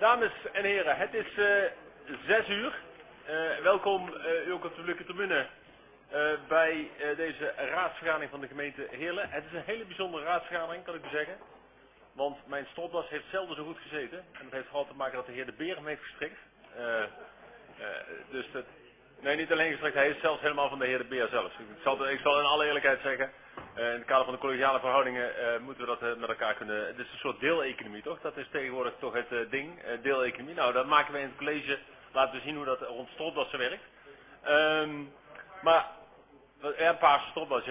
Dames en heren, het is 6 uur. Welkom u ook op de publieke tribune bij deze raadsvergadering van de gemeente Heerlen. Het is een hele bijzondere raadsvergadering, kan ik u zeggen. Want mijn stropdas heeft zelden zo goed gezeten. En dat heeft vooral te maken dat de heer De Beer hem heeft gestrikt. Nee, niet alleen gestrikt, hij is zelfs helemaal van de heer De Beer zelf. Ik zal in alle eerlijkheid zeggen, in het kader van de collegiale verhoudingen moeten we dat met elkaar kunnen. Het is een soort deeleconomie, toch? Dat is tegenwoordig toch het ding, deeleconomie. Nou, dat maken we in het college, laten we zien hoe dat rond stropdassen werkt. Maar, een paarse stropdas,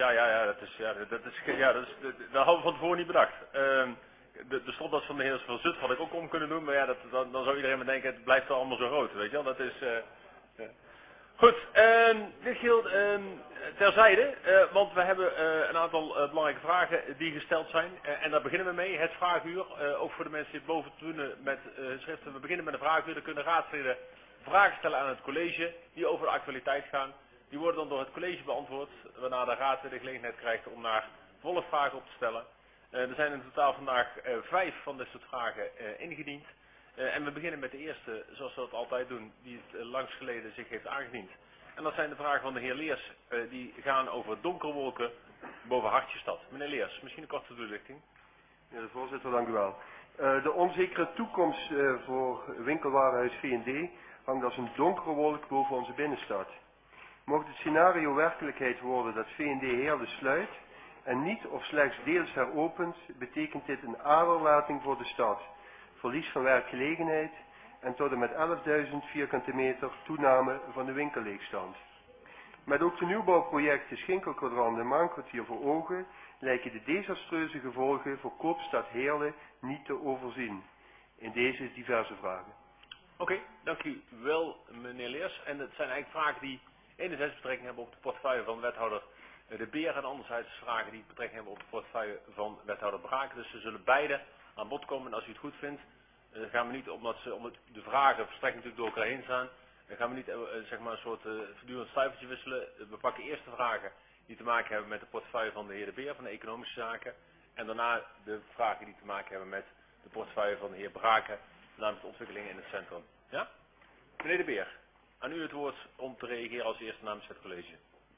dat hadden we van tevoren niet bedacht. De stropdas van de heer Van Zut had ik ook om kunnen doen, maar ja, dan zou iedereen maar denken, het blijft wel allemaal zo rood, weet je wel. Dat is... Goed, dit geldt terzijde, want we hebben een aantal belangrijke vragen die gesteld zijn. En daar beginnen we mee, het vraaguur. Ook voor de mensen die boven doen met schriften. We beginnen met een vraaguur. Er kunnen raadsleden vragen stellen aan het college die over de actualiteit gaan. Die worden dan door het college beantwoord, waarna de raad de gelegenheid krijgt om daar vervolgvragen op te stellen. Er zijn in totaal vandaag 5 van dit soort vragen ingediend. En we beginnen met de eerste, zoals we dat altijd doen, die het langst geleden zich heeft aangediend. En dat zijn de vragen van de heer Leers, die gaan over donkere wolken boven Hartjestad. Meneer Leers, misschien een korte toelichting. Ja, voorzitter, dank u wel. De onzekere toekomst voor winkelwarenhuis V&D hangt als een donkere wolk boven onze binnenstad. Mocht het scenario werkelijkheid worden dat V&D Heerlen sluit en niet of slechts deels heropent, betekent dit een aderlating voor de stad. Verlies van werkgelegenheid en tot en met 11.000 vierkante meter toename van de winkelleegstand. Met ook de nieuwbouwprojecten Schinkelkwadrant en Maankwartier voor ogen lijken de desastreuze gevolgen voor Koopstad Heerlen niet te overzien. In deze diverse vragen. Oké, dank u wel meneer Leers. En het zijn eigenlijk vragen die enerzijds betrekking hebben op de portefeuille van wethouder De Beer en anderzijds vragen die betrekking hebben op de portefeuille van wethouder Braken. Dus ze zullen beide aan bod komen. En als u het goed vindt, gaan we niet, omdat de vragen verstrekt natuurlijk door elkaar heen staan, dan gaan we niet zeg maar een soort voortdurend stuivertje wisselen. We pakken eerst de vragen die te maken hebben met de portefeuille van de heer De Beer van de economische zaken. En daarna de vragen die te maken hebben met de portefeuille van de heer Braken, namelijk de ontwikkelingen in het centrum. Ja? Meneer De Beer, aan u het woord om te reageren als eerste namens het college.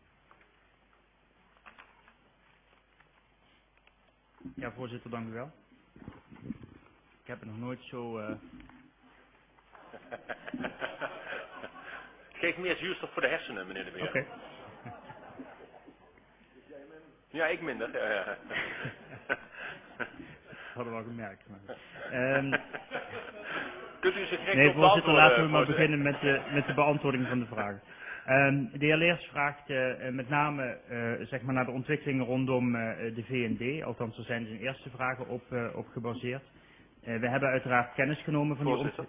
Ja, voorzitter, dank u wel. Ik heb het nog nooit zo... Geef meer zuurstof voor de hersenen, meneer De Beer. Oké. Ja, ik minder. Ja. Dat hadden we al gemerkt. Maar... Kunt u zich direct nee, op voorzitter, laten we maar voorzitter. beginnen met de beantwoording van de vragen. De heer Leers vraagt met name zeg maar naar de ontwikkelingen rondom de V&D. Althans, er zijn zijn eerste vragen op gebaseerd. We hebben uiteraard kennis genomen van voorzitter,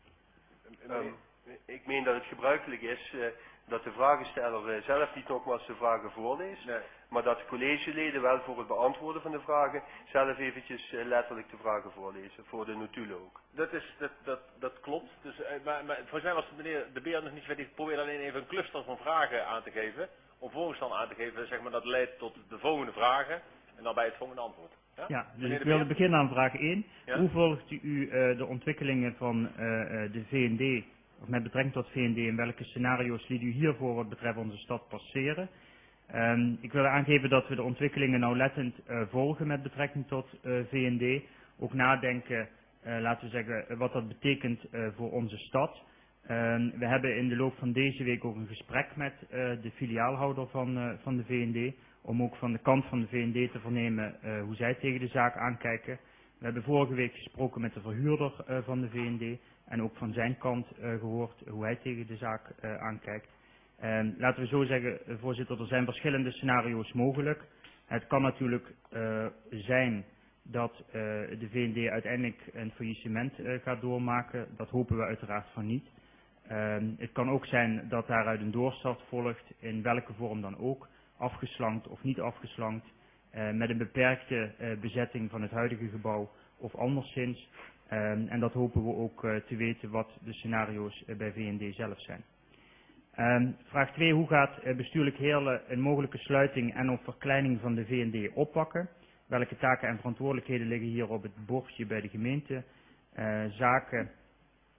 ik meen dat het gebruikelijk is dat de vragensteller zelf niet nogmaals de vragen voorleest. Nee. Maar dat de collegeleden wel voor het beantwoorden van de vragen zelf eventjes letterlijk de vragen voorlezen. Voor de notulen ook. Dat klopt. Dus, maar volgens mij was meneer De Beer nog niet verder. Ik probeer alleen even een cluster van vragen aan te geven. Om volgens dan aan te geven, zeg maar, dat leidt tot de volgende vragen. En dan bij het volgende antwoord. Ja, ja, dus ik wilde beginnen aan vraag 1. Ja? Hoe volgt u de ontwikkelingen van de V&D, of met betrekking tot V&D, en welke scenario's liet u hiervoor wat betreft onze stad passeren? Ik wil aangeven dat we de ontwikkelingen nauwlettend volgen met betrekking tot V&D. Ook nadenken, laten we zeggen, wat dat betekent voor onze stad. We hebben in de loop van deze week ook een gesprek met de filiaalhouder van de V&D. Om ook van de kant van de V&D te vernemen hoe zij tegen de zaak aankijken. We hebben vorige week gesproken met de verhuurder van de V&D. En ook van zijn kant gehoord hoe hij tegen de zaak aankijkt. Laten we zo zeggen, voorzitter, er zijn verschillende scenario's mogelijk. Het kan natuurlijk zijn dat de V&D uiteindelijk een faillissement gaat doormaken. Dat hopen we uiteraard van niet. Het kan ook zijn dat daaruit een doorstart volgt, in welke vorm dan ook. Afgeslankt of niet afgeslankt. Met een beperkte bezetting van het huidige gebouw of anderszins. En dat hopen we ook te weten wat de scenario's bij V&D zelf zijn. Vraag 2. Hoe gaat bestuurlijk Heerlen een mogelijke sluiting en of verkleining van de V&D oppakken? Welke taken en verantwoordelijkheden liggen hier op het bordje bij de gemeente? Zaken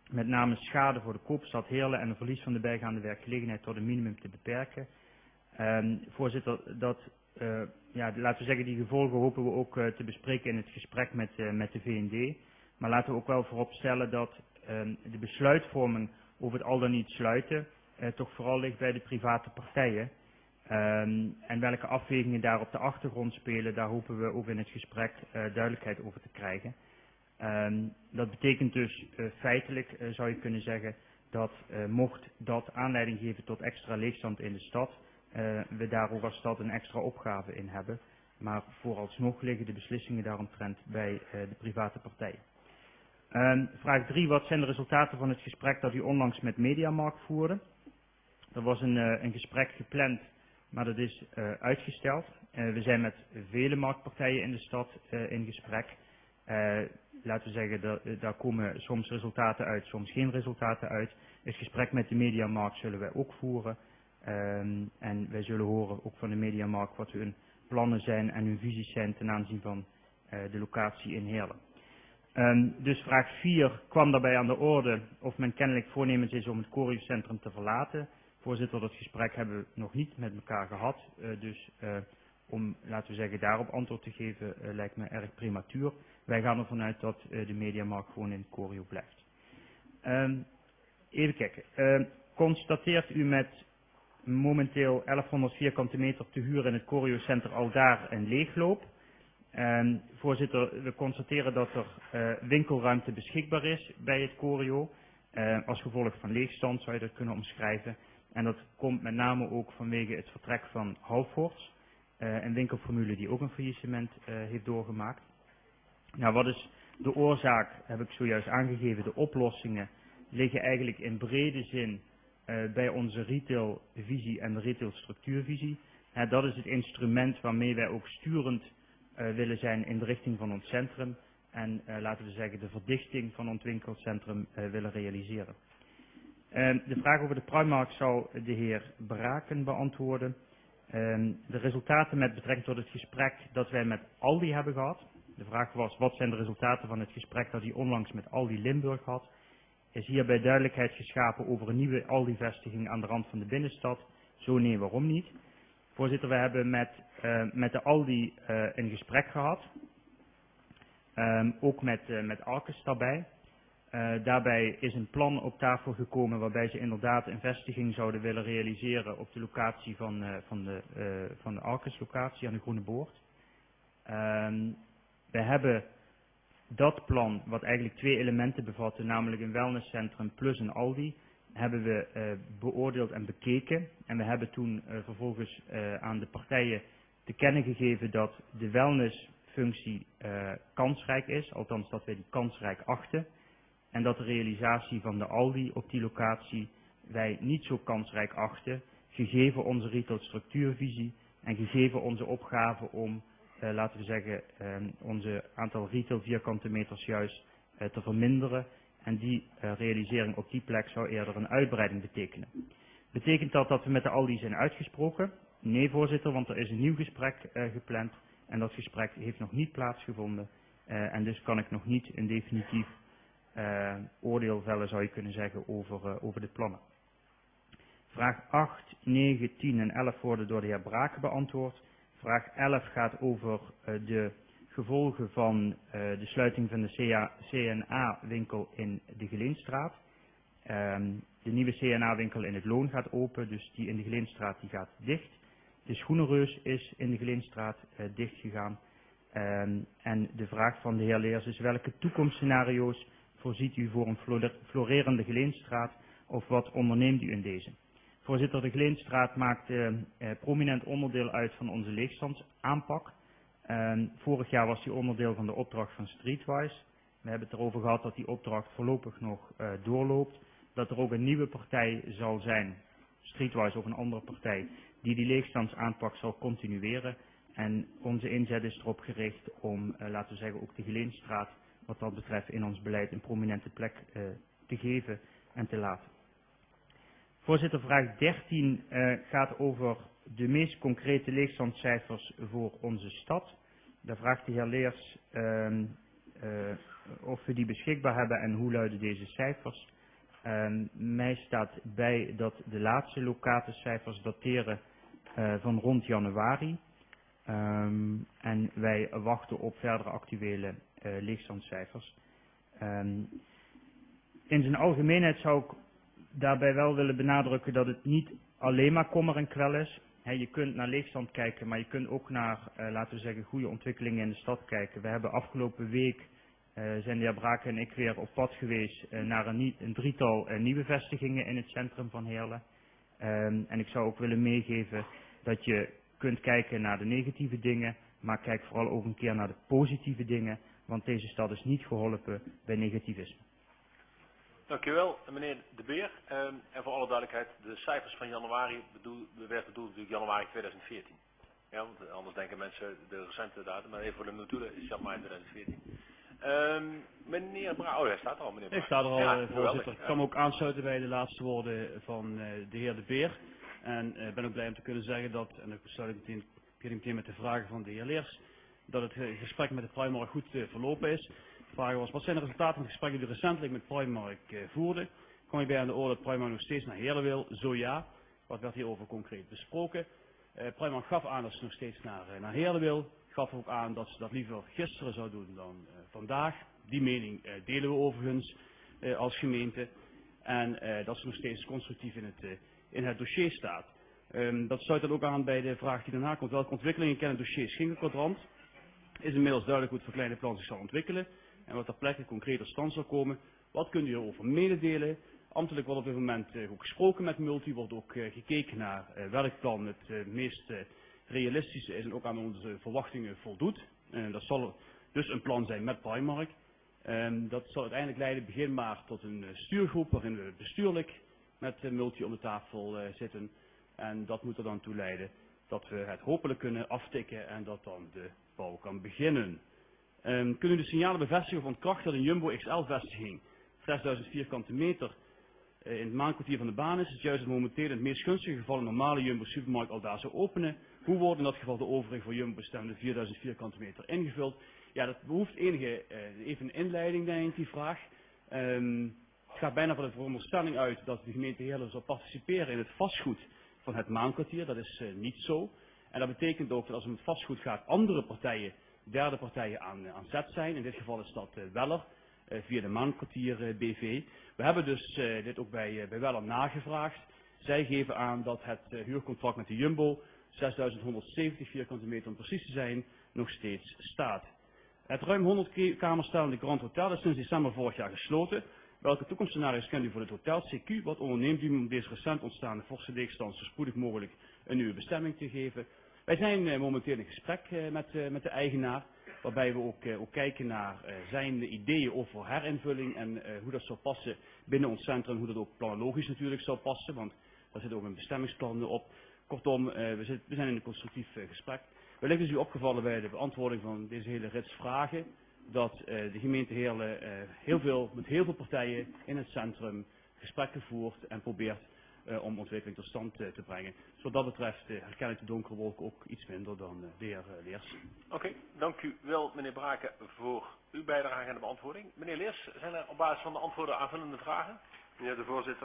met name schade voor de koopstad Heerlen en een verlies van de bijgaande werkgelegenheid tot een minimum te beperken. Voorzitter, laten we zeggen, die gevolgen hopen we ook te bespreken in het gesprek met de VND. Maar laten we ook wel vooropstellen dat de besluitvorming over het al dan niet sluiten toch vooral ligt bij de private partijen. En welke afwegingen daar op de achtergrond spelen, daar hopen we ook in het gesprek duidelijkheid over te krijgen. Dat betekent dus feitelijk, zou je kunnen zeggen, dat mocht dat aanleiding geven tot extra leegstand in de stad, we daar ook als stad een extra opgave in hebben. Maar vooralsnog liggen de beslissingen daaromtrent bij de private partijen. Vraag 3. Wat zijn de resultaten van het gesprek dat u onlangs met Mediamarkt voerde? Er was een gesprek gepland, maar dat is uitgesteld. We zijn met vele marktpartijen in de stad in gesprek. Laten we zeggen, daar komen soms resultaten uit, soms geen resultaten uit. Het gesprek met de Mediamarkt zullen wij ook voeren. En wij zullen horen ook van de Mediamarkt wat hun plannen zijn en hun visies zijn ten aanzien van de locatie in Heerlen. Dus vraag 4 kwam daarbij aan de orde of men kennelijk voornemens is om het Coriuscentrum te verlaten. Voorzitter, dat gesprek hebben we nog niet met elkaar gehad. Dus om, laten we zeggen, daarop antwoord te geven lijkt me erg prematuur. Wij gaan ervan uit dat de Mediamarkt gewoon in het Corio blijft. Even kijken. Constateert u met momenteel 1100 vierkante meter te huur in het Coriuscentrum al daar een leegloop? Voorzitter, we constateren dat er winkelruimte beschikbaar is bij het Corio. Als gevolg van leegstand zou je dat kunnen omschrijven. En dat komt met name ook vanwege het vertrek van Halfords, een winkelformule die ook een faillissement heeft doorgemaakt. Nou, wat is de oorzaak, heb ik zojuist aangegeven. De oplossingen liggen eigenlijk in brede zin bij onze retailvisie en de retailstructuurvisie. Dat is het instrument waarmee wij ook sturend willen zijn in de richting van ons centrum. En laten we zeggen de verdichting van ons winkelcentrum willen realiseren. De vraag over de Primark zal de heer Braken beantwoorden. De resultaten met betrekking tot het gesprek dat wij met Aldi hebben gehad. De vraag was, wat zijn de resultaten van het gesprek dat hij onlangs met Aldi Limburg had? Is hierbij duidelijkheid geschapen over een nieuwe Aldi-vestiging aan de rand van de binnenstad? Zo nee, waarom niet? Voorzitter, we hebben met de Aldi een gesprek gehad. Ook met Arcus daarbij. Daarbij is een plan op tafel gekomen waarbij ze inderdaad een vestiging zouden willen realiseren op de locatie van de Arcus locatie aan de Groene Boord. We hebben dat plan, wat eigenlijk 2 elementen bevatte, namelijk een wellnesscentrum plus een Aldi, hebben we beoordeeld en bekeken. En we hebben toen vervolgens aan de partijen te kennen gegeven dat de wellnessfunctie kansrijk is, althans dat wij die kansrijk achten. En dat de realisatie van de Aldi op die locatie wij niet zo kansrijk achten, gegeven onze retailstructuurvisie en gegeven onze opgave om, laten we zeggen, onze aantal retail vierkante meters juist te verminderen. En die realisering op die plek zou eerder een uitbreiding betekenen. Betekent dat we met de Aldi zijn uitgesproken? Nee, voorzitter, want er is een nieuw gesprek gepland en dat gesprek heeft nog niet plaatsgevonden. En dus kan ik nog niet een definitief oordeel vellen, zou je kunnen zeggen, over de plannen. Vraag 8, 9, 10 en 11 worden door de heer Braken beantwoord. Vraag 11 gaat over de gevolgen van de sluiting van de CNA-winkel in de Geleenstraat. De nieuwe CNA-winkel in het Loon gaat open, dus die in de Geleenstraat die gaat dicht. De Schoenenreus is in de Geleenstraat dicht gegaan. En de vraag van de heer Leers is: welke toekomstscenario's voorziet u voor een florerende Geleenstraat of wat onderneemt u in deze? Voorzitter, de Geleenstraat maakt prominent onderdeel uit van onze leegstandsaanpak. Vorig jaar was die onderdeel van de opdracht van Streetwise. We hebben het erover gehad dat die opdracht voorlopig nog doorloopt. Dat er ook een nieuwe partij zal zijn, Streetwise of een andere partij, die leegstandsaanpak zal continueren. En onze inzet is erop gericht om, laten we zeggen, ook de Geleenstraat wat dat betreft in ons beleid een prominente plek te geven en te laten. Voorzitter, vraag 13 gaat over de meest concrete leegstandscijfers voor onze stad. Daar vraagt de heer Leers of we die beschikbaar hebben en hoe luiden deze cijfers. Mij staat bij dat de laatste locate cijfers dateren van rond januari. En wij wachten op verdere actuele leegstandcijfers. In zijn algemeenheid zou ik daarbij wel willen benadrukken dat het niet alleen maar kommer en kwel is. Je kunt naar leegstand kijken, maar je kunt ook naar, laten we zeggen, goede ontwikkelingen in de stad kijken. We hebben afgelopen week, zijn de heer Braken en ik weer op pad geweest naar een drietal nieuwe vestigingen in het centrum van Heerlen. En ik zou ook willen meegeven dat je kunt kijken naar de negatieve dingen, maar kijk vooral ook een keer naar de positieve dingen, want deze stad is niet geholpen bij negativisme. Dankjewel, meneer De Beer. En voor alle duidelijkheid, de cijfers van januari werd bedoeld natuurlijk januari 2014. Ja, want anders denken mensen de recente datum, maar even voor de notulen is januari 2014. Meneer Brouw, hij staat er al, meneer Brouw. Ik sta er al, Ja, voorzitter. Ik kan me ook aansluiten bij de laatste woorden van de heer De Beer. En ben ook blij om te kunnen zeggen dat, en ik besluit meteen met de vragen van de heer Leers, dat het gesprek met de Primark goed verlopen is. De vraag was, wat zijn de resultaten van het gesprek die u recentelijk met Primark voerde? Kom je bij aan de orde dat Primark nog steeds naar Heerlen wil? Zo ja. Wat werd hierover concreet besproken? Primark gaf aan dat ze nog steeds naar Heerlen wil. Gaf ook aan dat ze dat liever gisteren zou doen dan vandaag. Die mening delen we overigens als gemeente. En dat ze nog steeds constructief in het dossier staat. Dat sluit dan ook aan bij de vraag die daarna komt. Welke ontwikkelingen kennen het dossier Schinkelkwadrant? Is inmiddels duidelijk hoe het verkleinde plan zich zal ontwikkelen. En wat ter plekke concreet tot stand zal komen. Wat kunt u erover mededelen? Ambtelijk wordt op dit moment ook gesproken met Multi. Wordt ook gekeken naar welk plan het meest realistische is en ook aan onze verwachtingen voldoet. Dat zal dus een plan zijn met Primark. Dat zal uiteindelijk leiden begin maart tot een stuurgroep waarin we bestuurlijk met Multi om de tafel zitten. En dat moet er dan toe leiden dat we het hopelijk kunnen aftikken en dat dan de bouw kan beginnen. Kunnen u de signalen bevestigen of ontkrachten dat een Jumbo XL-vestiging 6000 vierkante meter in het maankwartier van de baan is? Het juist dat momenteel in het meest gunstige geval een normale Jumbo supermarkt al daar zou openen. Hoe worden in dat geval de overige voor Jumbo bestemde 4000 vierkante meter ingevuld? Ja, dat behoeft even een inleiding, denk ik, die vraag. Het gaat bijna van de veronderstelling uit dat de gemeente Heerlen zal participeren in het vastgoed van het maankwartier. Dat is niet zo. En dat betekent ook dat als het om het vastgoed gaat, andere partijen, derde partijen aan zet zijn. In dit geval is dat Weller, via de maankwartier BV. We hebben dus dit ook bij Weller nagevraagd. Zij geven aan dat het huurcontract met de Jumbo, 6170 vierkante meter om precies te zijn, nog steeds staat. Het ruim 100 kamers stellende Grand Hotel is sinds december vorig jaar gesloten. Welke toekomstscenario's kent u voor het hotel? CQ, wat onderneemt u om deze recent ontstaande forse leegstand zo spoedig mogelijk een nieuwe bestemming te geven? Wij zijn momenteel in gesprek met de eigenaar, waarbij we ook kijken naar zijn ideeën over herinvulling en hoe dat zou passen binnen ons centrum, hoe dat ook planologisch natuurlijk zou passen, want daar zit ook een bestemmingsplan op. Kortom, we zijn in een constructief gesprek. Wellicht is u opgevallen bij de beantwoording van deze hele rits vragen dat de gemeente Heerlen met heel veel partijen in het centrum gesprekken voert en probeert om ontwikkeling tot stand te brengen. Dus wat dat betreft herken ik de donkere wolken ook iets minder dan de heer Leers. Oké, dank u wel meneer Braken voor uw bijdrage aan de beantwoording. Meneer Leers, zijn er op basis van de antwoorden aanvullende vragen? Meneer de voorzitter,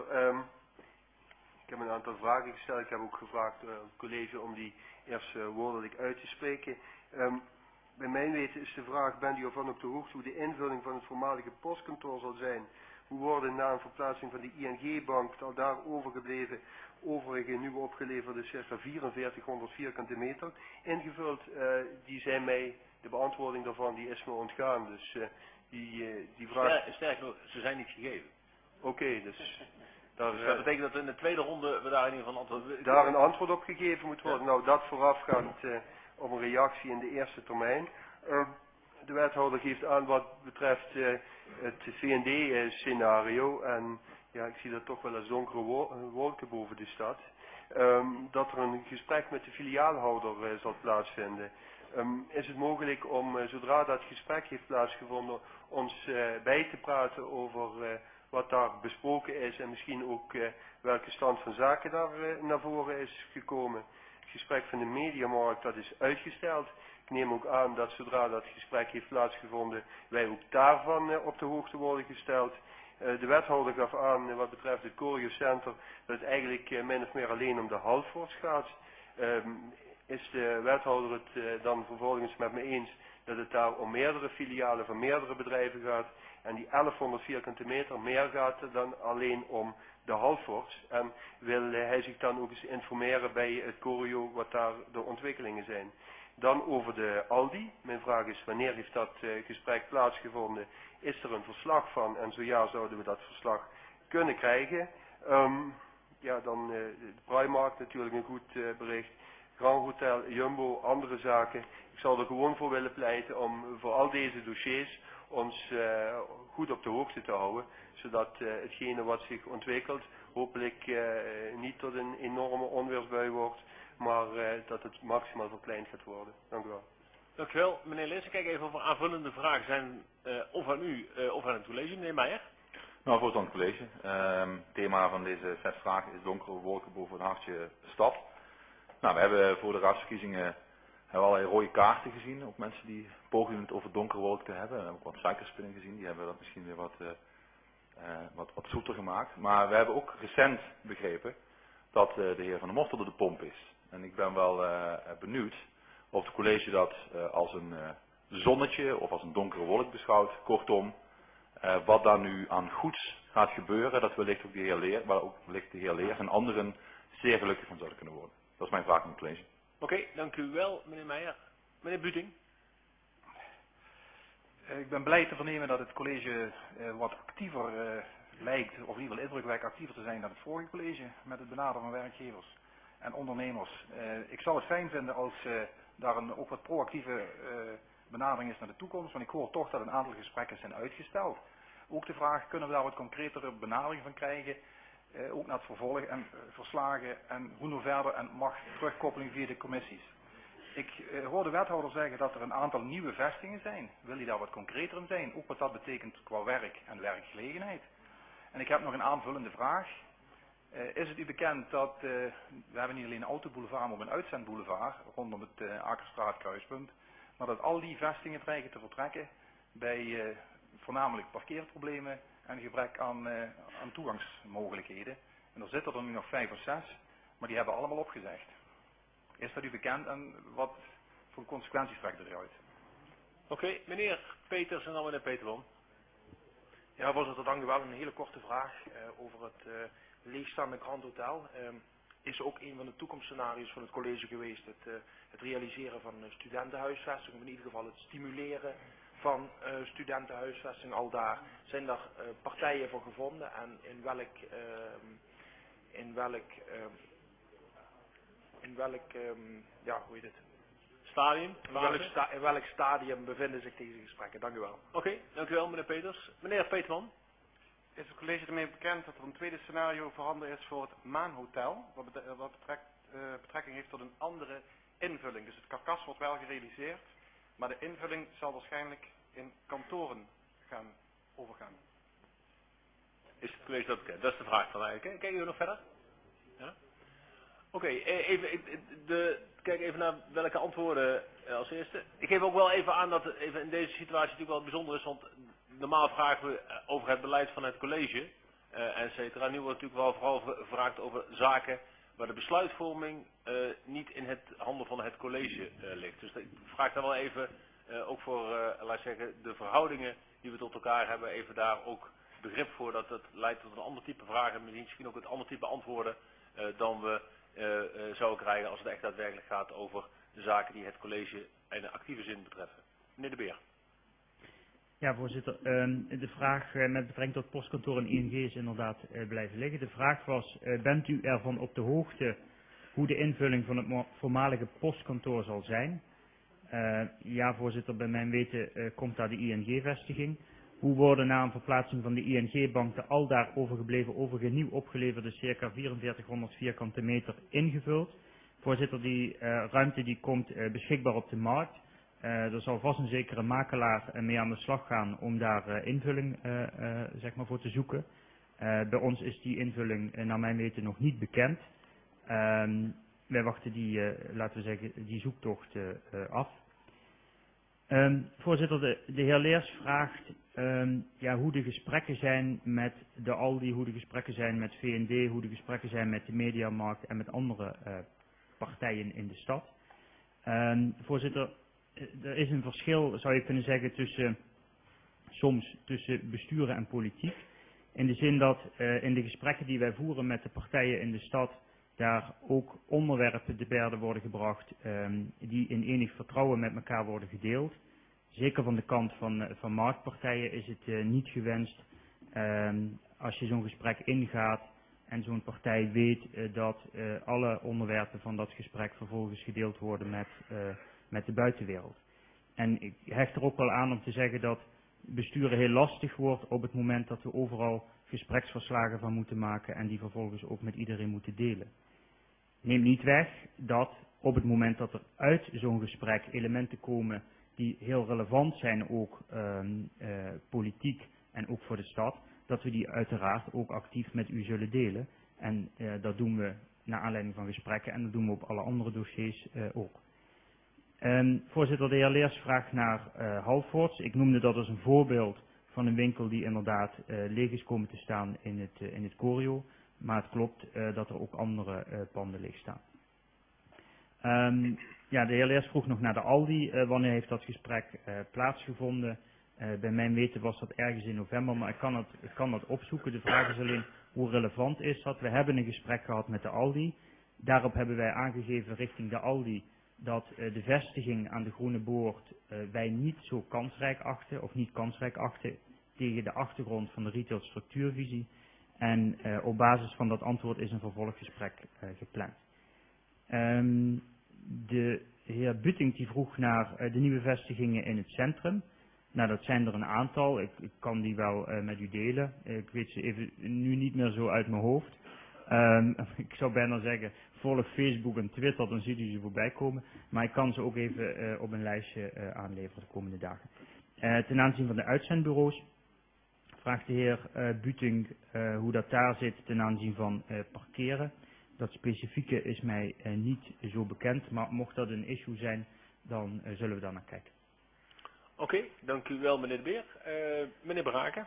ik heb een aantal vragen gesteld. Ik heb ook gevraagd aan het college om die eerste woordelijk uit te spreken. Bij mijn weten is de vraag, bent u ervan op de hoogte hoe de invulling van het voormalige postkantoor zal zijn? Hoe worden na een verplaatsing van de ING-bank het al daar overgebleven, overige nieuwe opgeleverde circa 4400 vierkante meter ingevuld? Die zijn mij, de beantwoording daarvan, die is me ontgaan. Dus die vraag... Sterker nog, ze zijn niet gegeven. Oké, dus... Dus dat betekent dat in de tweede ronde we daar in ieder geval een antwoord... Daar een antwoord op gegeven moet worden. Ja. Nou, dat voorafgaand op een reactie in de eerste termijn. De wethouder geeft aan wat betreft het VND-scenario. En ja, ik zie dat toch wel als donkere wolken boven de stad. Dat er een gesprek met de filiaalhouder zal plaatsvinden. Is het mogelijk om, zodra dat gesprek heeft plaatsgevonden, ons bij te praten over wat daar besproken is en misschien ook welke stand van zaken daar naar voren is gekomen? Het gesprek van de mediamarkt, dat is uitgesteld. Ik neem ook aan dat zodra dat gesprek heeft plaatsgevonden, wij ook daarvan op de hoogte worden gesteld. De wethouder gaf aan wat betreft het Choreo Center dat het eigenlijk min of meer alleen om de Halfords gaat. Is de wethouder het dan vervolgens met me eens dat het daar om meerdere filialen van meerdere bedrijven gaat en die 1100 vierkante meter meer gaat dan alleen om de Halfords. En wil hij zich dan ook eens informeren bij het Choreo wat daar de ontwikkelingen zijn. Dan over de Aldi. Mijn vraag is wanneer heeft dat gesprek plaatsgevonden? Is er een verslag van? En zo ja, zouden we dat verslag kunnen krijgen. Ja, dan de Primark natuurlijk een goed bericht. Grand Hotel, Jumbo, andere zaken. Ik zal er gewoon voor willen pleiten om voor al deze dossiers ons goed op de hoogte te houden. Zodat hetgene wat zich ontwikkelt hopelijk niet tot een enorme onweersbui wordt. Maar dat het maximaal verkleind gaat worden. Dank u wel. Dank u wel, meneer Leers. Ik kijk even of er aanvullende vragen zijn of aan u of aan het college. Meneer Meijer. Nou, voorzitter van het college. Het thema van deze 6 vragen is donkere wolken boven het hartje stad. Nou, we hebben voor de raadsverkiezingen allerlei rode kaarten gezien. Ook mensen die pogen het over donkere wolken te hebben. We hebben ook wat suikerspinnen gezien. Die hebben dat misschien weer wat zoeter gemaakt. Maar we hebben ook recent begrepen dat de heer Van der Mocht onder de pomp is. En ik ben wel benieuwd of het college dat als een zonnetje of als een donkere wolk beschouwt. Kortom, wat daar nu aan goeds gaat gebeuren, dat wellicht ook de heer Leer, waar ook wellicht de heer Leer en anderen zeer gelukkig van zouden kunnen worden. Dat is mijn vraag aan het college. Oké, dank u wel, meneer Meijer. Meneer Buting. Ik ben blij te vernemen dat het college wat actiever lijkt, of in ieder geval indruk wekt actiever te zijn dan het vorige college met het benaderen van werkgevers en ondernemers. Ik zou het fijn vinden als daar een ook wat proactieve benadering is naar de toekomst, want ik hoor toch dat een aantal gesprekken zijn uitgesteld. Ook de vraag, kunnen we daar wat concretere benadering van krijgen, ook naar het vervolg en verslagen en hoe nou verder en mag terugkoppeling via de commissies. Ik hoor de wethouder zeggen dat er een aantal nieuwe vestigingen zijn. Wil hij daar wat concreter in zijn? Ook wat dat betekent qua werk en werkgelegenheid. En ik heb nog een aanvullende vraag. Is het u bekend dat, we hebben niet alleen een autoboulevard, maar ook een uitzendboulevard rondom het Akerstraat kruispunt. Maar dat al die vestigingen dreigen te vertrekken bij voornamelijk parkeerproblemen en gebrek aan toegangsmogelijkheden. En er zitten er nu nog 5 of 6, maar die hebben allemaal opgezegd. Is dat u bekend en wat voor consequenties trekt er eruit? Oké, meneer Peters en dan meneer Peterman. Ja, voorzitter, dank u wel. Een hele korte vraag over het leegstaande Grand Hotel. Is ook een van de toekomstscenario's van het college geweest het realiseren van studentenhuisvesting, of in ieder geval het stimuleren van studentenhuisvesting al daar. Zijn daar partijen voor gevonden en in welk stadium bevinden zich deze gesprekken? Dank u wel. Oké, dank u wel meneer Peters. Meneer Peterman. Is het college ermee bekend dat er een tweede scenario voorhanden is voor het Maanhotel, wat betrekking heeft tot een andere invulling. Dus het karkas wordt wel gerealiseerd, maar de invulling zal waarschijnlijk in kantoren gaan overgaan. Is het college dat bekend? Dat is de vraag van mij. Kijken jullie nog verder? Ja? Oké, kijk even naar welke antwoorden als eerste. Ik geef ook wel even aan dat het even in deze situatie natuurlijk wel bijzonder is, want normaal vragen we over het beleid van het college, et cetera. Nu wordt natuurlijk wel vooral gevraagd over zaken waar de besluitvorming niet in het handen van het college ligt. Dus ik vraag daar wel even, ook voor, laat ik zeggen, de verhoudingen die we tot elkaar hebben, even daar ook begrip voor dat het leidt tot een ander type vragen, misschien ook een ander type antwoorden dan we zouden krijgen als het echt daadwerkelijk gaat over de zaken die het college in een actieve zin betreffen. Meneer De Beer. Ja, voorzitter. De vraag met betrekking tot postkantoor en ING is inderdaad blijven liggen. De vraag was, bent u ervan op de hoogte hoe de invulling van het voormalige postkantoor zal zijn? Ja, voorzitter, bij mijn weten komt daar de ING-vestiging. Hoe worden na een verplaatsing van de ING-bank de aldaar overgebleven, overigens nieuw opgeleverde circa 4400 vierkante meter ingevuld? Voorzitter, die ruimte die komt beschikbaar op de markt. Er zal vast een zekere makelaar mee aan de slag gaan om daar invulling zeg maar voor te zoeken. Bij ons is die invulling naar mijn weten nog niet bekend. Wij wachten die, laten we zeggen, die zoektocht af. Voorzitter, de heer Leers vraagt hoe de gesprekken zijn met de Aldi, hoe de gesprekken zijn met V&D, hoe de gesprekken zijn met de Mediamarkt en met andere partijen in de stad. Voorzitter, er is een verschil, zou je kunnen zeggen, soms tussen besturen en politiek. In de zin dat in de gesprekken die wij voeren met de partijen in de stad, daar ook onderwerpen te berde worden gebracht die in enig vertrouwen met elkaar worden gedeeld. Zeker van de kant van marktpartijen is het niet gewenst als je zo'n gesprek ingaat en zo'n partij weet dat alle onderwerpen van dat gesprek vervolgens gedeeld worden met de buitenwereld. En ik hecht er ook wel aan om te zeggen dat besturen heel lastig wordt op het moment dat we overal gespreksverslagen van moeten maken en die vervolgens ook met iedereen moeten delen. Neem niet weg dat op het moment dat er uit zo'n gesprek elementen komen die heel relevant zijn, ook politiek en ook voor de stad, dat we die uiteraard ook actief met u zullen delen. En dat doen we naar aanleiding van gesprekken en dat doen we op alle andere dossiers ook. Voorzitter, de heer Leers vraagt naar Halfords. Ik noemde dat als een voorbeeld van een winkel die inderdaad leeg is komen te staan in het Corio. Maar het klopt dat er ook andere panden leeg staan. De heer Leers vroeg nog naar de Aldi. Wanneer heeft dat gesprek plaatsgevonden? Bij mijn weten was dat ergens in november, maar ik kan dat opzoeken. De vraag is alleen hoe relevant is dat. We hebben een gesprek gehad met de Aldi. Daarop hebben wij aangegeven richting de Aldi dat de vestiging aan de Groene Boord wij niet zo kansrijk achten, of niet kansrijk achten tegen de achtergrond van de retail structuurvisie. En op basis van dat antwoord is een vervolggesprek gepland. De heer Butting die vroeg naar de nieuwe vestigingen in het centrum. Nou, dat zijn er een aantal. Ik kan die wel met u delen. Ik weet ze even nu niet meer zo uit mijn hoofd. Ik zou bijna zeggen, volg Facebook en Twitter, dan ziet u ze voorbij komen. Maar ik kan ze ook even op een lijstje aanleveren de komende dagen. Ten aanzien van de uitzendbureaus vraagt de heer Butting hoe dat daar zit ten aanzien van parkeren. Dat specifieke is mij niet zo bekend, maar mocht dat een issue zijn, dan zullen we daar naar kijken. Oké, dank u wel meneer De Beer. Meneer Braken.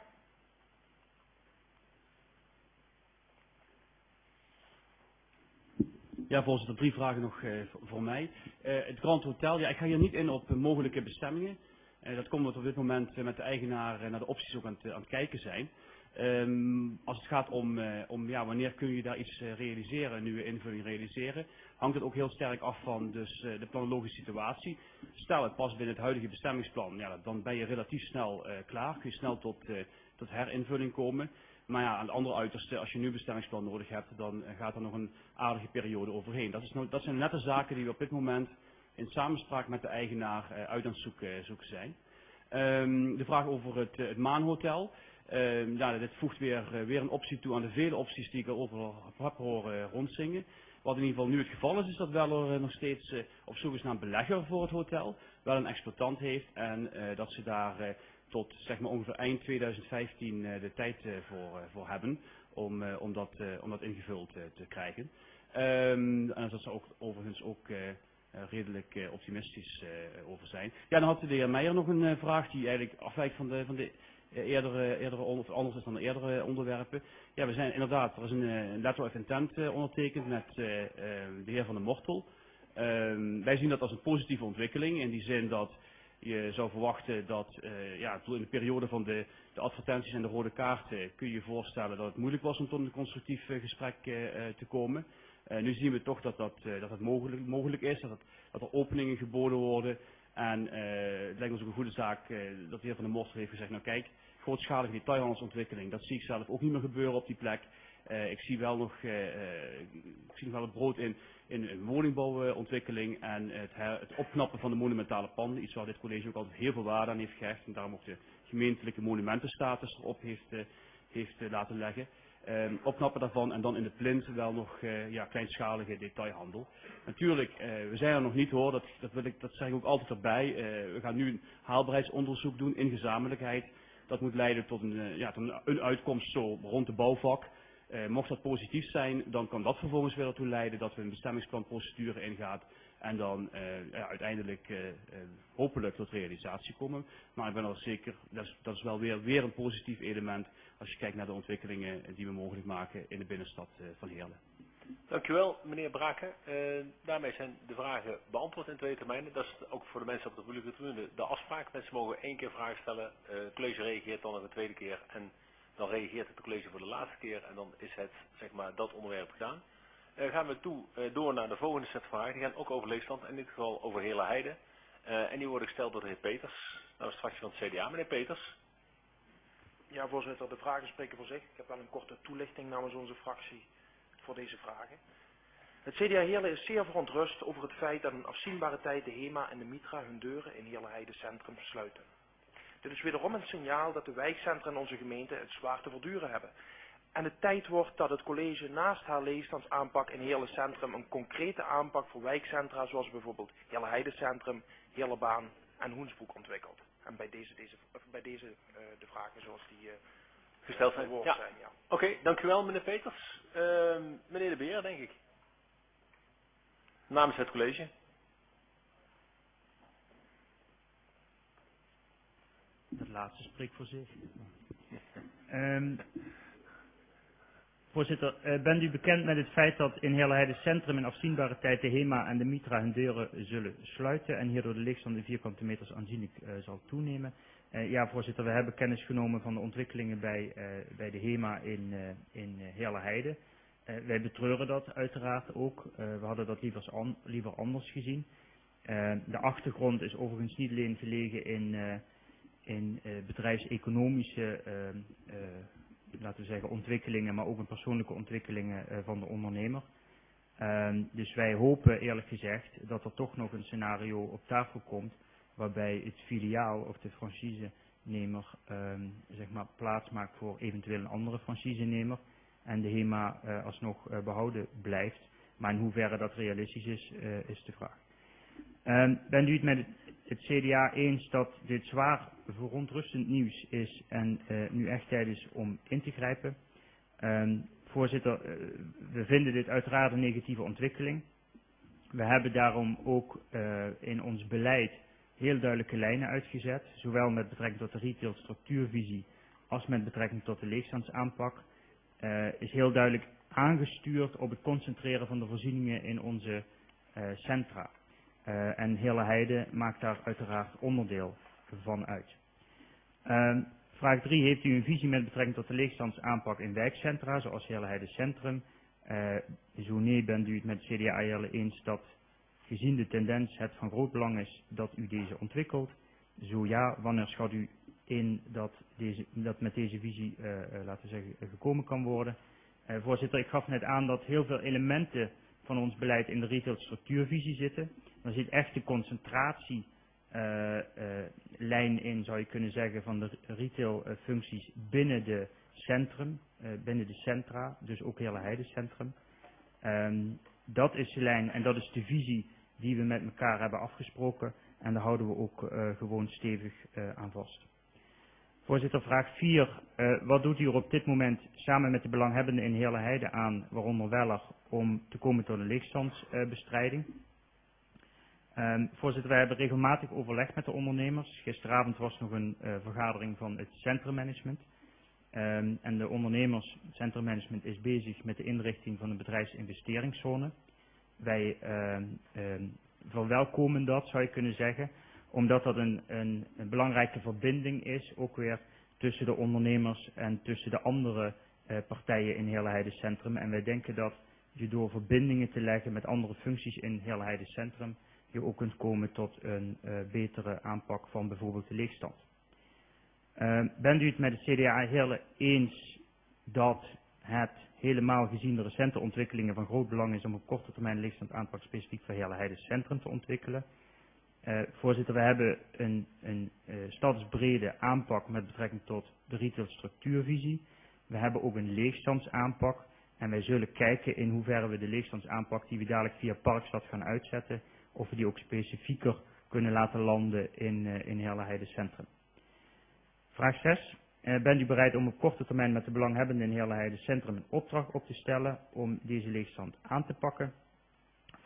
Ja, voorzitter, 3 vragen nog voor mij. Het Grand Hotel, ja, ik ga hier niet in op mogelijke bestemmingen. Dat komt omdat we op dit moment met de eigenaar naar de opties ook aan het kijken zijn. Als het gaat om wanneer kun je daar iets realiseren, een nieuwe invulling realiseren, hangt het ook heel sterk af van dus, de planologische situatie. Stel het past binnen het huidige bestemmingsplan, ja, dan ben je relatief snel klaar, kun je snel tot herinvulling komen. Maar ja, aan de andere uiterste, als je nu een bestemmingsplan nodig hebt, dan gaat er nog een aardige periode overheen. Dat zijn net de zaken die we op dit moment in samenspraak met de eigenaar uit aan het zoeken zijn. De vraag over het Maanhotel. Dit voegt weer een optie toe aan de vele opties die ik erover heb horen rondzingen. Wat in ieder geval nu het geval is dat wel er nog steeds op zoek is naar een belegger voor het hotel, wel een exploitant heeft en dat ze daar tot zeg maar ongeveer eind 2015 de tijd voor hebben om dat ingevuld te krijgen. En daar zal ze ook overigens ook redelijk optimistisch over zijn. Ja, dan had de heer Meijer nog een vraag die eigenlijk afwijkt van de eerdere of anders is dan de eerdere onderwerpen. Ja, we zijn inderdaad, er is een letter of intent ondertekend met de heer Van der Mortel. Wij zien dat als een positieve ontwikkeling in die zin dat je zou verwachten dat in de periode van de advertenties en de rode kaarten kun je je voorstellen dat het moeilijk was om tot een constructief gesprek te komen. Nu zien we toch dat het mogelijk is, dat er openingen geboden worden. En het lijkt ons ook een goede zaak dat de heer Van der Mortel heeft gezegd, nou kijk, grootschalige detailhandelsontwikkeling, dat zie ik zelf ook niet meer gebeuren op die plek. Ik zie wel nog het brood in een woningbouwontwikkeling en het opknappen van de monumentale panden, iets waar dit college ook altijd heel veel waarde aan heeft gehecht en daarom ook de gemeentelijke monumentenstatus erop heeft laten leggen. Opknappen daarvan en dan in de plint wel nog kleinschalige detailhandel. Natuurlijk, we zijn er nog niet hoor, dat zeg ik ook altijd erbij. We gaan nu een haalbaarheidsonderzoek doen in gezamenlijkheid. Dat moet leiden tot een uitkomst zo rond de bouwvak. Mocht dat positief zijn, dan kan dat vervolgens weer ertoe leiden dat we een bestemmingsplanprocedure ingaan En dan uiteindelijk hopelijk tot realisatie komen. Maar ik ben al zeker, dat is wel weer een positief element als je kijkt naar de ontwikkelingen die we mogelijk maken in de binnenstad van Heerlen. Dankjewel, meneer Braken. Daarmee zijn de vragen beantwoord in 2 termijnen. Dat is ook voor de mensen op de publieke tribune de afspraak. Mensen mogen 1 keer vragen stellen. Het college reageert dan nog een 2e keer. En dan reageert het college voor de laatste keer. En dan is het, zeg maar, dat onderwerp gedaan. Gaan we door naar de volgende set vragen. Die gaan ook over leegstand. In dit geval over Heerlen-Heide. En die worden gesteld door de heer Peters. Nou, straks van het CDA. Meneer Peters. Ja, voorzitter, de vragen spreken voor zich. Ik heb wel een korte toelichting namens onze fractie voor deze vragen. Het CDA Heerlen is zeer verontrust over het feit dat in afzienbare tijd de HEMA en de Mitra hun deuren in Heerlen-Heide Centrum sluiten. Dit is wederom een signaal dat de wijkcentra in onze gemeente het zwaar te verduren hebben. En het tijd wordt dat het college naast haar leegstandsaanpak in Heerlen Centrum een concrete aanpak voor wijkcentra zoals bijvoorbeeld Heerlen-Heide Centrum, Heerlenbaan en Hoensbroek ontwikkelt. En bij deze de vragen zoals die gesteld zijn. verwoord Ja. zijn. Ja. Oké, dankjewel meneer Peters. Meneer De Beer, denk ik. Namens het college. Dat laatste spreekt voor zich. Voorzitter, bent u bekend met het feit dat in Heerlen-Heide Centrum in afzienbare tijd de HEMA en de Mitra hun deuren zullen sluiten en hierdoor de leegstand in vierkante meters aanzienlijk zal toenemen? Ja, voorzitter, we hebben kennis genomen van de ontwikkelingen bij de HEMA in Heerlen-Heide. Wij betreuren dat uiteraard ook. We hadden dat liever anders gezien. De achtergrond is overigens niet alleen gelegen in bedrijfseconomische laten we zeggen ontwikkelingen, maar ook in persoonlijke ontwikkelingen van de ondernemer. Dus wij hopen eerlijk gezegd dat er toch nog een scenario op tafel komt waarbij het filiaal of de franchisenemer zeg maar plaats maakt voor eventueel een andere franchisenemer en de HEMA alsnog behouden blijft. Maar in hoeverre dat realistisch is de vraag. Bent u het met het CDA eens dat dit zwaar verontrustend nieuws is en nu echt tijd is om in te grijpen? Voorzitter, we vinden dit uiteraard een negatieve ontwikkeling. We hebben daarom ook in ons beleid heel duidelijke lijnen uitgezet, zowel met betrekking tot de retail structuurvisie als met betrekking tot de leegstandsaanpak. Is heel duidelijk aangestuurd op het concentreren van de voorzieningen in onze centra. En Heerlen-Heide maakt daar uiteraard onderdeel van uit. Vraag 3. Heeft u een visie met betrekking tot de leegstandsaanpak in wijkcentra, zoals Heerlen-Heide Centrum? Zo nee, bent u het met het CDA Heerlen eens dat, gezien de tendens, het van groot belang is dat u deze ontwikkelt? Zo ja, wanneer schat u in dat met deze visie, laten we zeggen, gekomen kan worden? Voorzitter, ik gaf net aan dat heel veel elementen van ons beleid in de retail structuurvisie zitten. Er zit echt de concentratielijn in, zou je kunnen zeggen, van de retailfuncties binnen de centrum, binnen de centra, dus ook Heerlen-Heide Centrum. Dat is de lijn en dat is de visie die we met elkaar hebben afgesproken en daar houden we ook gewoon stevig aan vast. Voorzitter, vraag 4. Wat doet u er op dit moment samen met de belanghebbenden in Heerlen-Heide aan, waaronder Weller, om te komen tot een leegstandsbestrijding? Voorzitter, wij hebben regelmatig overleg met de ondernemers. Gisteravond was nog een vergadering van het centrummanagement. En de ondernemers, het centrummanagement is bezig met de inrichting van een bedrijfsinvesteringszone. Wij verwelkomen dat, zou je kunnen zeggen, omdat dat een belangrijke verbinding is, ook weer tussen de ondernemers en tussen de andere partijen in Heerlen-Heide Centrum. En wij denken dat je door verbindingen te leggen met andere functies in Heerlen-Heide Centrum, je ook kunt komen tot een betere aanpak van bijvoorbeeld de leegstand. Bent u het met het CDA Heerlen eens dat het helemaal gezien de recente ontwikkelingen van groot belang is om op korte termijn leegstandaanpak specifiek voor Heerlen-Heide Centrum te ontwikkelen? Voorzitter, we hebben een stadsbrede aanpak met betrekking tot de retail structuurvisie. We hebben ook een leegstandsaanpak en wij zullen kijken in hoeverre we de leegstandsaanpak die we dadelijk via Parkstad gaan uitzetten, of we die ook specifieker kunnen laten landen in Heerlen-Heide Centrum. Vraag 6. Bent u bereid om op korte termijn met de belanghebbenden in Heerlen-Heide Centrum een opdracht op te stellen om deze leegstand aan te pakken?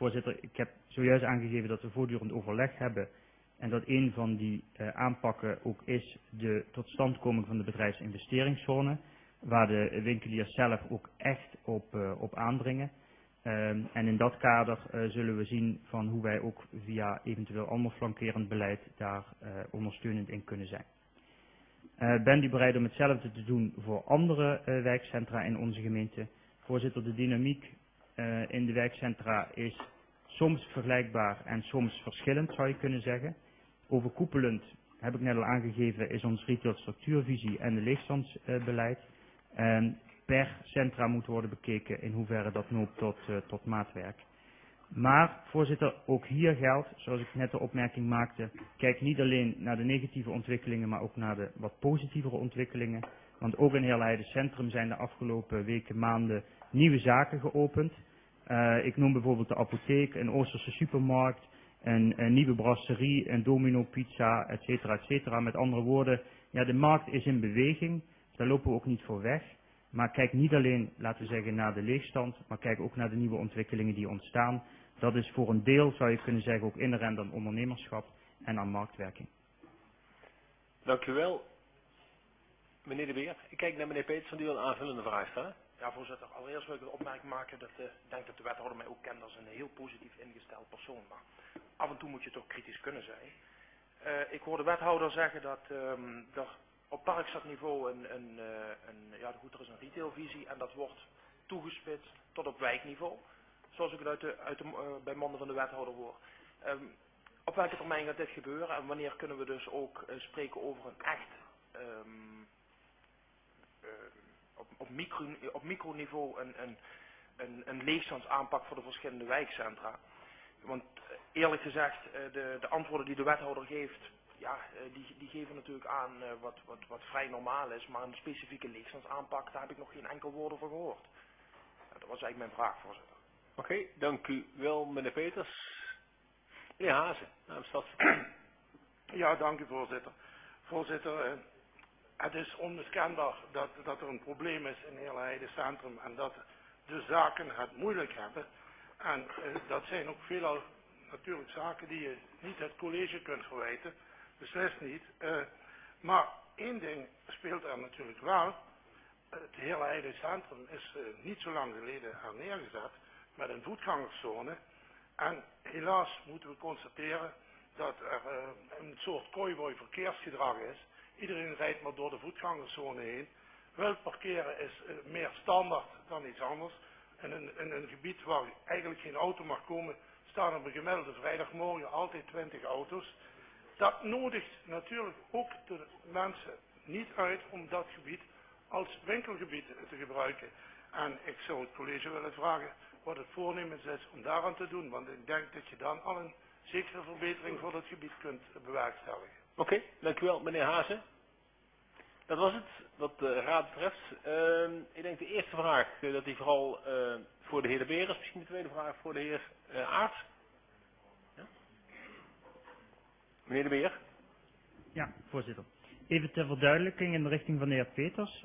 Voorzitter, ik heb zojuist aangegeven dat we voortdurend overleg hebben en dat een van die aanpakken ook is de totstandkoming van de bedrijfsinvesteringszone, waar de winkeliers zelf ook echt op aandringen. En in dat kader zullen we zien van hoe wij ook via eventueel ander flankerend beleid daar ondersteunend in kunnen zijn. Bent u bereid om hetzelfde te doen voor andere wijkcentra in onze gemeente? Voorzitter, de dynamiek in de wijkcentra is soms vergelijkbaar en soms verschillend, zou je kunnen zeggen. Overkoepelend, heb ik net al aangegeven, is ons retail structuurvisie en de leegstandsbeleid. Per centra moet worden bekeken in hoeverre dat noopt tot maatwerk. Maar, voorzitter, ook hier geldt, zoals ik net de opmerking maakte, kijk niet alleen naar de negatieve ontwikkelingen, maar ook naar de wat positievere ontwikkelingen. Want ook in Heerlijden Centrum zijn de afgelopen weken, maanden nieuwe zaken geopend. Ik noem bijvoorbeeld de apotheek, een Oosterse supermarkt, een nieuwe brasserie, een Domino pizza, et cetera, et cetera. Met andere woorden, ja, de markt is in beweging, daar lopen we ook niet voor weg. Maar kijk niet alleen, laten we zeggen, naar de leegstand, maar kijk ook naar de nieuwe ontwikkelingen die ontstaan. Dat is voor een deel, zou je kunnen zeggen, ook inherent aan ondernemerschap en aan marktwerking. Dank u wel, meneer De Beer. Ik kijk naar meneer Petersen, die wil een aanvullende vraag stellen. Ja, voorzitter. Allereerst wil ik de opmerking maken dat ik denk dat de wethouder mij ook kent als een heel positief ingesteld persoon. Maar af en toe moet je toch kritisch kunnen zijn. Ik hoor de wethouder zeggen dat er op parkstadniveau er is een retailvisie en dat wordt toegespitst tot op wijkniveau. Zoals ik het bij monden van de wethouder hoor. Op welke termijn gaat dit gebeuren en wanneer kunnen we dus ook spreken over een echt op microniveau een leegstandsaanpak voor de verschillende wijkcentra. Want eerlijk gezegd, de antwoorden die de wethouder geeft, ja, die geven natuurlijk aan wat vrij normaal is, maar een specifieke leegstandsaanpak, daar heb ik nog geen enkel woord over gehoord. Dat was eigenlijk mijn vraag, voorzitter. Oké, dank u wel, meneer Peters. Meneer Hazen, namens Stad. Ja, dank u, voorzitter. Voorzitter, het is onmiskenbaar dat er een probleem is in Heerlijden Centrum en dat de zaken het moeilijk hebben. En dat zijn ook veelal natuurlijk zaken die je niet het college kunt verwijten, beslist niet. Maar één ding speelt er natuurlijk wel. Het Heerlijden Centrum is niet zo lang geleden neergezet met een voetgangerszone. En helaas moeten we constateren dat er een soort kooiboy verkeersgedrag is. Iedereen rijdt maar door de voetgangerszone heen. Wild parkeren is meer standaard dan iets anders. En in een gebied waar eigenlijk geen auto mag komen, staan op een gemiddelde vrijdagmorgen altijd 20 auto's. Dat nodigt natuurlijk ook de mensen niet uit om dat gebied als winkelgebied te gebruiken. En ik zou het college willen vragen wat het voornemens is om daaraan te doen. Want ik denk dat je dan al een zekere verbetering voor dat gebied kunt bewerkstelligen. Oké, dank u wel, meneer Hazen. Dat was het, wat de raad betreft. Ik denk de eerste vraag, dat die vooral voor de heer De Beer is. Misschien de tweede vraag voor de heer Aarts. Ja? Meneer De Beer. Ja, voorzitter. Even ter verduidelijking in de richting van de heer Peters.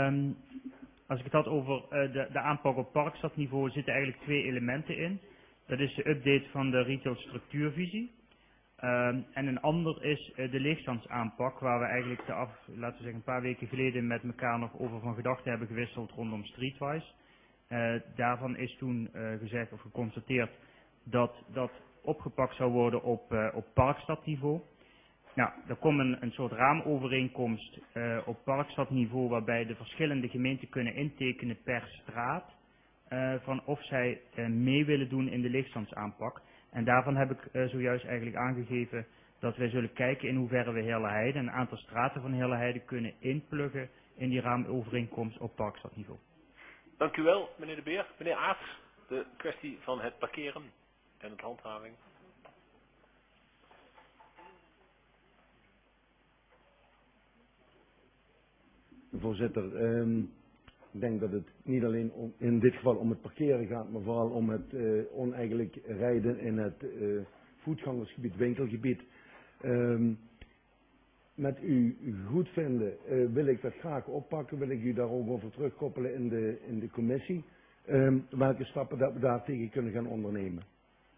Als ik het had over de aanpak op parkstadniveau, zitten eigenlijk twee elementen in. Dat is de update van de retail structuurvisie. En een ander is de leegstandsaanpak, waar we eigenlijk laten we zeggen, een paar weken geleden met elkaar nog over van gedachten hebben gewisseld rondom Streetwise. Daarvan is toen gezegd of geconstateerd dat dat opgepakt zou worden op parkstadniveau. Nou, er komt een soort raamovereenkomst op parkstadniveau waarbij de verschillende gemeenten kunnen intekenen per straat van of zij mee willen doen in de leegstandsaanpak. En daarvan heb ik zojuist eigenlijk aangegeven dat wij zullen kijken in hoeverre we Heerlijde, een aantal straten van Heerlijde kunnen inpluggen in die raamovereenkomst op parkstadniveau. Dank u wel, meneer De Beer. Meneer Aarts, de kwestie van het parkeren en het handhaving. Voorzitter, ik denk dat het niet alleen in dit geval om het parkeren gaat, maar vooral om het oneigenlijk rijden in het voetgangersgebied, winkelgebied. Met uw goedvinden wil ik dat graag oppakken, wil ik u daar ook over terugkoppelen in de commissie. Welke stappen dat we daar tegen kunnen gaan ondernemen.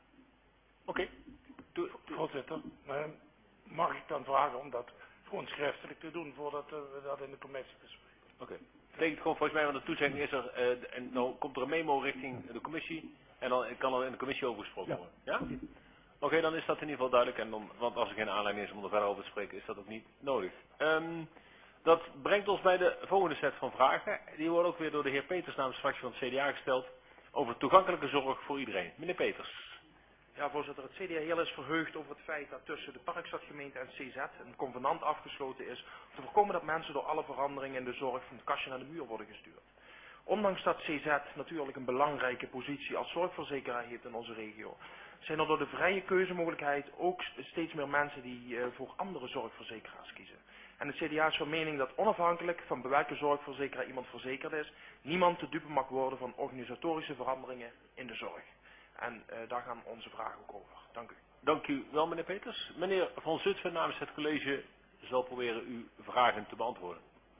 Oké. Voorzitter, mag ik dan vragen om dat gewoon schriftelijk te doen voordat we dat in de commissie bespreken? Oké. Betekent gewoon volgens mij, want de toezegging is er, en dan komt er een memo richting de commissie en dan kan er in de commissie over gesproken worden. Ja? Oké, dan is dat in ieder geval duidelijk. En dan, want als er geen aanleiding is om er verder over te spreken, is dat ook niet nodig. Dat brengt ons bij de volgende set van vragen. Die worden ook weer door de heer Peters namens de fractie van het CDA gesteld. Over toegankelijke zorg voor iedereen. Meneer Peters. Ja, voorzitter, het CDA heel is verheugd over het feit dat tussen de Parkstadgemeente en CZ een convenant afgesloten is om te voorkomen dat mensen door alle veranderingen in de zorg van het kastje naar de muur worden gestuurd. Ondanks dat CZ natuurlijk een belangrijke positie als zorgverzekeraar heeft in onze regio, zijn er door de vrije keuzemogelijkheid ook steeds meer mensen die voor andere zorgverzekeraars kiezen. En het CDA is van mening dat onafhankelijk van bij welke zorgverzekeraar iemand verzekerd is, niemand te dupe mag worden van organisatorische veranderingen in de zorg. En daar gaan onze vragen ook over. Dank u. Dank u wel, meneer Peters. Meneer Van Zutphen namens het college zal proberen uw vragen te beantwoorden.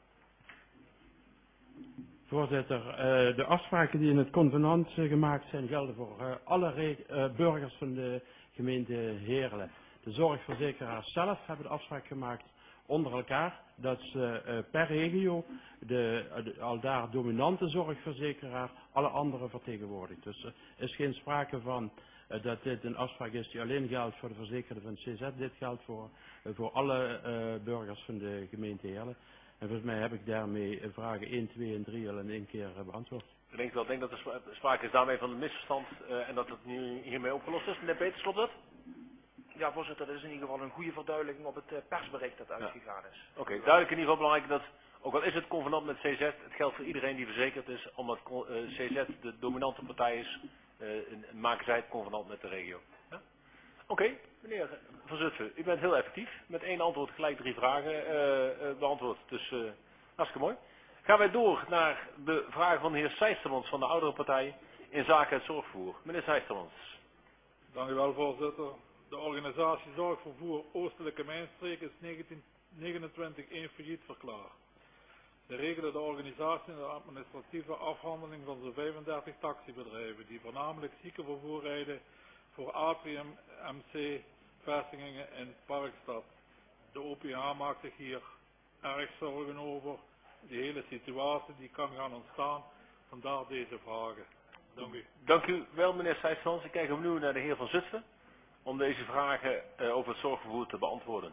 Voorzitter, de afspraken die in het convenant gemaakt zijn gelden voor alle burgers van de gemeente Heerlen. De zorgverzekeraars zelf hebben de afspraak gemaakt onder elkaar dat ze per regio de al daar dominante zorgverzekeraar alle anderen vertegenwoordigt. Dus er is geen sprake van dat dit een afspraak is die alleen geldt voor de verzekerden van CZ. Dit geldt voor alle burgers van de gemeente Heerlen. En volgens mij heb ik daarmee vragen 1, 2 en 3 al in één keer beantwoord. Ik denk dat er sprake is daarmee van een misverstand en dat het nu hiermee opgelost is. Meneer Peters, klopt dat? Ja, voorzitter, dat is in ieder geval een goede verduidelijking op het persbericht dat uitgegaan is. Oké, duidelijk in ieder geval belangrijk dat, ook al is het convenant met CZ, het geldt voor iedereen die verzekerd is, omdat CZ de dominante partij is, maken zij het convenant met de regio. Ja? Oké, meneer Van Zutphen, u bent heel effectief. Met 1 antwoord gelijk 3 vragen beantwoord. Dus hartstikke mooi. Gaan wij door naar de vraag van de heer Seistermans van de oudere partij in zaken het zorgvervoer. Meneer Seistermans. Dank u wel, voorzitter. De organisatie Zorgvervoer Oostelijke Mijnstreek is 1929 failliet verklaard. Ze regelen de organisatie en de administratieve afhandeling van zo'n 35 taxibedrijven die voornamelijk ziekenvervoer rijden voor Atrium MC vestigingen in Parkstad. De OPH maakt zich hier erg zorgen over die hele situatie die kan gaan ontstaan. Vandaar deze vragen. Dank u. Dank u wel, meneer Seistermans. Ik kijk opnieuw naar de heer Van Zutphen om deze vragen over het zorgvervoer te beantwoorden.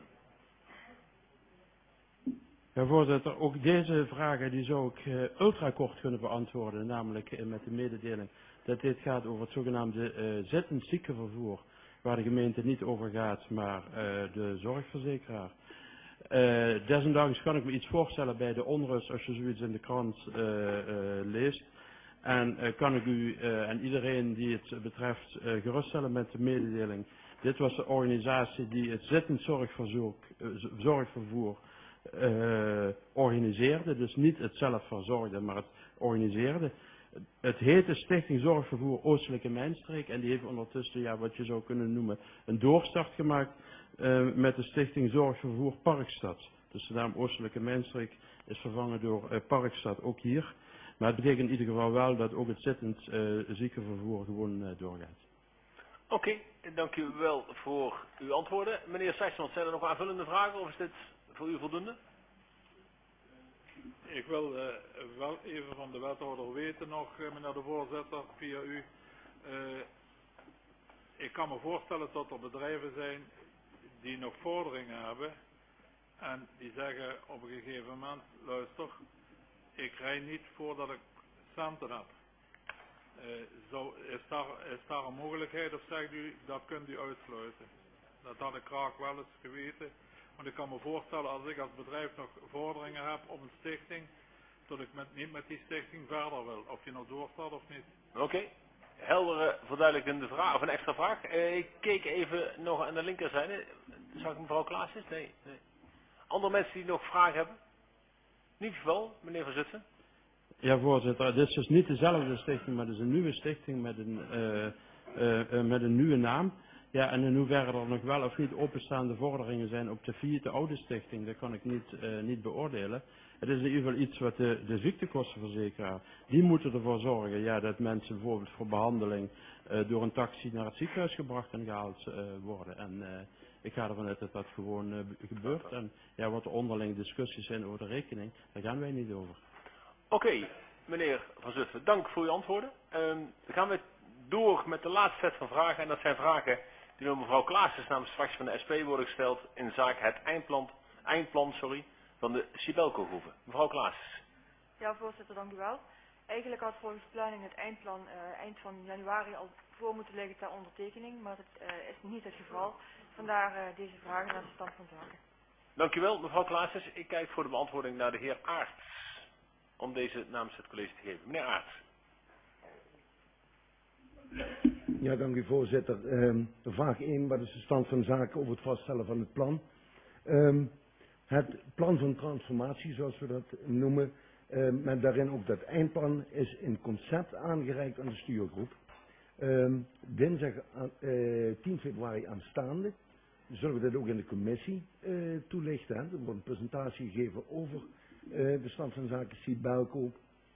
Ja, voorzitter, ook deze vragen die zou ik ultrakort kunnen beantwoorden, namelijk met de mededeling dat dit gaat over het zogenaamde zittend ziekenvervoer, waar de gemeente niet over gaat, maar de zorgverzekeraar. Desondanks kan ik me iets voorstellen bij de onrust als je zoiets in de krant leest. En kan ik u en iedereen die het betreft geruststellen met de mededeling. Dit was de organisatie die het zittend zorgvervoer organiseerde. Dus niet het zelf verzorgde, maar het organiseerde. Het heette Stichting Zorgvervoer Oostelijke Mijnstreek. En die heeft ondertussen, ja, wat je zou kunnen noemen, een doorstart gemaakt met de Stichting Zorgvervoer Parkstad. Dus de naam Oostelijke Mijnstreek is vervangen door Parkstad, ook hier. Maar het betekent in ieder geval wel dat ook het zittend ziekenvervoer gewoon doorgaat. Oké, dank u wel voor uw antwoorden. Meneer Seistermans, zijn er nog aanvullende vragen of is dit voor u voldoende? Ik wil wel even van de wethouder weten nog, meneer de voorzitter, via u. Ik kan me voorstellen dat er bedrijven zijn die nog vorderingen hebben en die zeggen op een gegeven moment, luister, ik rij niet voordat ik centen heb. Is daar een mogelijkheid of zegt u dat kunt u uitsluiten? Dat had ik graag wel eens geweten. Want ik kan me voorstellen als ik als bedrijf nog vorderingen heb op een stichting, dat ik niet met die stichting verder wil. Of je nou doorstaat of niet. Oké. Heldere verduidelijkende vraag, of een extra vraag. Ik keek even nog aan de linkerzijde. Zou ik mevrouw Klaas is? Nee. Andere mensen die nog vragen hebben? In ieder geval, meneer Van Zutphen. Ja, voorzitter. Het is dus niet dezelfde stichting, maar het is een nieuwe stichting met een nieuwe naam. Ja, en in hoeverre er nog wel of niet openstaande vorderingen zijn op de oude stichting, dat kan ik niet beoordelen. Het is in ieder geval iets wat de ziektekostenverzekeraar, die moeten ervoor zorgen dat mensen bijvoorbeeld voor behandeling door een taxi naar het ziekenhuis gebracht en gehaald worden. En ik ga ervan uit dat dat gewoon gebeurt. En ja, wat de onderling discussies zijn over de rekening, daar gaan wij niet over. Oké, meneer Van Zutphen, dank voor uw antwoorden. Dan gaan we door met de laatste set van vragen. En dat zijn vragen die door mevrouw Klaassen namens de fractie van de SP worden gesteld in zaak het eindplan van de Sibelco-groeven. Mevrouw Klaassen. Ja, voorzitter, dank u wel. Eigenlijk had volgens planning het eindplan eind van januari al voor moeten liggen ter ondertekening, maar dat is niet het geval. Vandaar deze vragen naar de stand van zaken. Dank u wel, mevrouw Klaassen. Ik kijk voor de beantwoording naar de heer Aerts, om deze namens het college te geven. Meneer Aerts. Ja, dank u voorzitter. Vraag 1, wat is de stand van zaken over het vaststellen van het plan? Het plan van transformatie, zoals we dat noemen, met daarin ook dat eindplan, is in concept aangereikt aan de stuurgroep. Dinsdag 10 februari aanstaande zullen we dit ook in de commissie toelichten. Hè. Er wordt een presentatie gegeven over de stand van zaken Sibelco.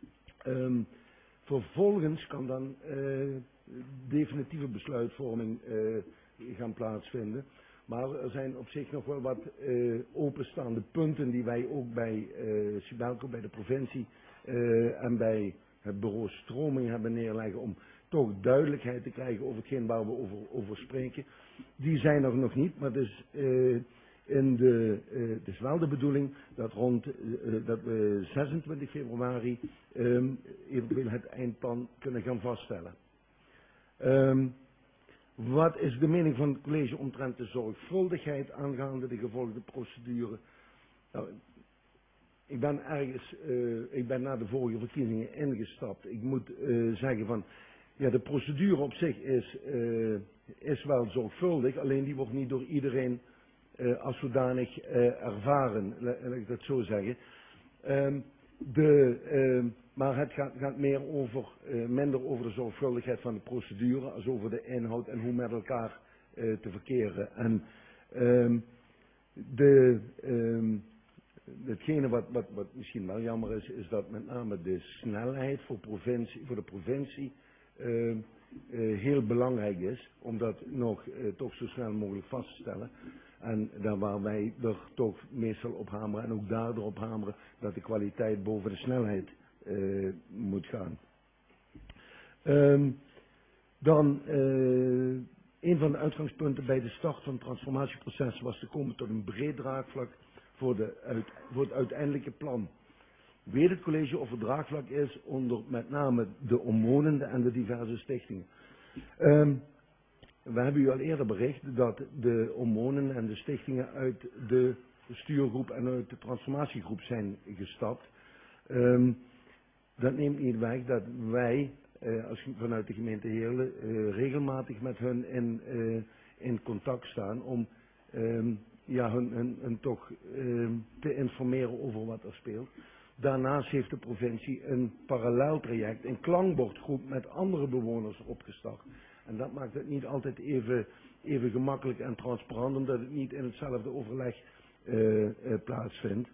Vervolgens kan dan definitieve besluitvorming gaan plaatsvinden. Maar er zijn op zich nog wel wat openstaande punten die wij ook bij Sibelco, bij de provincie en bij het bureau Stroming hebben neerleggen om toch duidelijkheid te krijgen over hetgeen waar we over spreken. Die zijn er nog niet, maar het is wel de bedoeling dat dat we 26 februari eventueel het eindplan kunnen gaan vaststellen. Wat is de mening van het college omtrent de zorgvuldigheid aangaande de gevolgde procedure? Nou, ik ben na de vorige verkiezingen ingestapt. Ik moet zeggen van, ja, de procedure op zich is wel zorgvuldig, alleen die wordt niet door iedereen als zodanig ervaren, laat ik dat zo zeggen. Maar het gaat minder over de zorgvuldigheid van de procedure als over de inhoud en hoe met elkaar te verkeren. En hetgene wat misschien wel jammer is dat met name de snelheid voor de provincie heel belangrijk is, om dat nog toch zo snel mogelijk vast te stellen. En daar waar wij er toch meestal op hameren en ook daardoor op hameren dat de kwaliteit boven de snelheid moet gaan. Een van de uitgangspunten bij de start van het transformatieproces was te komen tot een breed draagvlak voor het uiteindelijke plan. Weet het college of er draagvlak is onder met name de omwonenden en de diverse stichtingen. We hebben u al eerder bericht dat de omwonenden en de stichtingen uit de stuurgroep en uit de transformatiegroep zijn gestapt. Dat neemt niet weg dat wij vanuit de gemeente Heerlen regelmatig met hun in contact staan om hun toch te informeren over wat er speelt. Daarnaast heeft de provincie een parallel traject, een klankbordgroep met andere bewoners opgestart. En dat maakt het niet altijd even gemakkelijk en transparant, omdat het niet in hetzelfde overleg plaatsvindt.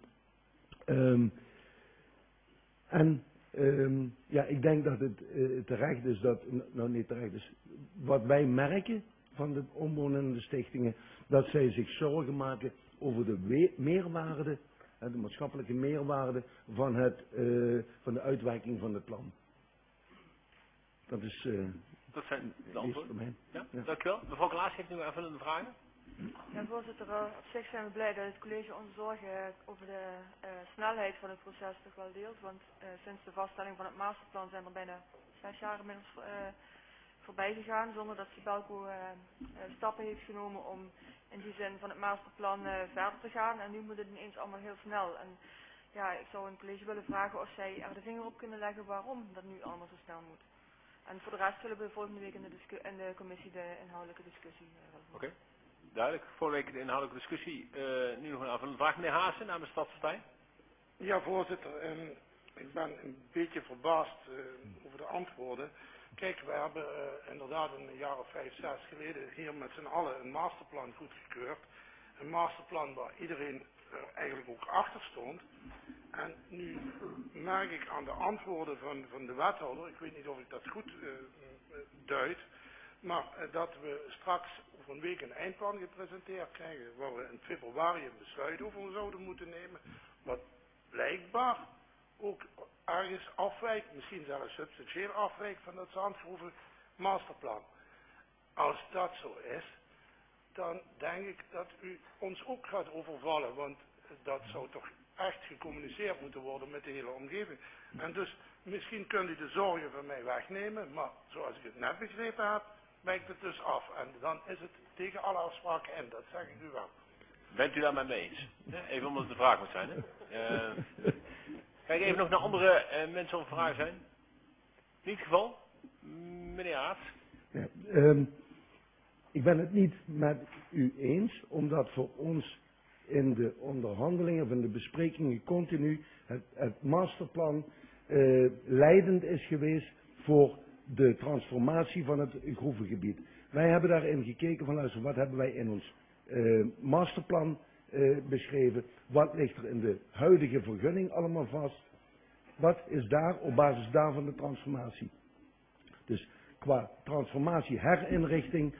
Ik denk dat het terecht is niet terecht is. Wat wij merken van de omwonende stichtingen, dat zij zich zorgen maken over de meerwaarde, de maatschappelijke meerwaarde van de uitwerking van het plan. Dat zijn de antwoorden. Ja, Ja. dank u wel. Mevrouw Klaas heeft nu even een vraag. Ja, voorzitter, op zich zijn we blij dat het college onze zorgen over de snelheid van het proces toch wel deelt. Want sinds de vaststelling van het masterplan zijn er bijna 6 jaar inmiddels voorbij gegaan. Zonder dat Sibelco stappen heeft genomen om in die zin van het masterplan verder te gaan. En nu moet het ineens allemaal heel snel. En ja, ik zou een college willen vragen of zij er de vinger op kunnen leggen waarom dat nu allemaal zo snel moet. En voor de rest zullen we volgende week in de commissie de inhoudelijke discussie Oké. Duidelijk. Vorige week de inhoudelijke discussie. Nu nog een aanvullende vraag. Meneer Haasen namens Stadspartij. Ja, voorzitter. Ik ben een beetje verbaasd over de antwoorden. Kijk, we hebben inderdaad een jaar of 5, 6 geleden hier met z'n allen een masterplan goedgekeurd. Een masterplan waar iedereen eigenlijk ook achter stond. En nu merk ik aan de antwoorden van de wethouder, ik weet niet of ik dat goed duid, maar dat we straks over een week een eindplan gepresenteerd krijgen, waar we in februari een besluit over zouden moeten nemen, wat blijkbaar ook ergens afwijkt, misschien zelfs substantieel afwijkt van dat Zandgroeven masterplan. Als dat zo is, dan denk ik dat u ons ook gaat overvallen, want dat zou toch echt gecommuniceerd moeten worden met de hele omgeving. En dus misschien kunt u de zorgen van mij wegnemen, maar zoals ik het net begrepen heb, wijkt het dus af. En dan is het tegen alle afspraken in, dat zeg ik u wel. Bent u daarmee mee eens? Even omdat het de vraag moet zijn. Hè? Kijk even nog naar andere mensen of vragen zijn. Niet het geval? Meneer Aarts? Ja, ik ben het niet met u eens, omdat voor ons in de onderhandelingen, van de besprekingen continu, het masterplan leidend is geweest voor de transformatie van het groevengebied. Wij hebben daarin gekeken van luister, wat hebben wij in ons masterplan beschreven, wat ligt er in de huidige vergunning allemaal vast, wat is daar op basis daarvan de transformatie. Dus qua transformatie herinrichting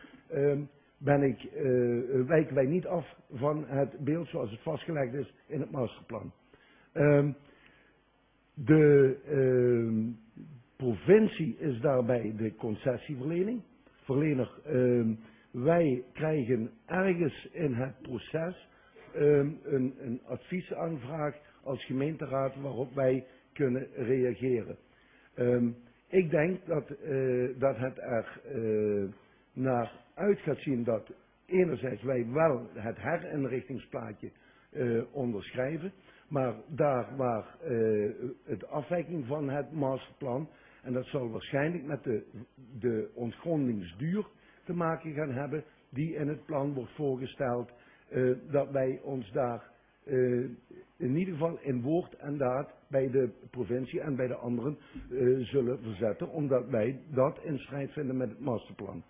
wijken wij niet af van het beeld zoals het vastgelegd is in het masterplan. De provincie is daarbij de concessieverlening. Wij krijgen ergens in het proces een adviesaanvraag als gemeenteraad waarop wij kunnen reageren. Ik denk dat het er naar uit gaat zien dat enerzijds wij wel het herinrichtingsplaatje onderschrijven, maar daar waar het afwijking van het masterplan, en dat zal waarschijnlijk met de ontgrondingsduur te maken gaan hebben, die in het plan wordt voorgesteld, dat wij ons daar in ieder geval in woord en daad bij de provincie en bij de anderen zullen verzetten, omdat wij dat in strijd vinden met het masterplan.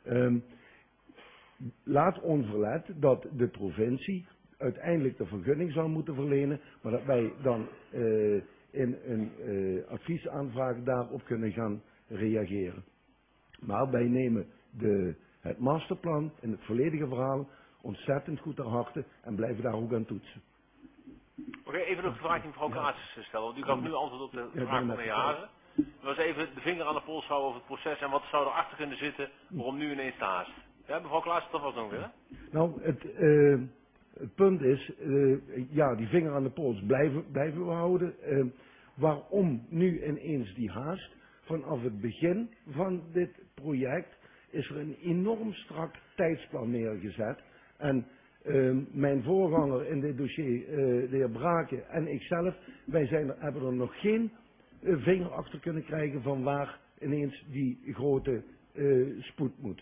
Laat onverlet dat de provincie uiteindelijk de vergunning zal moeten verlenen, maar dat wij dan in een adviesaanvraag daarop kunnen gaan reageren. Maar wij nemen het masterplan in het volledige verhaal ontzettend goed ter harte en blijven daar ook aan toetsen. Oké, even nog de vraag die mevrouw Kaats stellen, want u gaf nu antwoord op de vraag van meneer Hazen. Dat was even de vinger aan de pols houden over het proces en wat zou erachter kunnen zitten waarom nu ineens te haast. Ja, mevrouw Klaas, dat was nog weer, hè? Nou, het punt is, ja, die vinger aan de pols blijven we houden. Waarom nu ineens die haast? Vanaf het begin van dit project is er een enorm strak tijdsplan neergezet. En mijn voorganger in dit dossier, de heer Braken en ikzelf, wij hebben er nog geen vinger achter kunnen krijgen van waar ineens die grote spoed moet.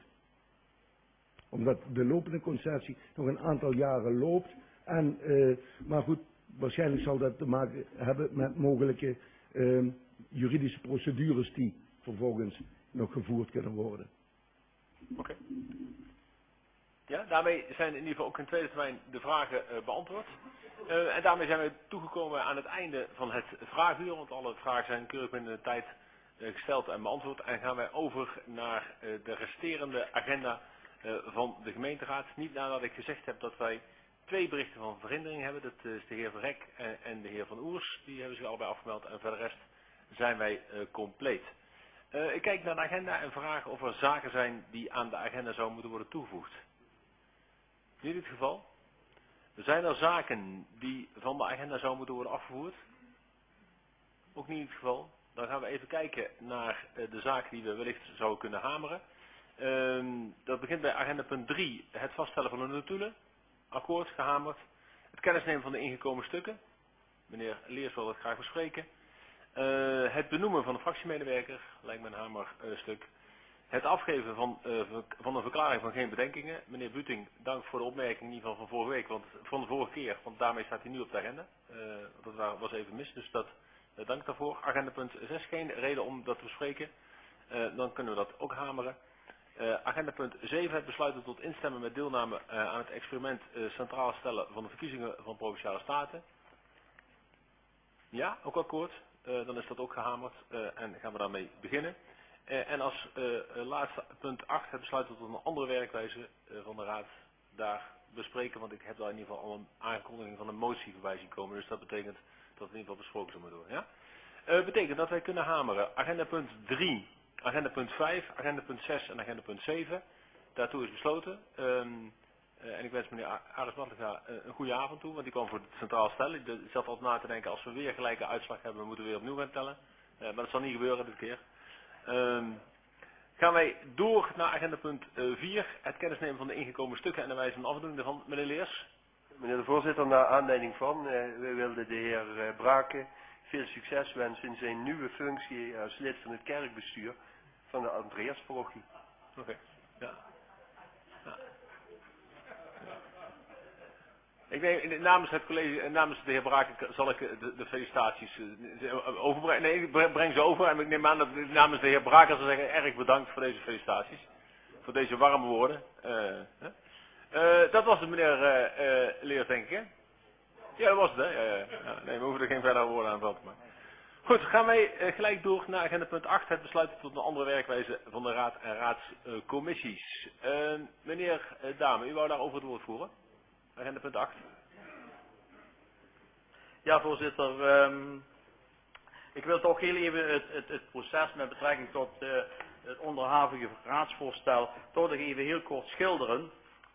Omdat de lopende concessie nog een aantal jaren loopt. Maar goed, waarschijnlijk zal dat te maken hebben met mogelijke juridische procedures die vervolgens nog gevoerd kunnen worden. Oké. Ja, daarmee zijn in ieder geval ook in tweede termijn de vragen beantwoord. En daarmee zijn we toegekomen aan het einde van het vraaguur, want alle vragen zijn keurig binnen de tijd gesteld en beantwoord. En gaan wij over naar de resterende agenda van de gemeenteraad. Niet nadat ik gezegd heb dat wij 2 berichten van verhindering hebben. Dat is de heer Verrek en de heer Van Oers. Die hebben zich allebei afgemeld en voor de rest zijn wij compleet. Ik kijk naar de agenda en vraag of er zaken zijn die aan de agenda zouden moeten worden toegevoegd. Niet het geval. Zijn er zaken die van de agenda zouden moeten worden afgevoerd? Ook niet het geval. Dan gaan we even kijken naar de zaken die we wellicht zouden kunnen hameren. Dat begint bij agenda punt 3, het vaststellen van de notulen. Akkoord, gehamerd. Het kennisnemen van de ingekomen stukken. Meneer Leers wil dat graag bespreken. Het benoemen van de fractiemedewerker, lijkt me een hamerstuk. Het afgeven van een verklaring van geen bedenkingen. Meneer Buting, dank voor de opmerking in ieder geval van vorige week, van de vorige keer, want daarmee staat hij nu op de agenda. Dat was even mis, dus dank daarvoor. Agenda punt 6, geen reden om dat te bespreken. Dan kunnen we dat ook hameren. Agenda punt 7, het besluiten tot instemmen met deelname aan het experiment centraal stellen van de verkiezingen van Provinciale Staten. Ja, ook akkoord. Dan is dat ook gehamerd en gaan we daarmee beginnen. En als laatste punt 8, het besluiten tot een andere werkwijze van de Raad daar bespreken, want ik heb daar in ieder geval al een aankondiging van een motie voorbij zien komen, dus dat betekent dat het in ieder geval besproken zou moeten worden. Ja? Betekent dat wij kunnen hameren agenda punt 3, agenda punt 5, agenda punt 6 en agenda punt 7. Daartoe is besloten. En ik wens meneer Aris Matlega een goede avond toe, want die kwam voor het centraal stellen. Ik zat al na te denken, als we weer gelijke uitslag hebben, we moeten weer opnieuw gaan tellen. Maar dat zal niet gebeuren dit keer. Gaan wij door naar agenda punt 4, het kennisnemen van de ingekomen stukken en de wijze van afdoening daarvan. Meneer Leers. Meneer de voorzitter, naar aanleiding van, wij wilden de heer Braken veel succes wensen in zijn nieuwe functie als lid van het kerkbestuur van de Andreasparochie. Oké. Ja. Ik neem namens het college, namens de heer Braken zal ik de felicitaties overbrengen. Nee, ik breng ze over en ik neem aan dat ik namens de heer Braken zal zeggen erg bedankt voor deze felicitaties. Voor deze warme woorden. Dat was het meneer Leers, denk ik, hè? Ja, dat was het, hè? Ja. Nee, we hoeven er geen verdere woorden aan te maken. Goed, gaan wij gelijk door naar agenda punt 8, het besluiten tot een andere werkwijze van de Raad en Raadscommissies. Meneer Dame, u wou daarover het woord voeren? Agenda punt 8. Ja, voorzitter. Ik wil toch heel even het proces met betrekking tot het onderhavige raadsvoorstel toch nog even heel kort schilderen.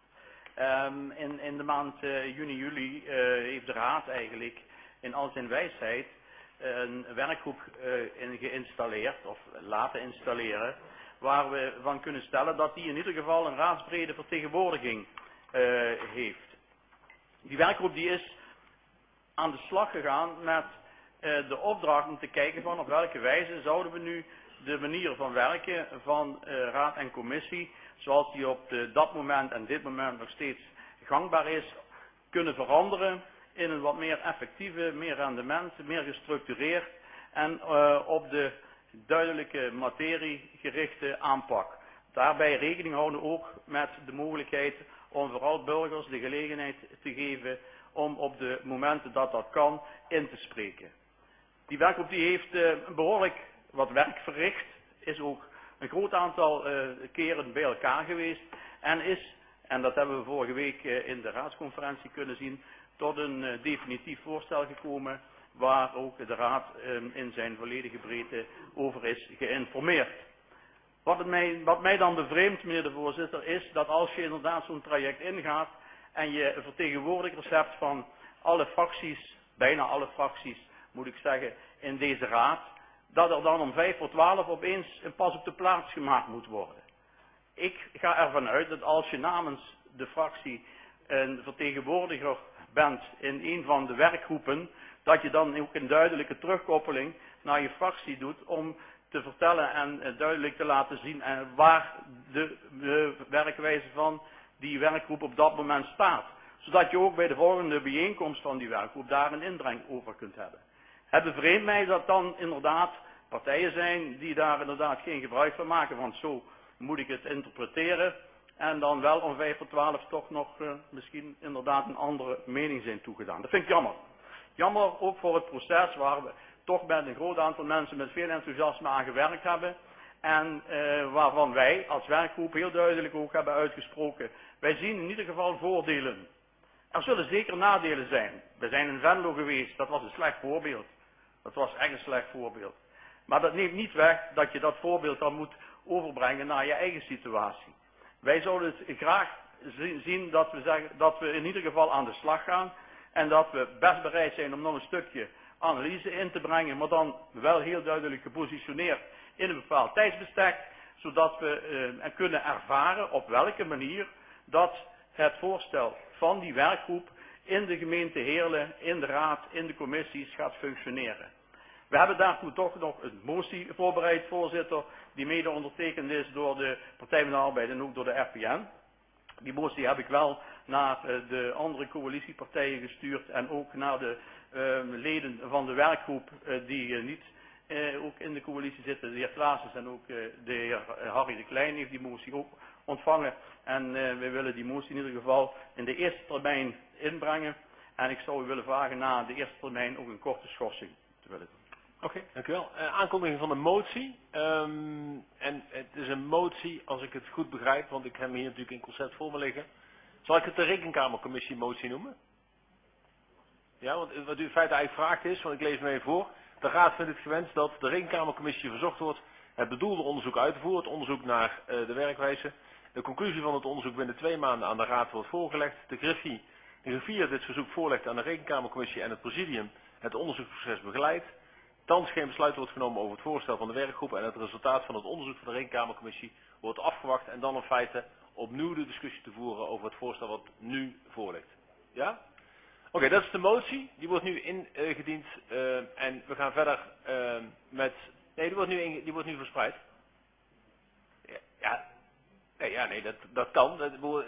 In de maand juni, juli heeft de Raad eigenlijk in al zijn wijsheid een werkgroep geïnstalleerd of laten installeren, waar we van kunnen stellen dat die in ieder geval een raadsbrede vertegenwoordiging heeft. Die werkgroep die is aan de slag gegaan met de opdracht om te kijken van op welke wijze zouden we nu de manier van werken van raad en commissie, zoals die op dat moment en dit moment nog steeds gangbaar is, kunnen veranderen in een wat meer effectieve, meer rendement, meer gestructureerd en op de duidelijke materie gerichte aanpak. Daarbij rekening houden ook met de mogelijkheid om vooral burgers de gelegenheid te geven om op de momenten dat dat kan in te spreken. Die werkgroep die heeft behoorlijk wat werk verricht, is ook een groot aantal keren bij elkaar geweest en is, en dat hebben we vorige week in de raadsconferentie kunnen zien, tot een definitief voorstel gekomen waar ook de raad in zijn volledige breedte over is geïnformeerd. Wat mij dan bevreemdt, meneer de voorzitter, is dat als je inderdaad zo'n traject ingaat en je vertegenwoordigers hebt van alle fracties, bijna alle fracties moet ik zeggen, in deze raad, dat er dan om 11:55 opeens een pas op de plaats gemaakt moet worden. Ik ga ervan uit dat als je namens de fractie een vertegenwoordiger bent in een van de werkgroepen, dat je dan ook een duidelijke terugkoppeling naar je fractie doet om te vertellen en duidelijk te laten zien waar de werkwijze van die werkgroep op dat moment staat. Zodat je ook bij de volgende bijeenkomst van die werkgroep daar een inbreng over kunt hebben. Het bevreemdt mij dat dan inderdaad partijen zijn die daar inderdaad geen gebruik van maken, want zo moet ik het interpreteren. En dan wel om 11:55 toch nog misschien inderdaad een andere mening zijn toegedaan. Dat vind ik jammer. Jammer ook voor het proces waar we toch met een groot aantal mensen met veel enthousiasme aan gewerkt hebben. En waarvan wij als werkgroep heel duidelijk ook hebben uitgesproken. Wij zien in ieder geval voordelen. Er zullen zeker nadelen zijn. We zijn in Venlo geweest, dat was een slecht voorbeeld. Dat was echt een slecht voorbeeld. Maar dat neemt niet weg dat je dat voorbeeld dan moet overbrengen naar je eigen situatie. Wij zouden het graag zien dat we zeggen dat we in ieder geval aan de slag gaan. En dat we best bereid zijn om nog een stukje analyse in te brengen, maar dan wel heel duidelijk gepositioneerd in een bepaald tijdsbestek, zodat we kunnen ervaren op welke manier dat het voorstel van die werkgroep in de gemeente Heerlen, in de raad, in de commissies gaat functioneren. We hebben daartoe toch nog een motie voorbereid, voorzitter, die mede ondertekend is door de Partij van de Arbeid en ook door de RPN. Die motie heb ik wel naar de andere coalitiepartijen gestuurd en ook naar de leden van de werkgroep die niet ook in de coalitie zitten. De heer Klaasens en ook de heer Harry de Klein heeft die motie ook ontvangen. En we willen die motie in ieder geval in de eerste termijn inbrengen. En ik zou u willen vragen na de eerste termijn ook een korte schorsing voorzitter. Oké, dank u wel. Aankondiging van de motie. En het is een motie, als ik het goed begrijp, want ik heb hem hier natuurlijk in concept voor me liggen. Zal ik het de Rekenkamercommissie motie noemen? Ja, want wat u in feite eigenlijk vraagt is, want ik lees hem even voor. De Raad vindt het gewenst dat de Rekenkamercommissie verzocht wordt het bedoelde onderzoek uit te voeren, het onderzoek naar de werkwijze. De conclusie van het onderzoek binnen 2 maanden aan de Raad wordt voorgelegd. De griffier dit verzoek voorlegt aan de Rekenkamercommissie en het presidium het onderzoeksproces begeleidt. Thans geen besluit wordt genomen over het voorstel van de werkgroep en het resultaat van het onderzoek van de Rekenkamercommissie wordt afgewacht en dan in feite opnieuw de discussie te voeren over het voorstel wat nu voorligt. Ja? Oké, dat is de motie. Die wordt nu ingediend en we gaan verder met... Nee, die wordt nu verspreid. Nee, dat kan.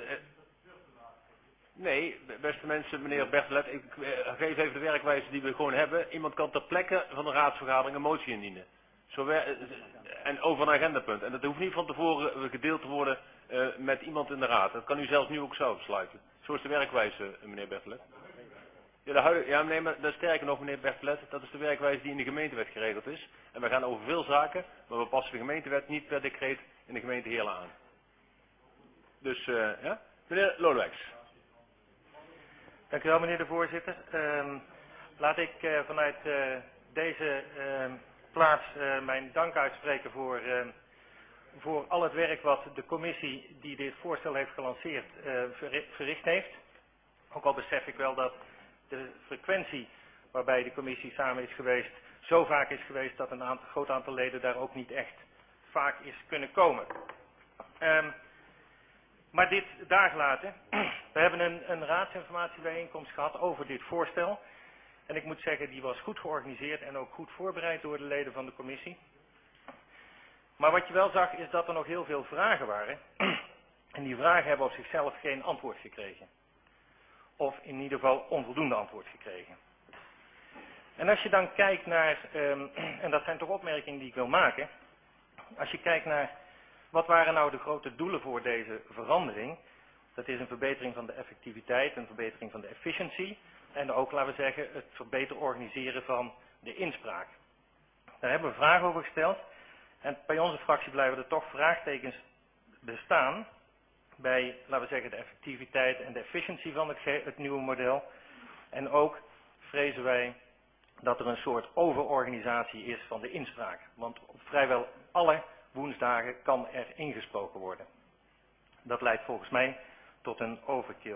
Nee, beste mensen, meneer Bertelet, ik geef even de werkwijze die we gewoon hebben. Iemand kan ter plekke van de raadsvergadering een motie indienen. En over een agendapunt. En dat hoeft niet van tevoren gedeeld te worden met iemand in de raad. Dat kan u zelfs nu ook zelf besluiten. Zo is de werkwijze, meneer Bertelet. Ja, nee, maar dat is sterker nog, meneer Bertelet, dat is de werkwijze die in de gemeentewet geregeld is. En we gaan over veel zaken, maar we passen de gemeentewet niet per decreet in de gemeente Heerlen aan. Dus, ja. Meneer Lodewijks. Dank u wel, meneer de voorzitter. Laat ik vanuit deze plaats mijn dank uitspreken voor al het werk wat de commissie die dit voorstel heeft gelanceerd verricht heeft. Ook al besef ik wel dat de frequentie waarbij de commissie samen is geweest zo vaak is geweest dat een groot aantal leden daar ook niet echt vaak is kunnen komen. Maar dit daar gelaten. We hebben een raadsinformatiebijeenkomst gehad over dit voorstel. En ik moet zeggen, die was goed georganiseerd en ook goed voorbereid door de leden van de commissie. Maar wat je wel zag is dat er nog heel veel vragen waren. En die vragen hebben op zichzelf geen antwoord gekregen. Of in ieder geval onvoldoende antwoord gekregen. En als je dan kijkt naar, en dat zijn toch opmerkingen die ik wil maken. Als je kijkt naar, wat waren nou de grote doelen voor deze verandering? Dat is een verbetering van de effectiviteit, een verbetering van de efficiëntie. En ook, laten we zeggen, het beter organiseren van de inspraak. Daar hebben we vragen over gesteld. En bij onze fractie blijven er toch vraagtekens bestaan. Bij, laten we zeggen, de effectiviteit en de efficiëntie van het nieuwe model. En ook vrezen wij dat er een soort overorganisatie is van de inspraak. Want op vrijwel alle woensdagen kan er ingesproken worden. Dat leidt volgens mij tot een overkill.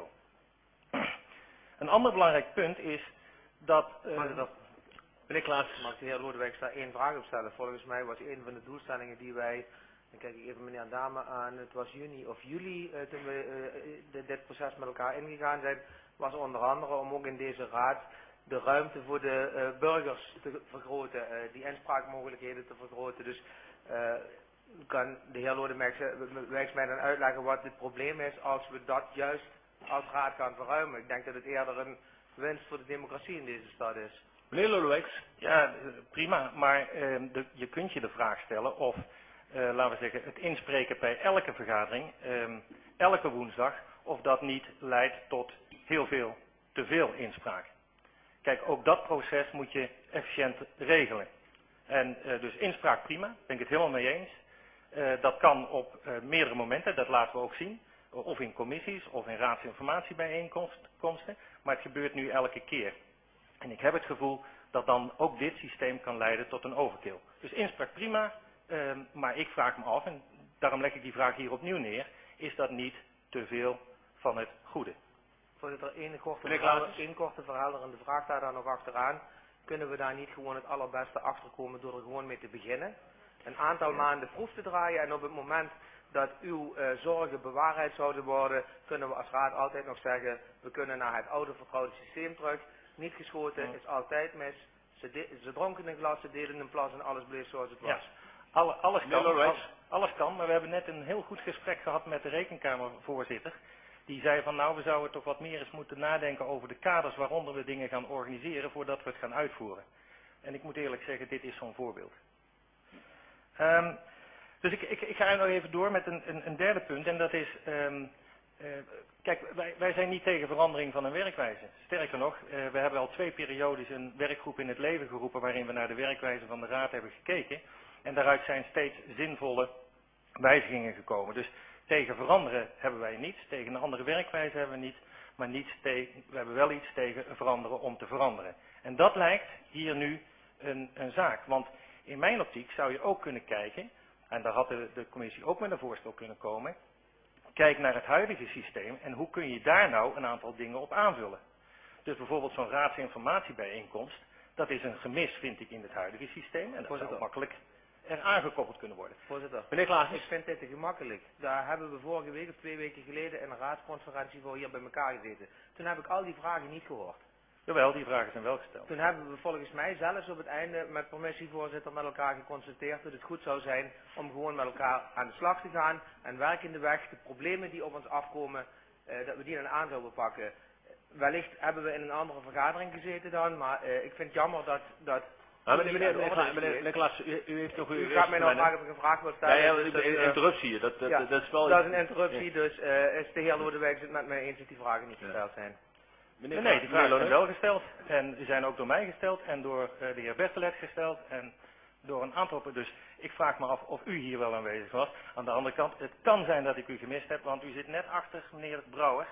Een ander belangrijk punt is dat... Meneer Klaas, mag de heer Lodewijks daar één vraag op stellen? Volgens mij was een van de doelstellingen die wij, dan kijk ik even meneer Dame aan, het was juni of juli toen we dit proces met elkaar ingegaan zijn, was onder andere om ook in deze raad de ruimte voor de burgers te vergroten, die inspraakmogelijkheden te vergroten. Dus kan de heer Lodewijks mij dan uitleggen wat het probleem is als we dat juist als raad gaan verruimen? Ik denk dat het eerder een winst voor de democratie in deze stad is. Meneer Lodewijks. Ja, prima, maar je kunt je de vraag stellen of, laten we zeggen, het inspreken bij elke vergadering, elke woensdag, of dat niet leidt tot heel veel, te veel inspraak. Kijk, ook dat proces moet je efficiënt regelen. En dus inspraak prima, ben ik het helemaal mee eens. Dat kan op meerdere momenten, dat laten we ook zien. Of in commissies, of in raadsinformatiebijeenkomsten. Maar het gebeurt nu elke keer. En ik heb het gevoel dat dan ook dit systeem kan leiden tot een overkill. Dus inspraak prima, maar ik vraag me af, en daarom leg ik die vraag hier opnieuw neer, is dat niet te veel van het goede? Voorzitter, één korte verhelderende vraag daar dan nog achteraan. Kunnen we daar niet gewoon het allerbeste achterkomen door er gewoon mee te beginnen? Een aantal maanden proef te draaien en op het moment dat uw zorgen bewaarheid zouden worden, kunnen we als raad altijd nog zeggen, we kunnen naar het oude vertrouwde systeem terug. Niet geschoten is altijd mis. Ze dronken een glas, ze deden een plas en alles bleef zoals het was. Ja, alles kan, maar we hebben net een heel goed gesprek gehad met de rekenkamervoorzitter. Die zei van nou, we zouden toch wat meer eens moeten nadenken over de kaders waaronder we dingen gaan organiseren voordat we het gaan uitvoeren. En ik moet eerlijk zeggen, dit is zo'n voorbeeld. Dus ik ga nog even door met een derde punt en dat is Kijk, wij zijn niet tegen verandering van een werkwijze. Sterker nog, we hebben al 2 periodes een werkgroep in het leven geroepen waarin we naar de werkwijze van de Raad hebben gekeken. En daaruit zijn steeds zinvolle wijzigingen gekomen. Dus tegen veranderen hebben wij niets, tegen een andere werkwijze hebben we niets, maar we hebben wel iets tegen veranderen om te veranderen. En dat lijkt hier nu een zaak. Want in mijn optiek zou je ook kunnen kijken, en daar had de commissie ook met een voorstel kunnen komen, kijk naar het huidige systeem en hoe kun je daar nou een aantal dingen op aanvullen. Dus bijvoorbeeld zo'n raadsinformatiebijeenkomst, dat is een gemis vind ik in het huidige systeem en dat zou makkelijk er aangekoppeld kunnen worden. Voorzitter, meneer Klaas, ik vind dit te gemakkelijk. Daar hebben we vorige week of 2 weken geleden in een raadsconferentie voor hier bij elkaar gezeten. Toen heb ik al die vragen niet gehoord. Jawel, die vragen zijn wel gesteld. Toen hebben we volgens mij zelfs op het einde met permissievoorzitter met elkaar geconsulteerd dat het goed zou zijn om gewoon met elkaar aan de slag te gaan en werkende weg de problemen die op ons afkomen, dat we die dan aan zouden pakken. Wellicht hebben we in een andere vergadering gezeten dan, maar ik vind het jammer dat meneer Klaas, u heeft nog... U gaat mij nou vragen of ik een vraag wil stellen. Ja, een interruptie, dat is wel... Dat is een interruptie, dus is de heer Lodewijk het met mij eens dat die vragen niet gesteld zijn. Nee, die vragen zijn wel gesteld en die zijn ook door mij gesteld en door de heer Bertelet gesteld en door een aantal. Dus ik vraag me af of u hier wel aanwezig was. Aan de andere kant, het kan zijn dat ik u gemist heb, want u zit net achter meneer Brouwer.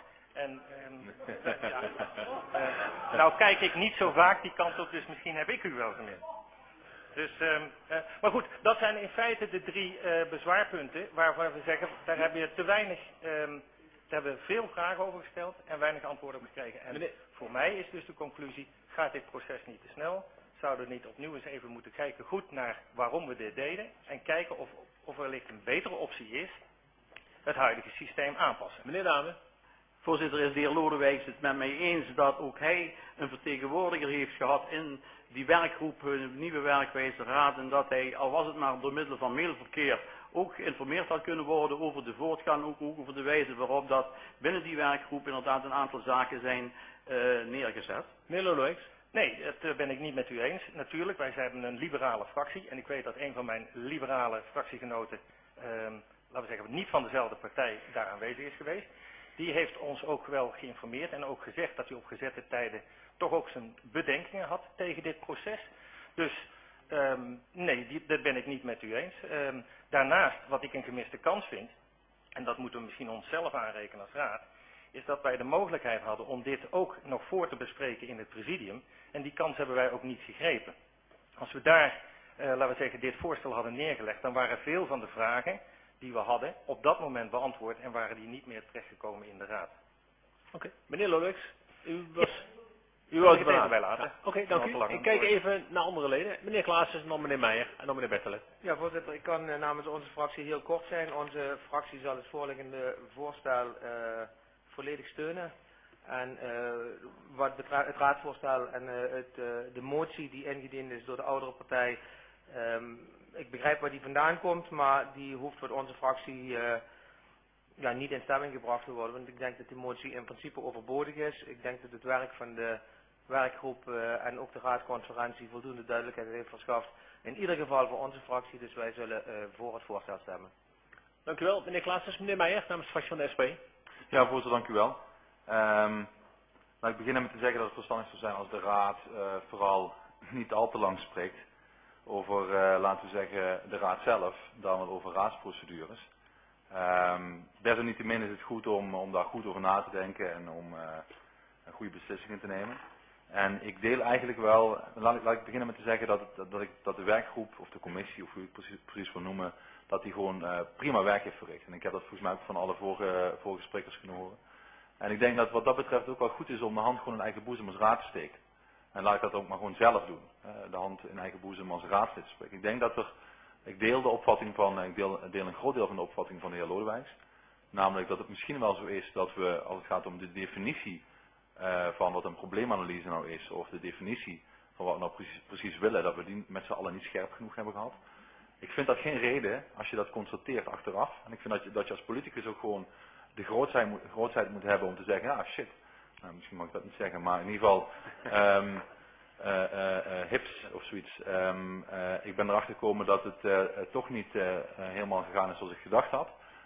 Nou kijk ik niet zo vaak die kant op, dus misschien heb ik u wel gemist. Dus, maar goed, dat zijn in feite de 3 bezwaarpunten waarvan we zeggen, daar heb je te weinig... Daar hebben we veel vragen over gesteld en weinig antwoorden op gekregen. En voor mij is dus de conclusie, gaat dit proces niet te snel? Zouden we niet opnieuw eens even moeten kijken goed naar waarom we dit deden. En kijken of er wellicht een betere optie is, het huidige systeem aanpassen. Meneer Dame. Voorzitter, is de heer Lodewijk het met mij eens dat ook hij een vertegenwoordiger heeft gehad in die werkgroep, een nieuwe werkwijze raad. En dat hij, al was het maar door middel van mailverkeer, ook geïnformeerd had kunnen worden over de voortgang, ook over de wijze waarop dat binnen die werkgroep inderdaad een aantal zaken zijn neergezet. Meneer Lodewijk? Nee, dat ben ik niet met u eens. Natuurlijk, wij zijn een liberale fractie en ik weet dat een van mijn liberale fractiegenoten, laten we zeggen, niet van dezelfde partij daar aanwezig is geweest. Die heeft ons ook wel geïnformeerd en ook gezegd dat hij op gezette tijden toch ook zijn bedenkingen had tegen dit proces. Dus nee, dat ben ik niet met u eens. Daarnaast, wat ik een gemiste kans vind, en dat moeten we misschien onszelf aanrekenen als raad, is dat wij de mogelijkheid hadden om dit ook nog voor te bespreken in het presidium. En die kans hebben wij ook niet gegrepen. Als we daar, laten we zeggen, dit voorstel hadden neergelegd, dan waren veel van de vragen die we hadden op dat moment beantwoord en waren die niet meer terechtgekomen in de raad. Oké. Meneer Lodewijk, u was het even bij laten. Oké, dank u. Ik kijk even naar andere leden. Meneer Klaassen, dan meneer Meijer en dan meneer Bertelet. Ja, voorzitter, ik kan namens onze fractie heel kort zijn. Onze fractie zal het voorliggende voorstel volledig steunen. En wat betreft het raadsvoorstel en de motie die ingediend is door de oudere partij, ik begrijp waar die vandaan komt, maar die hoeft voor onze fractie niet in stemming gebracht te worden. Want ik denk dat die motie in principe overbodig is. Ik denk dat het werk van de werkgroep en ook de raadsconferentie voldoende duidelijkheid heeft verschaft. In ieder geval voor onze fractie, dus wij zullen voor het voorstel stemmen. Dank u wel, meneer Klaassen. Meneer Meijer, namens de fractie van de SP. Ja, voorzitter, dank u wel. Laat ik beginnen met te zeggen dat het verstandig zou zijn als de raad vooral niet al te lang spreekt over, laten we zeggen, de raad zelf, dan wel over raadsprocedures. Desalniettemin is het goed om daar goed over na te denken en om goede beslissingen te nemen. En ik deel eigenlijk wel, laat ik beginnen met te zeggen dat de werkgroep of de commissie, of hoe je het precies wil noemen, dat die gewoon prima werk heeft verricht. En ik heb dat volgens mij ook van alle vorige sprekers kunnen horen. En ik denk dat wat dat betreft ook wel goed is om de hand gewoon in eigen boezem als raad te steken. En laat ik dat ook maar gewoon zelf doen. De hand in eigen boezem als raadslid te spreken. Ik denk dat ik deel de opvatting ik deel een groot deel van de opvatting van de heer Lodewijks. Namelijk dat het misschien wel zo is dat we, als het gaat om de definitie van wat een probleemanalyse nou is, of de definitie van wat we nou precies willen, dat we die met z'n allen niet scherp genoeg hebben gehad. Ik vind dat geen reden als je dat constateert achteraf. En ik vind dat je als politicus ook gewoon de grootheid moet hebben om te zeggen, ja shit, nou, misschien mag ik dat niet zeggen, maar in ieder geval hips of zoiets. Ik ben erachter gekomen dat het toch niet helemaal gegaan is zoals ik gedacht had.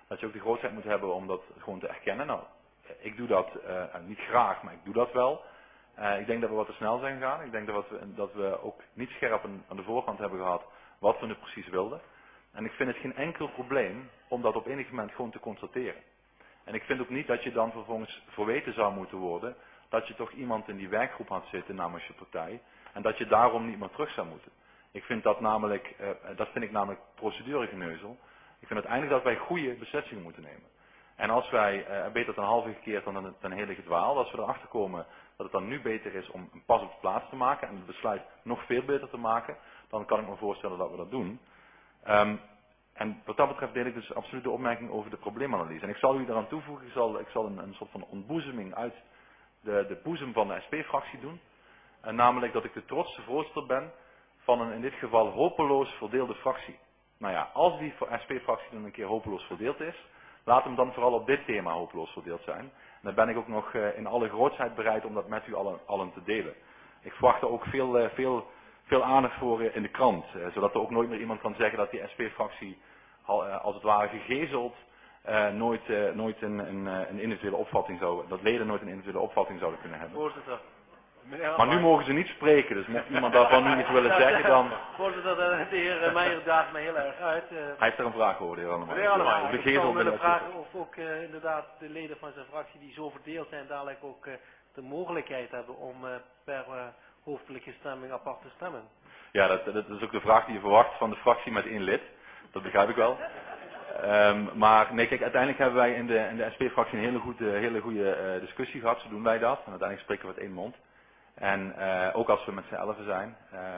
Dat je ook de grootheid moet hebben om dat gewoon te erkennen. Nou, ik doe dat niet graag, maar ik doe dat wel. Ik denk dat we wat te snel zijn gegaan. Ik denk dat we ook niet scherp aan de voorkant hebben gehad wat we nu precies wilden. En ik vind het geen enkel probleem om dat op enig moment gewoon te constateren. En ik vind ook niet dat je dan vervolgens verweten zou moeten worden dat je toch iemand in die werkgroep had zitten namens je partij en dat je daarom niet meer terug zou moeten. Ik vind dat namelijk, proceduregeneuzel. Ik vind uiteindelijk dat wij goede beslissingen moeten nemen. En als wij, beter dan halve gekeerd dan ten hele gedwaald, als we erachter komen dat het dan nu beter is om een pas op de plaats te maken en het besluit nog veel beter te maken, dan kan ik me voorstellen dat we dat doen. En wat dat betreft deel ik dus absoluut de opmerking over de probleemanalyse. En ik zal u daaraan toevoegen, ik zal een soort van ontboezeming uit de boezem van de SP-fractie doen. En namelijk dat ik de trotse voorzitter ben van een in dit geval hopeloos verdeelde fractie. Nou ja, als die SP-fractie dan een keer hopeloos verdeeld is, laat hem dan vooral op dit thema hopeloos verdeeld zijn. En dan ben ik ook nog in alle grootsheid bereid om dat met u allen te delen. Ik verwacht er ook veel aandacht voor in de krant, zodat er ook nooit meer iemand kan zeggen dat die SP-fractie als het ware gegezeld nooit een individuele opvatting dat leden nooit een individuele opvatting zouden kunnen hebben. Voorzitter. Maar nu mogen ze niet spreken, dus mocht iemand daarvan nu iets willen zeggen, dan... Voorzitter, de heer Meijer daagt me heel erg uit. Hij heeft er een vraag over, de heer Annemar. Meneer Annemar, ik zou willen vragen of ook inderdaad de leden van zijn fractie die zo verdeeld zijn, dadelijk ook de mogelijkheid hebben om per hoofdelijke stemming apart te stemmen. Ja, dat is ook de vraag die je verwacht van de fractie met 1 lid. Dat begrijp ik wel. Maar nee, kijk, uiteindelijk hebben wij in de SP-fractie een hele goede discussie gehad. Zo doen wij dat. En uiteindelijk spreken we het 1 mond. En ook als we met z'n 11 zijn.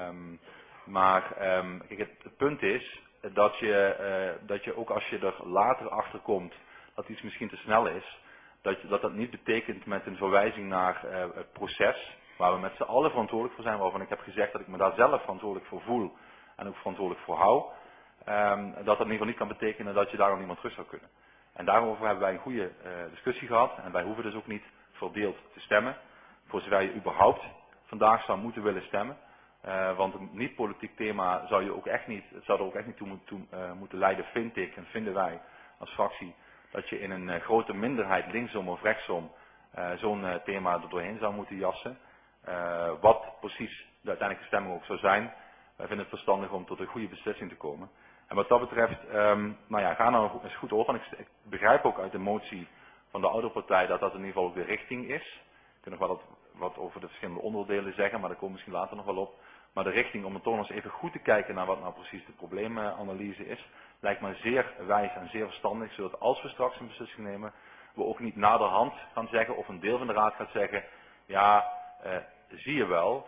Kijk, het punt is dat je ook als je er later achter komt dat iets misschien te snel is, dat niet betekent met een verwijzing naar het proces, waar we met z'n allen verantwoordelijk voor zijn, waarvan ik heb gezegd dat ik me daar zelf verantwoordelijk voor voel en ook verantwoordelijk voor hou, dat in ieder geval niet kan betekenen dat je daarom niemand terug zou kunnen. En daarover hebben wij een goede discussie gehad en wij hoeven dus ook niet verdeeld te stemmen, voor zover je überhaupt vandaag zou moeten willen stemmen. Want een niet-politiek thema zou er ook echt niet toe moeten leiden, vind ik en vinden wij als fractie, dat je in een grote minderheid, linksom of rechtsom, zo'n thema er doorheen zou moeten jassen. Wat precies de uiteindelijke stemming ook zou zijn, wij vinden het verstandig om tot een goede beslissing te komen. En wat dat betreft, ga nou eens goed op, want ik begrijp ook uit de motie van de oudere partij dat dat in ieder geval ook de richting is. Ik kan nog wel wat over de verschillende onderdelen zeggen, maar daar komen we misschien later nog wel op. Maar de richting om er toch nog eens even goed te kijken naar wat nou precies de probleemanalyse is, lijkt me zeer wijs en zeer verstandig, zodat als we straks een beslissing nemen, we ook niet naderhand gaan zeggen, of een deel van de raad gaat zeggen, ja, zie je wel,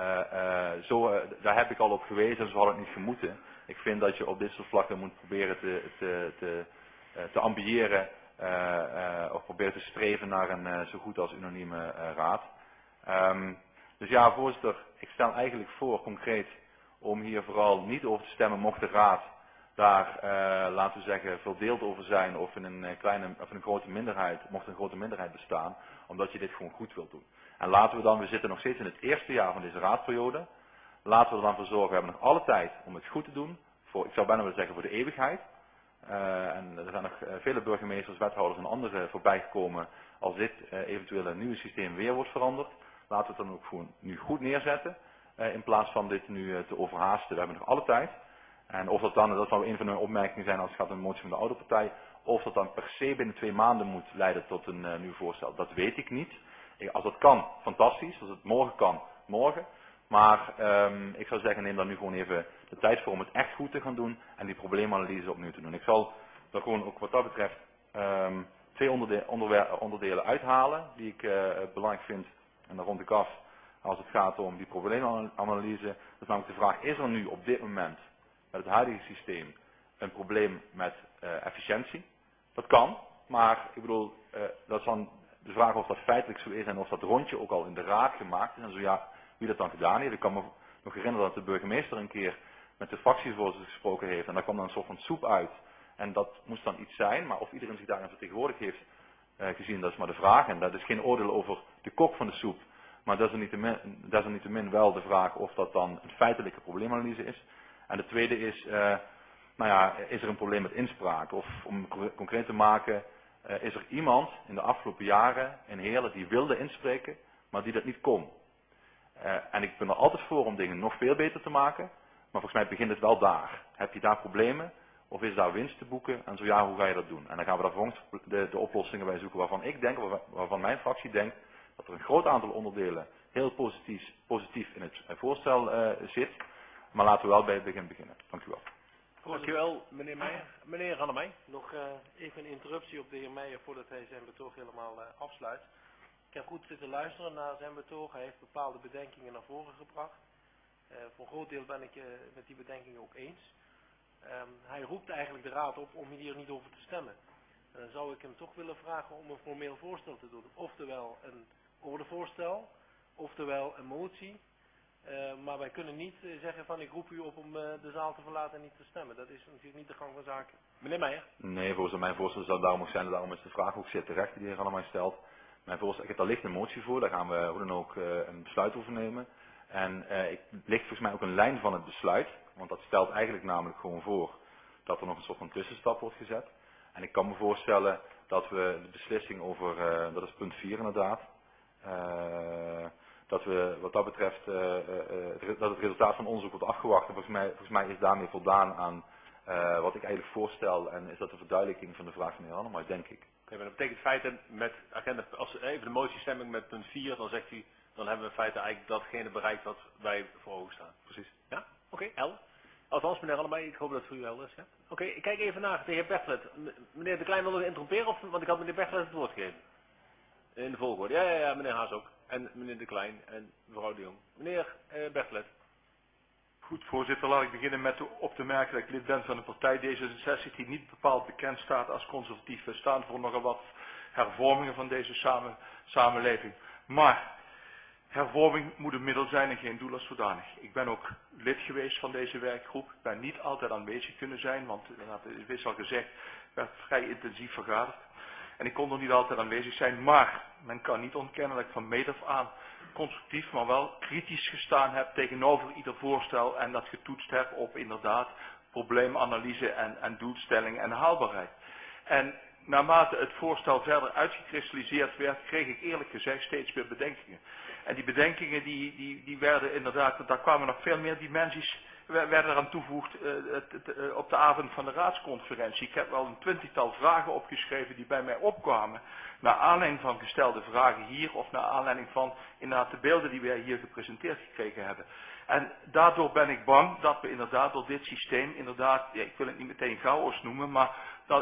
daar heb ik al op gewezen, zo had het niet gemoeten. Ik vind dat je op dit soort vlakken moet proberen te ambiëren, of proberen te streven naar een zo goed als unanieme raad. Dus ja, voorzitter, ik stel eigenlijk voor concreet om hier vooral niet over te stemmen mocht de raad daar, laten we zeggen, verdeeld over zijn of in een grote minderheid, mocht een grote minderheid bestaan, omdat je dit gewoon goed wilt doen. En laten we dan, we zitten nog steeds in het eerste jaar van deze raadperiode, laten we er dan voor zorgen, we hebben nog alle tijd om het goed te doen, ik zou bijna willen zeggen voor de eeuwigheid. En er zijn nog vele burgemeesters, wethouders en anderen voorbij gekomen als dit eventuele nieuwe systeem weer wordt veranderd. Laten we het dan ook gewoon nu goed neerzetten, in plaats van dit nu te overhaasten. We hebben nog alle tijd. En of dat dan, dat zou een van mijn opmerkingen zijn als het gaat om een motie van de oude partij, of dat dan per se binnen 2 maanden moet leiden tot een nieuw voorstel, dat weet ik niet. Als dat kan, fantastisch. Als het morgen kan, morgen. Maar ik zou zeggen, neem dan nu gewoon even de tijd voor om het echt goed te gaan doen en die probleemanalyse opnieuw te doen. Ik zal er gewoon ook wat dat betreft 2 onderdelen uithalen die ik belangrijk vind. En dan rond ik af als het gaat om die probleemanalyse. Dat is namelijk de vraag, is er nu op dit moment met het huidige systeem een probleem met efficiëntie? Dat kan, maar ik bedoel, dat is dan de vraag of dat feitelijk zo is en of dat rondje ook al in de raad gemaakt is. En zo ja, wie dat dan gedaan heeft. Ik kan me nog herinneren dat de burgemeester een keer met de fractievoorzitter gesproken heeft en daar kwam dan een soort van soep uit. En dat moest dan iets zijn, maar of iedereen zich daarin vertegenwoordigd heeft gezien, dat is maar de vraag. En dat is geen oordeel over de kok van de soep. Maar desalniettemin wel de vraag of dat dan een feitelijke probleemanalyse is. En de tweede is, nou ja, is er een probleem met inspraak? Of om concreet te maken, is er iemand in de afgelopen jaren in Heerlen die wilde inspreken, maar die dat niet kon? En ik ben er altijd voor om dingen nog veel beter te maken, maar volgens mij begint het wel daar. Heb je daar problemen? Of is daar winst te boeken? En zo ja, hoe ga je dat doen? En dan gaan we daar vervolgens de oplossingen bij zoeken waarvan ik denk, waarvan mijn fractie denkt, dat er een groot aantal onderdelen heel positief in het voorstel zit. Maar laten we wel bij het begin beginnen. Dank u wel. Dankjewel, meneer Meijer. Meneer Rannemey. Nog even een interruptie op de heer Meijer voordat hij zijn betoog helemaal afsluit. Ik heb goed zitten luisteren naar zijn betoog. Hij heeft bepaalde bedenkingen naar voren gebracht. Voor een groot deel ben ik met die bedenkingen ook eens. Hij roept eigenlijk de raad op om hier niet over te stemmen. En dan zou ik hem toch willen vragen om een formeel voorstel te doen. Oftewel een ordevoorstel, oftewel een motie. Maar wij kunnen niet zeggen van ik roep u op om de zaal te verlaten en niet te stemmen. Dat is natuurlijk niet de gang van zaken. Meneer Meijer. Nee, volgens mijn voorstel zou daarom ook zijn, en daarom is de vraag ook zeer terecht die de heer Rannemey stelt. Mijn voorstel, ik heb daar ligt een motie voor, daar gaan we hoe dan ook een besluit over nemen. En ligt volgens mij ook een lijn van het besluit, want dat stelt eigenlijk namelijk gewoon voor dat er nog een soort van tussenstap wordt gezet. En ik kan me voorstellen dat we de beslissing over, dat is punt 4 inderdaad, dat we wat dat betreft, dat het resultaat van onderzoek wordt afgewacht. En volgens mij is daarmee voldaan aan wat ik eigenlijk voorstel en is dat de verduidelijking van de vraag van de heer Rannemey, denk ik. Oké, maar dat betekent in feite met agenda, als even de motiestemming met punt 4, dan zegt u, dan hebben we in feite eigenlijk datgene bereikt wat wij voor ogen staan. Precies. Ja? Oké, L. Althans, meneer Rannemey, ik hoop dat het voor u helder is. Ja? Oké, ik kijk even naar de heer Berglet. Meneer De Klein wilde interromperen, want ik had meneer Berglet het woord gegeven. In de volgorde. Ja, meneer Haas ook. En meneer De Klein en mevrouw De Jong. Meneer Berglet. Goed, voorzitter, laat ik beginnen met op te merken dat ik lid ben van een partij D66 die niet bepaald bekend staat als conservatief. We staan voor nogal wat hervormingen van deze samenleving. Maar hervorming moet een middel zijn en geen doel als zodanig. Ik ben ook lid geweest van deze werkgroep. Ik ben niet altijd aanwezig kunnen zijn, want het is al gezegd, werd vrij intensief vergaderd. En ik kon er niet altijd aanwezig zijn, maar men kan niet ontkennen dat ik van meet af aan constructief, maar wel kritisch gestaan heb tegenover ieder voorstel en dat getoetst heb op inderdaad probleemanalyse en doelstelling en haalbaarheid. En naarmate het voorstel verder uitgekristalliseerd werd, kreeg ik eerlijk gezegd steeds meer bedenkingen. En die bedenkingen die werden inderdaad, daar kwamen nog veel meer dimensies, werden eraan toegevoegd op de avond van de raadsconferentie. Ik heb wel een 20-tal vragen opgeschreven die bij mij opkwamen, naar aanleiding van gestelde vragen hier of naar aanleiding van inderdaad de beelden die wij hier gepresenteerd gekregen hebben. En daardoor ben ik bang dat we inderdaad door dit systeem, inderdaad, ja, ik wil het niet meteen chaos noemen, maar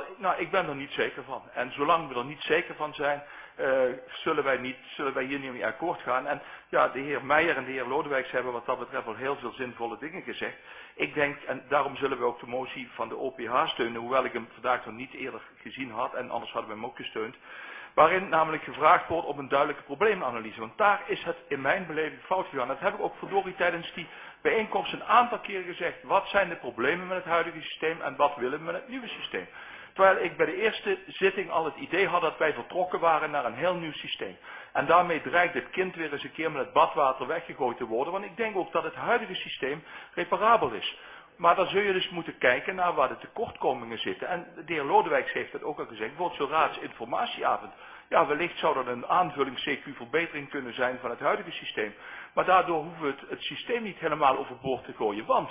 ik ben er niet zeker van. En zolang we er niet zeker van zijn, zullen wij hier niet mee akkoord gaan. En ja, de heer Meijer en de heer Lodewijks hebben wat dat betreft al heel veel zinvolle dingen gezegd. Ik denk, en daarom zullen we ook de motie van de OPH steunen, hoewel ik hem vandaag nog niet eerder gezien had, en anders hadden we hem ook gesteund. Waarin namelijk gevraagd wordt om een duidelijke probleemanalyse. Want daar is het in mijn beleving fout gegaan. Dat heb ik ook verdorie tijdens die bijeenkomst een aantal keer gezegd. Wat zijn de problemen met het huidige systeem en wat willen we met het nieuwe systeem? Terwijl ik bij de eerste zitting al het idee had dat wij vertrokken waren naar een heel nieuw systeem. En daarmee dreigt het kind weer eens een keer met het badwater weggegooid te worden. Want ik denk ook dat het huidige systeem reparabel is. Maar dan zul je dus moeten kijken naar waar de tekortkomingen zitten. En de heer Lodewijks heeft dat ook al gezegd. Bijvoorbeeld zo'n raadsinformatieavond. Ja, wellicht zou dat een aanvulling CQ-verbetering kunnen zijn van het huidige systeem. Maar daardoor hoeven we het systeem niet helemaal overboord te gooien. Want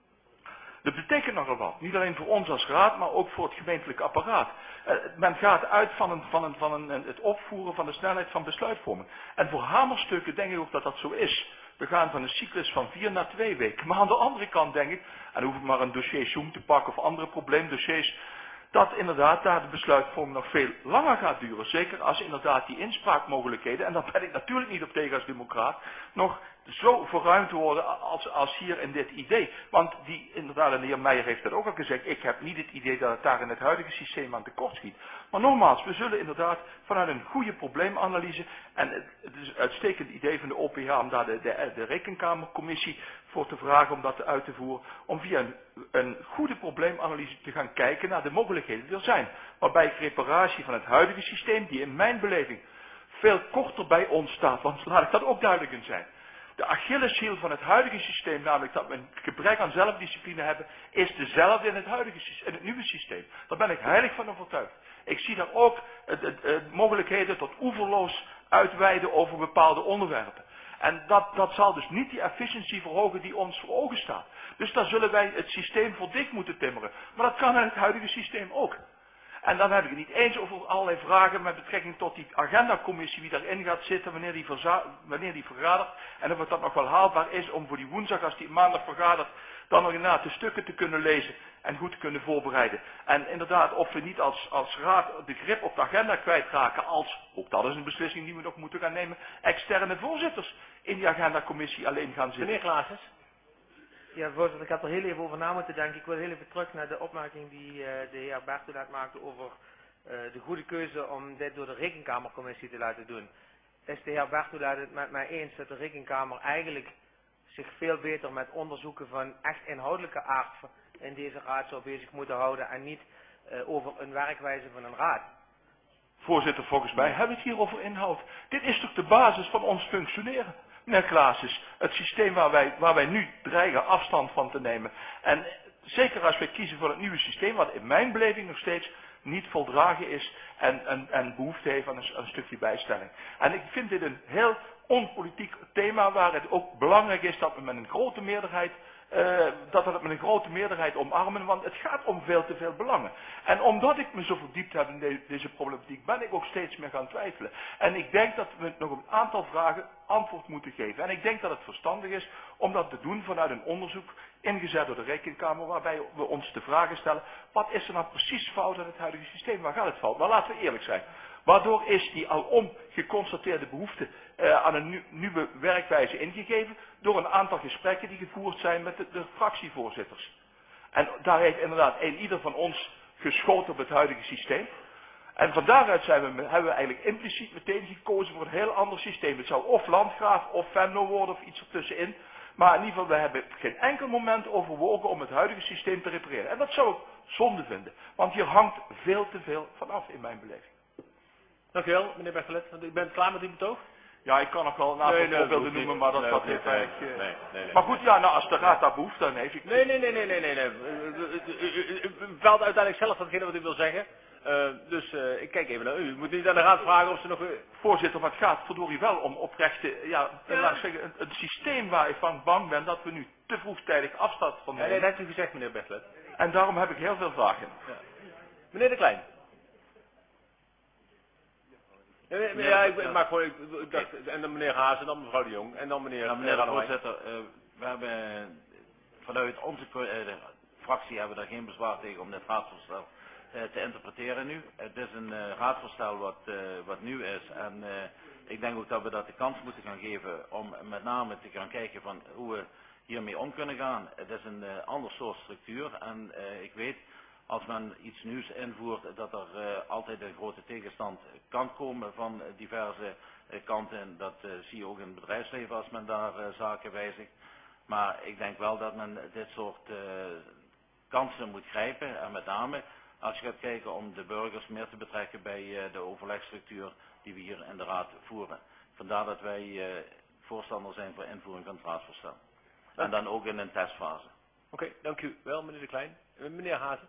dat betekent nogal wat. Niet alleen voor ons als raad, maar ook voor het gemeentelijk apparaat. Men gaat uit van het opvoeren van de snelheid van besluitvorming. En voor hamerstukken denk ik ook dat dat zo is. We gaan van een cyclus van 4 naar 2 weken. Maar aan de andere kant denk ik, en dan hoef ik maar een dossier Zoom te pakken of andere probleemdossiers, dat inderdaad daar de besluitvorming nog veel langer gaat duren. Zeker als inderdaad die inspraakmogelijkheden, en daar ben ik natuurlijk niet op tegen als democraat, nog zo verruimd worden als hier in dit idee. Want inderdaad, en de heer Meijer heeft dat ook al gezegd, ik heb niet het idee dat het daar in het huidige systeem aan tekort schiet. Maar nogmaals, we zullen inderdaad vanuit een goede probleemanalyse, en het is een uitstekend idee van de OPH om daar de rekenkamercommissie voor te vragen om dat uit te voeren, om via een goede probleemanalyse te gaan kijken naar de mogelijkheden die er zijn. Waarbij ik reparatie van het huidige systeem, die in mijn beleving veel korter bij ons staat, want laat ik dat ook duidelijk in zijn. De Achilleshiel van het huidige systeem, namelijk dat we een gebrek aan zelfdiscipline hebben, is dezelfde in het nieuwe systeem. Daar ben ik heilig van overtuigd. Ik zie daar ook mogelijkheden tot oeverloos uitweiden over bepaalde onderwerpen. En dat zal dus niet die efficiency verhogen die ons voor ogen staat. Dus daar zullen wij het systeem voor dicht moeten timmeren. Maar dat kan in het huidige systeem ook. En dan heb ik het niet eens over allerlei vragen met betrekking tot die agendacommissie, wie daarin gaat zitten, wanneer die vergadert. En of het nog wel haalbaar is om voor die woensdag, als die maandag vergadert, dan nog inderdaad de stukken te kunnen lezen en goed te kunnen voorbereiden. En inderdaad, of we niet als raad de grip op de agenda kwijtraken als, ook dat is een beslissing die we nog moeten gaan nemen, externe voorzitters in die agendacommissie alleen gaan zitten. Meneer Klaasens. Ja, voorzitter, ik heb er heel even over na moeten denken. Ik wil heel even terug naar de opmerking die de heer Bertolaat maakte over de goede keuze om dit door de Rekenkamercommissie te laten doen. Is de heer Bertolaat het met mij eens dat de Rekenkamer eigenlijk zich veel beter met onderzoeken van echt inhoudelijke aard in deze raad zou bezig moeten houden en niet over een werkwijze van een raad? Voorzitter, volgens mij hebben we het hier over inhoud. Dit is toch de basis van ons functioneren? Meneer Klaasens, het systeem waar wij nu dreigen afstand van te nemen. En zeker als wij kiezen voor het nieuwe systeem, wat in mijn beleving nog steeds niet voldragen is en behoefte heeft aan een stukje bijstelling. En ik vind dit een heel onpolitiek thema waar het ook belangrijk is dat we met een grote meerderheid omarmen, want het gaat om veel te veel belangen. En omdat ik me zo verdiept heb in deze problematiek, ben ik ook steeds meer gaan twijfelen. En ik denk dat we nog op een aantal vragen antwoord moeten geven. En ik denk dat het verstandig is om dat te doen vanuit een onderzoek ingezet door de Rekenkamer, waarbij we ons de vragen stellen, wat is er nou precies fout aan het huidige systeem? Waar gaat het fout? Maar laten we eerlijk zijn. Waardoor is die alom geconstateerde behoefte aan een nieuwe werkwijze ingegeven? Door een aantal gesprekken die gevoerd zijn met de fractievoorzitters. En daar heeft inderdaad ieder van ons geschoten op het huidige systeem. En van daaruit hebben we eigenlijk impliciet meteen gekozen voor een heel ander systeem. Het zou of Landgraaf of Venlo worden of iets ertussenin. Maar in ieder geval, we hebben geen enkel moment overwogen om het huidige systeem te repareren. En dat zou ik zonde vinden. Want hier hangt veel te veel vanaf in mijn beleving. Dank u wel, meneer Bertelet. U bent klaar met uw betoog? Ja, ik kan nog wel een aantal voorbeelden noemen, maar dat heeft eigenlijk... Nee. Maar goed, ja, nou, als de raad daar behoefte aan heeft... Nee. U bepaalt uiteindelijk zelf datgene wat u wil zeggen. Dus ik kijk even naar u. U moet niet aan de raad vragen of ze nog... Voorzitter, maar het gaat verdorie wel om oprechte... laat ik zeggen, een systeem waar ik van bang ben dat we nu te vroegtijdig afstand van nemen. Nee, dat heeft u gezegd, meneer Bertelet. En daarom heb ik heel veel vragen. Ja. Meneer De Klein. Ja, ik maak gewoon, ik dacht, en dan meneer Haas en dan mevrouw de Jong en dan meneer... Ja, meneer de voorzitter, we hebben vanuit onze fractie hebben we daar geen bezwaar tegen om dit raadsvoorstel te interpreteren nu. Het is een raadsvoorstel wat nieuw is en ik denk ook dat we dat de kans moeten gaan geven om met name te gaan kijken van hoe we hiermee om kunnen gaan. Het is een ander soort structuur en ik weet... Als men iets nieuws invoert, dat er altijd een grote tegenstand kan komen van diverse kanten. Dat zie je ook in het bedrijfsleven als men daar zaken wijzigt. Maar ik denk wel dat men dit soort kansen moet grijpen. En met name als je gaat kijken om de burgers meer te betrekken bij de overlegstructuur die we hier in de Raad voeren. Vandaar dat wij voorstander zijn voor invoering van het raadsvoorstel. En dan ook in een testfase. Oké, dank u wel, meneer De Klein. Meneer Hazen.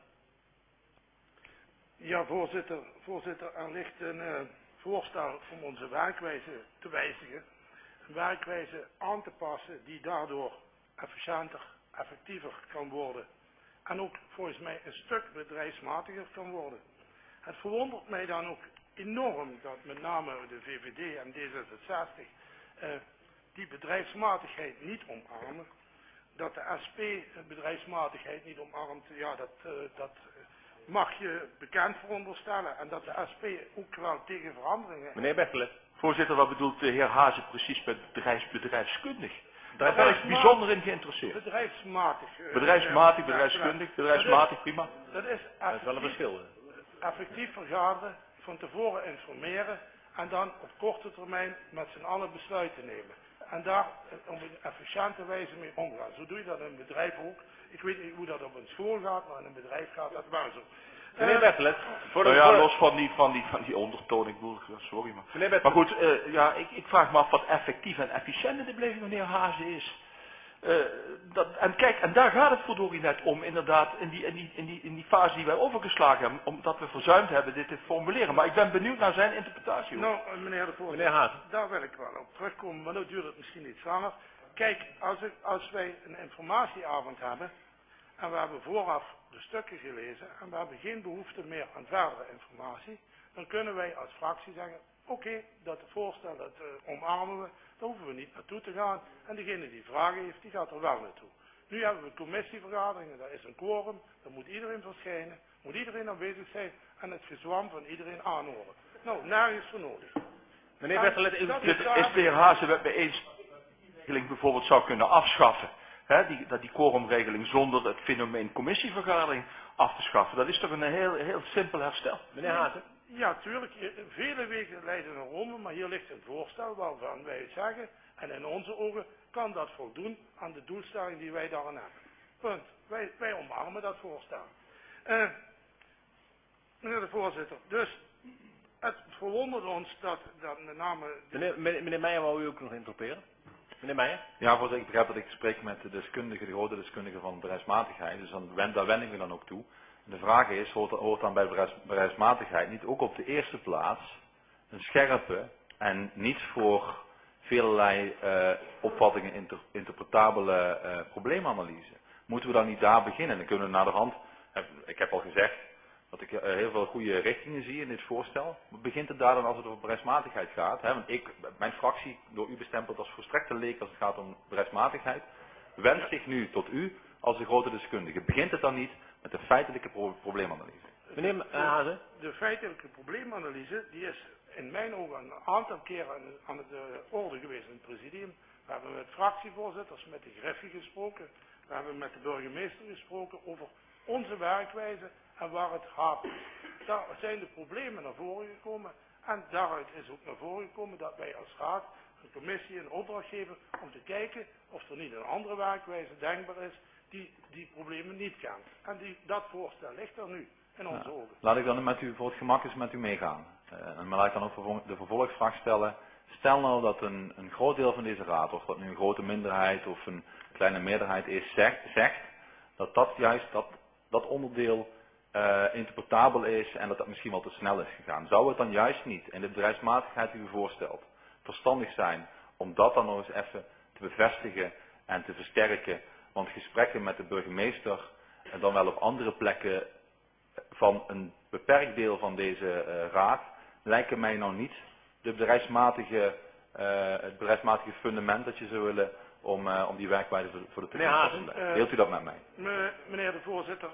Ja, voorzitter, er ligt een voorstel om onze werkwijze te wijzigen. Een werkwijze aan te passen die daardoor efficiënter, effectiever kan worden. En ook volgens mij een stuk bedrijfsmatiger kan worden. Het verwondert mij dan ook enorm dat met name de VVD en D66 die bedrijfsmatigheid niet omarmen. Dat de SP bedrijfsmatigheid niet omarmt, ja dat mag je bekend veronderstellen. En dat de SP ook wel tegen veranderingen... Meneer Bertelet. Voorzitter, wat bedoelt de heer Hazen precies met bedrijfskundig? Daar ben ik bijzonder in geïnteresseerd. Bedrijfsmatig. Bedrijfskundig, bedrijfsmatig, prima. Dat is wel een verschil. Effectief vergaderen, van tevoren informeren en dan op korte termijn met z'n allen besluiten nemen. En daar op een efficiënte wijze mee omgaan. Zo doe je dat in een bedrijf ook. Ik weet niet hoe dat op een school gaat, maar in een bedrijf gaat dat wel zo. Meneer Bertelet, los van die ondertoon, ik bedoel, sorry maar. Maar goed, ik vraag me af wat effectief en efficiënt in de beleving van meneer Hazen is. En daar gaat het verdorie net om, inderdaad, in die fase die wij overgeslagen hebben, omdat we verzuimd hebben dit te formuleren. Maar ik ben benieuwd naar zijn interpretatie. Nou, meneer de voorzitter, meneer Hazen. Daar wil ik wel op terugkomen, maar nu duurt het misschien iets langer. Kijk, als wij een informatieavond hebben, en we hebben vooraf de stukken gelezen, en we hebben geen behoefte meer aan verdere informatie, dan kunnen wij als fractie zeggen, oké, dat voorstel, dat omarmen we, daar hoeven we niet naartoe te gaan. En degene die vragen heeft, die gaat er wel naartoe. Nu hebben we commissievergaderingen, daar is een quorum, daar moet iedereen verschijnen, moet iedereen aanwezig zijn en het gezwam van iedereen aanhoren. Nou, nergens voor nodig. Meneer Bertelet, is de heer Hazen het mee eens dat die regeling bijvoorbeeld zou kunnen afschaffen? Dat die quorumregeling zonder het fenomeen commissievergadering af te schaffen. Dat is toch een heel simpel herstel. Meneer Hazen. Ja, tuurlijk. Vele wegen leiden naar Rome, maar hier ligt een voorstel waarvan wij zeggen, en in onze ogen kan dat voldoen aan de doelstelling die wij daarin hebben. Punt. Wij omarmen dat voorstel. Meneer de voorzitter, dus het verwondert ons dat met name... Meneer Meijer, wou u ook nog interpreteren? Meneer Meijer? Ja, voorzitter, ik begrijp dat ik spreek met de deskundige, de grote deskundige van bedrijfsmatigheid, dus daar wend ik me dan ook toe. De vraag is, hoort dan bij bedrijfsmatigheid niet ook op de eerste plaats een scherpe en niet voor velerlei opvattingen interpretabele probleemanalyse? Moeten we dan niet daar beginnen? Dan kunnen we naderhand, ik heb al gezegd dat ik heel veel goede richtingen zie in dit voorstel. Maar begint het daar dan als het over bedrijfsmatigheid gaat? Want mijn fractie, door u bestempeld als volstrekte leek als het gaat om bedrijfsmatigheid, wendt zich nu tot u als de grote deskundige. Begint het dan niet met de feitelijke probleemanalyse? Meneer Hazen? De feitelijke probleemanalyse die is in mijn ogen een aantal keren aan de orde geweest in het presidium. We hebben met fractievoorzitters, met de Griffie gesproken. We hebben met de burgemeester gesproken over onze werkwijze en waar het hapert. Daar zijn de problemen naar voren gekomen. En daaruit is ook naar voren gekomen dat wij als raad een commissie een opdracht geven om te kijken of er niet een andere werkwijze denkbaar is die problemen niet kent. En dat voorstel ligt er nu in onze ogen. Laat ik dan voor het gemak eens met u meegaan. Maar laat ik dan ook de vervolgsvraag stellen. Stel nou dat een groot deel van deze raad, of dat nu een grote minderheid of een kleine meerderheid is, zegt dat juist dat onderdeel interpretabel is en dat misschien wel te snel is gegaan. Zou het dan juist niet in de bedrijfsmatigheid die u voorstelt verstandig zijn om dat dan nog eens even te bevestigen en te versterken? Want gesprekken met de burgemeester en dan wel op andere plekken van een beperkt deel van deze raad lijken mij nou niet het bedrijfsmatige fundament dat je zou willen om die werkwijze voor de toekomst te leggen. Deelt u dat met mij? Meneer de voorzitter,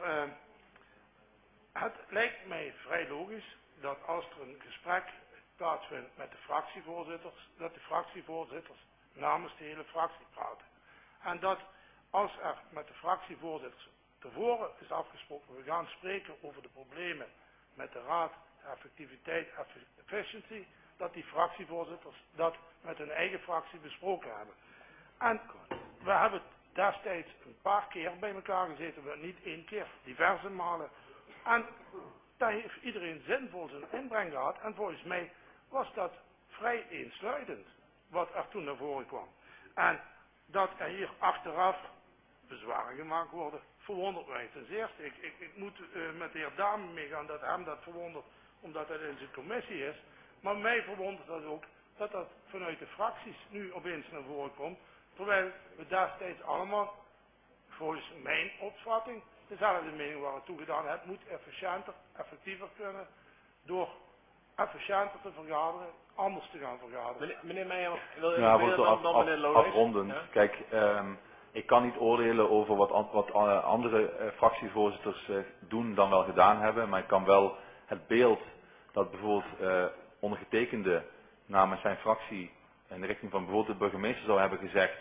het lijkt mij vrij logisch dat als er een gesprek plaatsvindt met de fractievoorzitters, dat de fractievoorzitters namens de hele fractie praten. En dat als er met de fractievoorzitters tevoren is afgesproken, we gaan spreken over de problemen met de raad, effectiviteit, efficiency, dat die fractievoorzitters dat met hun eigen fractie besproken hebben. En we hebben destijds een paar keer bij elkaar gezeten, niet één keer, diverse malen. En daar heeft iedereen zinvol zijn inbreng gehad. En volgens mij was dat vrij eensluidend, wat er toen naar voren kwam. En dat er hier achteraf bezwaren gemaakt worden, verwondert mij ten zeerste. Ik moet met de heer Dame meegaan dat hem dat verwondert, omdat het in zijn commissie is. Maar mij verwondert dat ook, dat dat vanuit de fracties nu opeens naar voren komt. Terwijl we destijds allemaal, volgens mijn opvatting, dezelfde mening waren toegedaan. Het moet efficiënter, effectiever kunnen, door efficiënter te vergaderen, anders te gaan vergaderen. Meneer Meijer, wil u dan meneer Lodewijk? Afrondend. Ja? Kijk, ik kan niet oordelen over wat andere fractievoorzitters doen dan wel gedaan hebben, maar ik kan wel het beeld dat bijvoorbeeld ondergetekende namens zijn fractie in de richting van bijvoorbeeld de burgemeester zou hebben gezegd,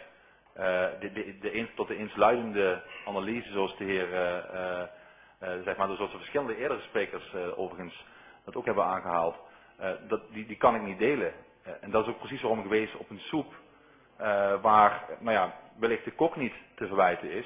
tot de eensluidende analyse zoals de heer, zeg maar, zoals de verschillende eerdere sprekers overigens dat ook hebben aangehaald, die kan ik niet delen. En dat is ook precies waarom ik wees op een soep waar, nou ja, wellicht de kok niet te verwijten is,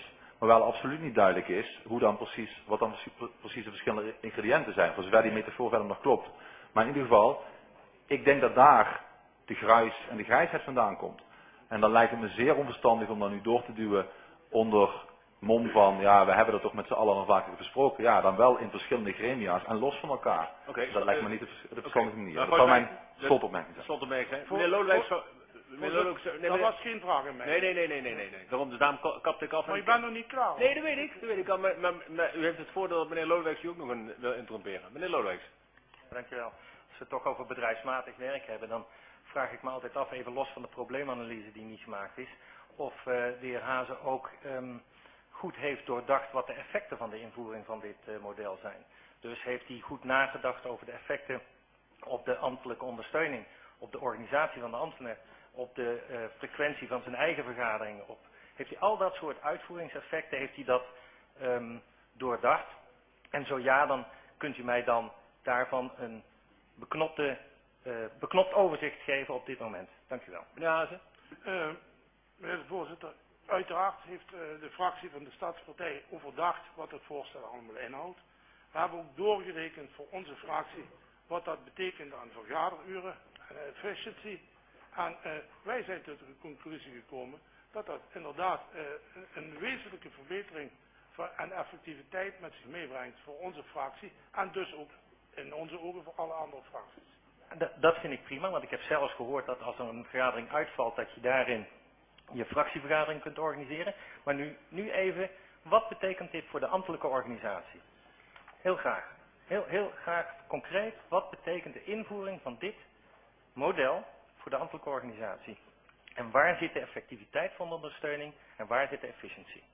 maar wel absoluut niet duidelijk is hoe dan wat dan precies de verschillende ingrediënten zijn, voor zover die metafoor verder nog klopt. Maar in ieder geval, ik denk dat daar de gruis en de grijsheid vandaan komt. En dan lijkt het me zeer onverstandig om dan nu door te duwen onder mom van, ja, we hebben dat toch met z'n allen al vaker besproken. Ja, dan wel in verschillende gremia's en los van elkaar. Dat lijkt me niet de verstandige manier. Dat zou mijn slotopmerking zijn. Slotopmerking zijn. Meneer Lodewijk, dat was geen vraag aan mij. Nee. Daarom, dus daarom kapte ik af. Maar je bent nog niet klaar. Nee, dat weet ik al. Maar u heeft het voordeel dat meneer Lodewijk u ook nog wil interromperen. Meneer Lodewijk. Dankjewel. Als we het toch over bedrijfsmatig werk hebben, dan vraag ik me altijd af, even los van de probleemanalyse die niet gemaakt is, of de heer Hazen ook goed heeft doordacht wat de effecten van de invoering van dit model zijn. Dus heeft hij goed nagedacht over de effecten op de ambtelijke ondersteuning, op de organisatie van de ambtenaar, op de frequentie van zijn eigen vergaderingen. Heeft hij al dat soort uitvoeringseffecten, heeft hij dat doordacht? En zo ja, dan kunt u mij dan daarvan een beknopt overzicht geven op dit moment. Dank u wel. Meneer Hazen. Meneer de voorzitter, uiteraard heeft de fractie van de Stadspartij overdacht wat het voorstel allemaal inhoudt. We hebben ook doorgerekend voor onze fractie wat dat betekent aan vergaderuren en efficiency. En wij zijn tot de conclusie gekomen dat dat inderdaad een wezenlijke verbetering en effectiviteit met zich meebrengt voor onze fractie en dus ook in onze ogen voor alle andere fracties. Dat vind ik prima, want ik heb zelfs gehoord dat als er een vergadering uitvalt, dat je daarin je fractievergadering kunt organiseren. Maar nu even, wat betekent dit voor de ambtelijke organisatie? Heel graag. Heel graag concreet, wat betekent de invoering van dit model voor de ambtelijke organisatie? En waar zit de effectiviteit van de ondersteuning en waar zit de efficiëntie?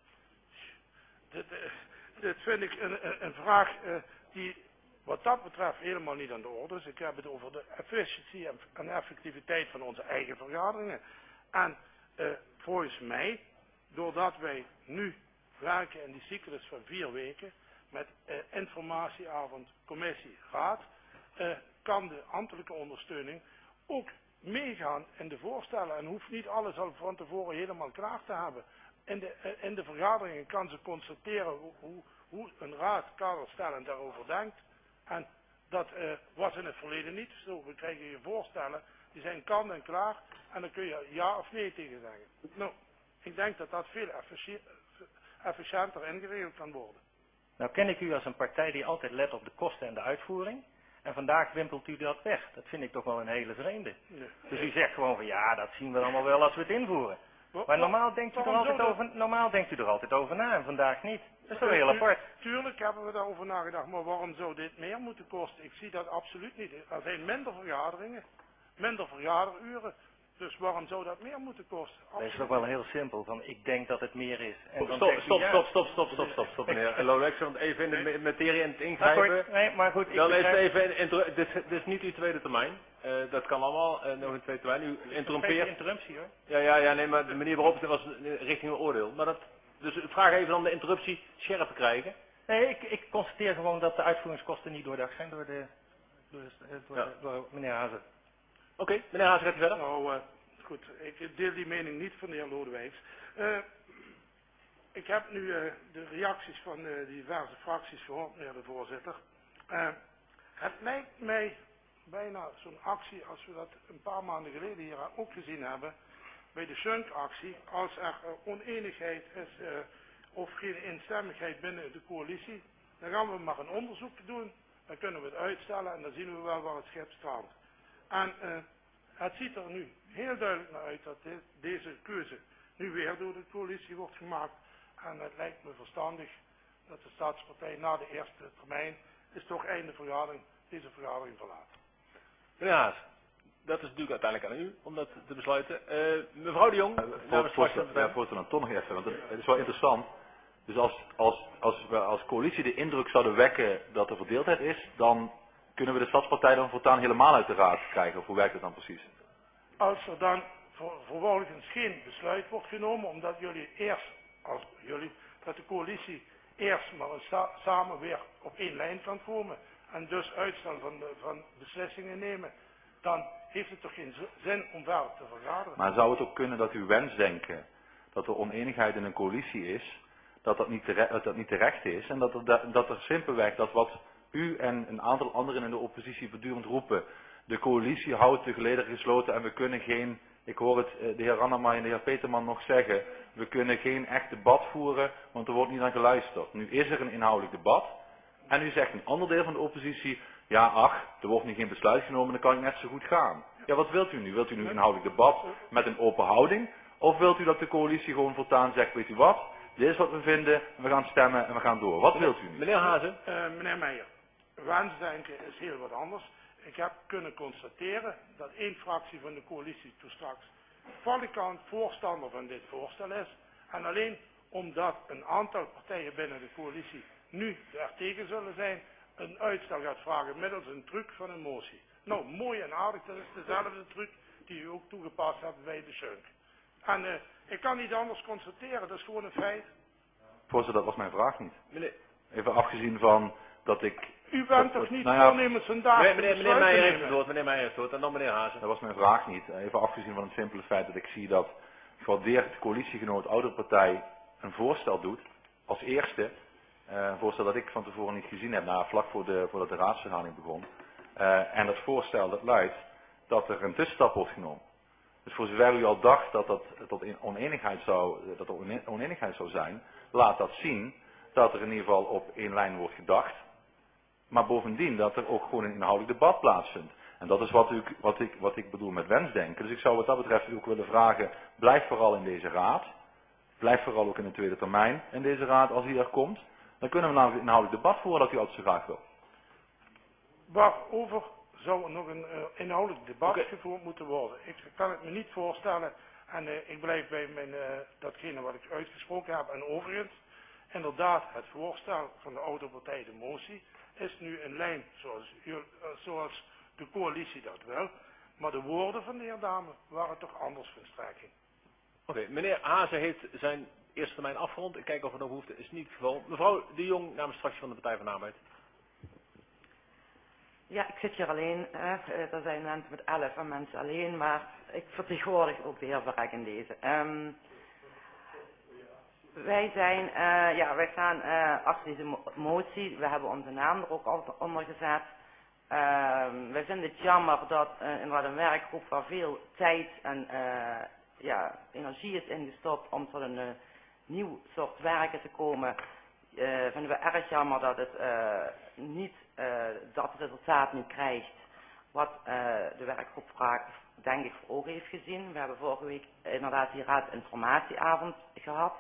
Dit vind ik een vraag die wat dat betreft helemaal niet aan de orde is. Ik heb het over de efficiëntie en effectiviteit van onze eigen vergaderingen. En volgens mij, doordat wij nu werken in die cyclus van 4 weken, met informatieavond, commissie, raad, kan de ambtelijke ondersteuning ook meegaan in de voorstellen en hoeft niet alles al van tevoren helemaal klaar te hebben. In de vergaderingen kan ze constateren hoe een raad kaderstellend daarover denkt. En dat was in het verleden niet zo. We krijgen je voorstellen, die zijn kant en klaar en dan kun je ja of nee tegen zeggen. Nou, ik denk dat dat veel efficiënter ingeregeld kan worden. Nou ken ik u als een partij die altijd let op de kosten en de uitvoering. En vandaag wimpelt u dat weg. Dat vind ik toch wel een hele vreemde. Nee. Dus u zegt gewoon van ja, dat zien we allemaal wel als we het invoeren. Maar normaal denkt u er altijd over na en vandaag niet. Dat is toch heel apart. Tuurlijk hebben we daarover nagedacht, maar waarom zou dit meer moeten kosten? Ik zie dat absoluut niet. Er zijn minder vergaderingen, minder vergaderuren. Dus waarom zou dat meer moeten kosten? Dat is toch wel heel simpel, van ik denk dat het meer is. En dan Stop, meneer Lodewijk, want even in de materie ingrijpen. Nee, maar goed. Dan is het even, dit is niet uw tweede termijn. Dat kan allemaal nog een tweede termijn. U interrompeert. Interruptie hoor. Ja, nee, maar de manier waarop het was richting een oordeel. Maar dus ik vraag even om de interruptie scherp te krijgen. Nee, ik constateer gewoon dat de uitvoeringskosten niet doordacht zijn door meneer Hazen. Oké, meneer Hazen, gaat u verder? Nou, goed, ik deel die mening niet van de heer Lodewijks. Ik heb nu de reacties van diverse fracties gehoord, meneer de voorzitter. Het lijkt mij bijna zo'n actie als we dat een paar maanden geleden hier ook gezien hebben, bij de Schunk-actie, als er oneenigheid is of geen eenstemmigheid binnen de coalitie, dan gaan we maar een onderzoek doen, dan kunnen we het uitstellen en dan zien we wel waar het schip strandt. En het ziet er nu heel duidelijk naar uit dat deze keuze nu weer door de coalitie wordt gemaakt. En het lijkt me verstandig dat de Stadspartij na de eerste termijn, is toch einde vergadering, deze vergadering verlaat. Meneer Haas, dat is natuurlijk uiteindelijk aan u om dat te besluiten. Mevrouw de Jong, voorzitter, dan toch nog even, want het is wel interessant. Dus als we als coalitie de indruk zouden wekken dat er verdeeldheid is, dan kunnen we de Stadspartij dan voortaan helemaal uit de raad krijgen? Of hoe werkt het dan precies? Als er dan vervolgens geen besluit wordt genomen, omdat dat de coalitie eerst maar samen weer op één lijn kan komen en dus uitstel van beslissingen nemen, dan heeft het toch geen zin om verder te vergaderen. Maar zou het ook kunnen dat u wensdenken dat er oneenigheid in een coalitie is, dat niet terecht is. En dat er simpelweg dat wat u en een aantal anderen in de oppositie voortdurend roepen. De coalitie houdt de gelederen gesloten en we kunnen geen, ik hoor het de heer Rannema en de heer Peterman nog zeggen, we kunnen geen echt debat voeren, want er wordt niet naar geluisterd. Nu is er een inhoudelijk debat en u zegt een ander deel van de oppositie, ja ach, er wordt nu geen besluit genomen, dan kan het net zo goed gaan. Ja, wat wilt u nu? Wilt u nu inhoudelijk debat met een open houding? Of wilt u dat de coalitie gewoon voortaan zegt, weet u wat, dit is wat we vinden, we gaan stemmen en we gaan door. Wat wilt u nu? Meneer Hazen. Meneer Meijer, wensdenken is heel wat anders. Ik heb kunnen constateren dat één fractie van de coalitie toen straks valikant voorstander van dit voorstel is. En alleen omdat een aantal partijen binnen de coalitie nu er tegen zullen zijn, een uitstel gaat vragen middels een truc van een motie. Nou, mooi en aardig, dat is dezelfde truc die u ook toegepast hebt bij de Schunk. En ik kan niet anders constateren, dat is gewoon een feit. Voorzitter, dat was mijn vraag niet. Even afgezien van dat ik... U bent toch niet voornemens vandaag meneer Meijer heeft het woord, meneer Meijer heeft het woord en dan meneer Hazen. Dat was mijn vraag niet. Even afgezien van het simpele feit dat ik zie dat gewaardeerd de coalitiegenoot Oudere Partij een voorstel doet, als eerste, een voorstel dat ik van tevoren niet gezien heb, vlak voordat de raadsvergadering begon. En dat voorstel dat luidt dat er een tussenstap wordt genomen. Dus voor zover u al dacht dat dat tot oneenigheid zou zijn, laat dat zien dat er in ieder geval op één lijn wordt gedacht. Maar bovendien dat er ook gewoon een inhoudelijk debat plaatsvindt. En dat is wat ik bedoel met wensdenken. Dus ik zou wat dat betreft ook willen vragen, blijf vooral in deze raad. Blijf vooral ook in de tweede termijn in deze raad als hij er komt. Dan kunnen we namelijk een inhoudelijk debat voeren dat u altijd zo graag wil. Waarover zou er nog een inhoudelijk debat gevoerd moeten worden? Ik kan het me niet voorstellen en ik blijf bij datgene wat ik uitgesproken heb. En overigens, inderdaad, het voorstel van de oude partij, de motie, is nu in lijn zoals de coalitie dat wil. Maar de woorden van de heer Dame waren toch anders van strekking. Oké, meneer Hazen heeft zijn eerste termijn afgerond. Ik kijk of er nog behoefte is, niet het geval. Mevrouw de Jong namens de fractie van de Partij van de Arbeid. Ja, ik zit hier alleen. Er zijn mensen met 11 en mensen alleen, maar ik vertegenwoordig ook de heer Verrek in deze. Wij staan achter deze motie. We hebben onze naam er ook altijd onder gezet. Wij vinden het jammer dat inderdaad een werkgroep waar veel tijd en energie is ingestopt om tot een nieuw soort werken te komen. Vinden we erg jammer dat het dat het resultaat nu krijgt wat de werkgroep denk ik voor ogen heeft gezien. We hebben vorige week inderdaad die raadsinformatieavond gehad.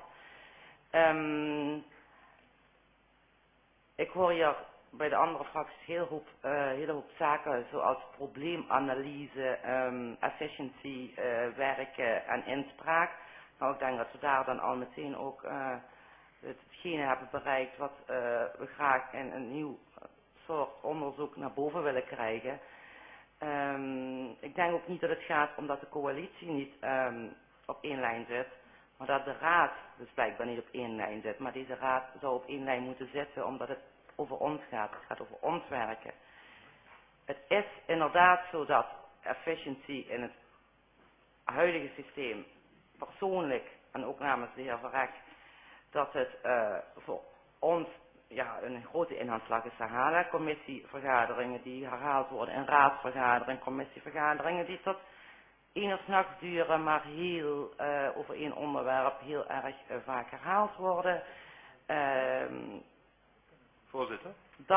Ik hoor hier bij de andere fracties hele hoop zaken zoals probleemanalyse, efficiency, werken en inspraak. Nou, ik denk dat we daar dan al meteen ook hetgene hebben bereikt wat we graag in een nieuw soort onderzoek naar boven willen krijgen. Ik denk ook niet dat het gaat omdat de coalitie niet op één lijn zit, maar dat de raad dus blijkbaar niet op één lijn zit. Maar deze raad zou op één lijn moeten zitten omdat het over ons gaat. Het gaat over ons werken. Het is inderdaad zo dat efficiency in het huidige systeem persoonlijk en ook namens de heer Verrek dat het voor ons een grote inhaalslag is te halen. Commissievergaderingen die herhaald worden in raadsvergaderingen, commissievergaderingen die tot 1 uur 's nachts duren, maar heel over één onderwerp heel erg vaak herhaald worden. Voorzitter.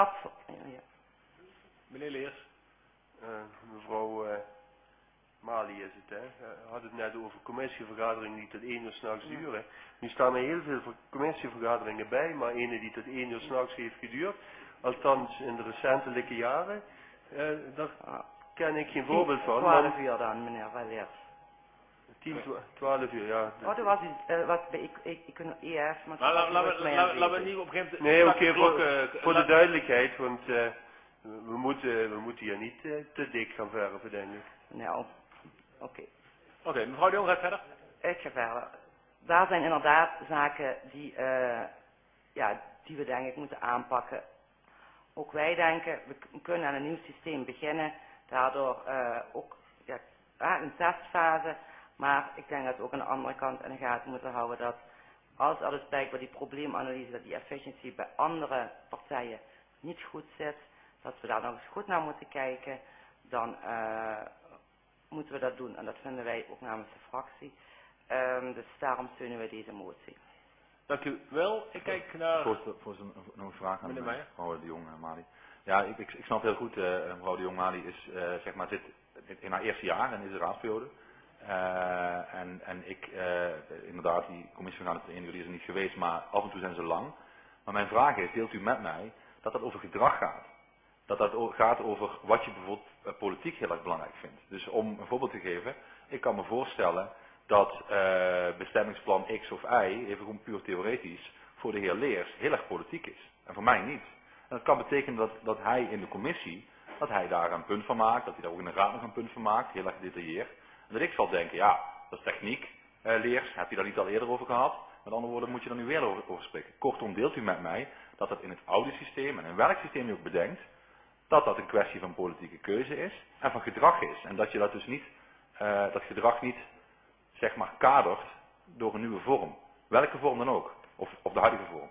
Meneer Leers. Mevrouw Mali is het, hè. Had het net over commissievergaderingen die tot 1 uur 's nachts duren. Nu staan er heel veel commissievergaderingen bij, maar ene die tot 1 uur 's nachts heeft geduurd. Althans in de recentelijke jaren. Daar ken ik geen voorbeeld van. 12 uur dan, meneer Leers. 10, 12 uur, ja. Oh, dat was bij ik een EF, maar laten we niet op een gegeven moment... Nee, oké, voor de duidelijkheid, want we moeten hier niet te dik gaan verven, denk ik. Nou, oké. Oké, mevrouw de Jong gaat verder. Ik ga verder. Daar zijn inderdaad zaken die we denk ik moeten aanpakken. Ook wij denken, we kunnen aan een nieuw systeem beginnen, daardoor ook een testfase. Maar ik denk dat we ook aan de andere kant in de gaten moeten houden dat als er dus blijkbaar die probleemanalyse, dat die efficiency bij andere partijen niet goed zit, dat we daar nog eens goed naar moeten kijken, dan moeten we dat doen. En dat vinden wij ook namens de fractie. Dus daarom steunen wij deze motie. Dank u wel. Ik kijk naar... Voorzitter, nog een vraag aan mevrouw de Jong Mali. Ja, ik snap heel goed, mevrouw de Jong Mali is, zeg maar, zit in haar eerste jaar in deze raadsperiode. En ik, inderdaad, die commissievergadering jullie is er niet geweest, maar af en toe zijn ze lang. Maar mijn vraag is, deelt u met mij dat het over gedrag gaat? Dat gaat over wat je bijvoorbeeld politiek heel erg belangrijk vindt. Dus om een voorbeeld te geven, ik kan me voorstellen dat bestemmingsplan X of Y, even gewoon puur theoretisch, voor de heer Leers heel erg politiek is. En voor mij niet. En dat kan betekenen dat hij in de commissie, dat hij daar een punt van maakt, dat hij daar ook in de raad nog een punt van maakt, heel erg gedetailleerd. En dat ik zal denken, ja, dat is techniek, Leers, heb je daar niet al eerder over gehad? Met andere woorden, moet je er nu weer over spreken. Kortom, deelt u met mij dat het in het oude systeem, en in welk systeem u ook bedenkt, dat dat een kwestie van politieke keuze is en van gedrag is. En dat je dat dus niet, dat gedrag niet, zeg maar, kadert door een nieuwe vorm. Welke vorm dan ook. Of de huidige vorm.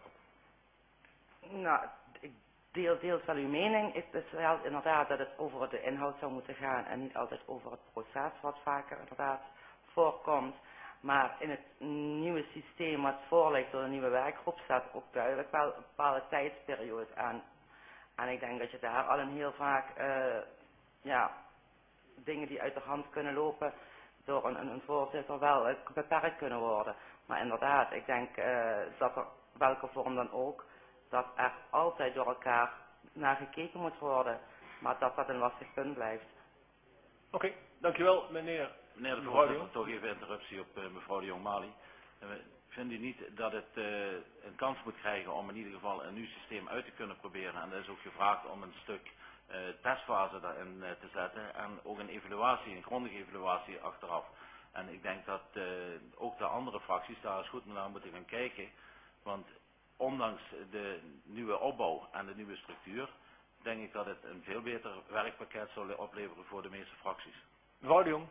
Nou, ik deel wel uw mening. Het is wel inderdaad dat het over de inhoud zou moeten gaan en niet altijd over het proces, wat vaker inderdaad voorkomt. Maar in het nieuwe systeem wat voorligt door de nieuwe werkgroep staat ook duidelijk wel een bepaalde tijdsperiode aan. En ik denk dat je daar al een heel vaak dingen die uit de hand kunnen lopen door een voorzitter wel beperkt kunnen worden. Maar inderdaad, ik denk dat er, welke vorm dan ook, dat er altijd door elkaar naar gekeken moet worden. Maar dat dat een lastig punt blijft. Oké, dankjewel meneer. Meneer de voorzitter, toch even interruptie op mevrouw de Jong Mali. Vindt u niet dat het een kans moet krijgen om in ieder geval een nieuw systeem uit te kunnen proberen? En er is ook gevraagd om een stuk testfase daarin te zetten en ook een evaluatie, een grondige evaluatie achteraf. En ik denk dat ook de andere fracties daar eens goed naar moeten gaan kijken. Want ondanks de nieuwe opbouw en de nieuwe structuur, denk ik dat het een veel beter werkpakket zal opleveren voor de meeste fracties. Mevrouw de Jong.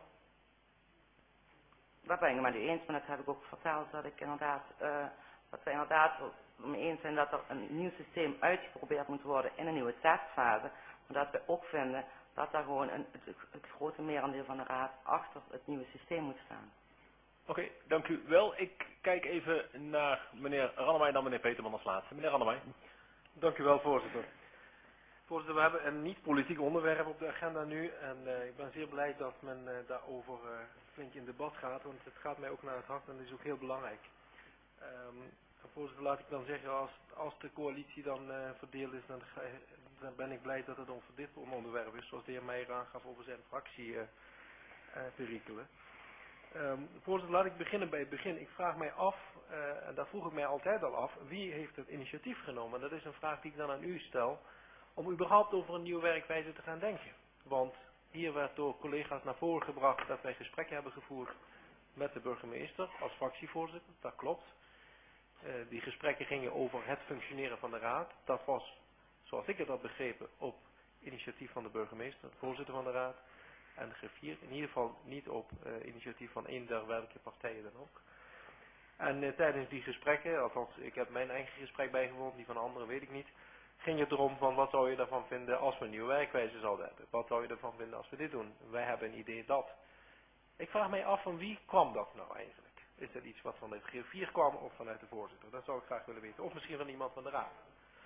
Dat ben ik met u eens, maar dat heb ik ook verteld, dat ik inderdaad, dat we inderdaad mee eens zijn dat er een nieuw systeem uitgeprobeerd moet worden in een nieuwe testfase. Maar dat we ook vinden dat daar gewoon het grote merendeel van de raad achter het nieuwe systeem moet staan. Oké, dank u wel. Ik kijk even naar meneer Rannemij en dan meneer Peterman als laatste. Meneer Rannemij. Dank u wel, voorzitter. Voorzitter, we hebben een niet-politiek onderwerp op de agenda nu. En ik ben zeer blij dat men daarover flink in debat gaat. Want het gaat mij ook naar het hart en dat is ook heel belangrijk. Voorzitter, laat ik dan zeggen, als de coalitie dan verdeeld is, dan ben ik blij dat het over dit onderwerp is. Zoals de heer Meijer aangaf over zijn fractieperikelen. Voorzitter, laat ik beginnen bij het begin. Ik vraag mij af, en dat vroeg ik mij altijd al af, wie heeft het initiatief genomen? En dat is een vraag die ik dan aan u stel, om überhaupt over een nieuwe werkwijze te gaan denken. Want hier werd door collega's naar voren gebracht dat wij gesprekken hebben gevoerd met de burgemeester als fractievoorzitter. Dat klopt. Die gesprekken gingen over het functioneren van de raad. Dat was, zoals ik het had begrepen, op initiatief van de burgemeester, de voorzitter van de raad. En de griffier, in ieder geval niet op initiatief van een der welke partijen dan ook. En tijdens die gesprekken, althans ik heb mijn eigen gesprek bijgewoond, die van anderen weet ik niet, ging het erom van wat zou je ervan vinden als we een nieuwe werkwijze zouden hebben. Wat zou je ervan vinden als we dit doen? Wij hebben een idee dat. Ik vraag mij af van wie kwam dat nou eigenlijk? Is dat iets wat vanuit de griffier kwam of vanuit de voorzitter? Dat zou ik graag willen weten. Of misschien van iemand van de raad.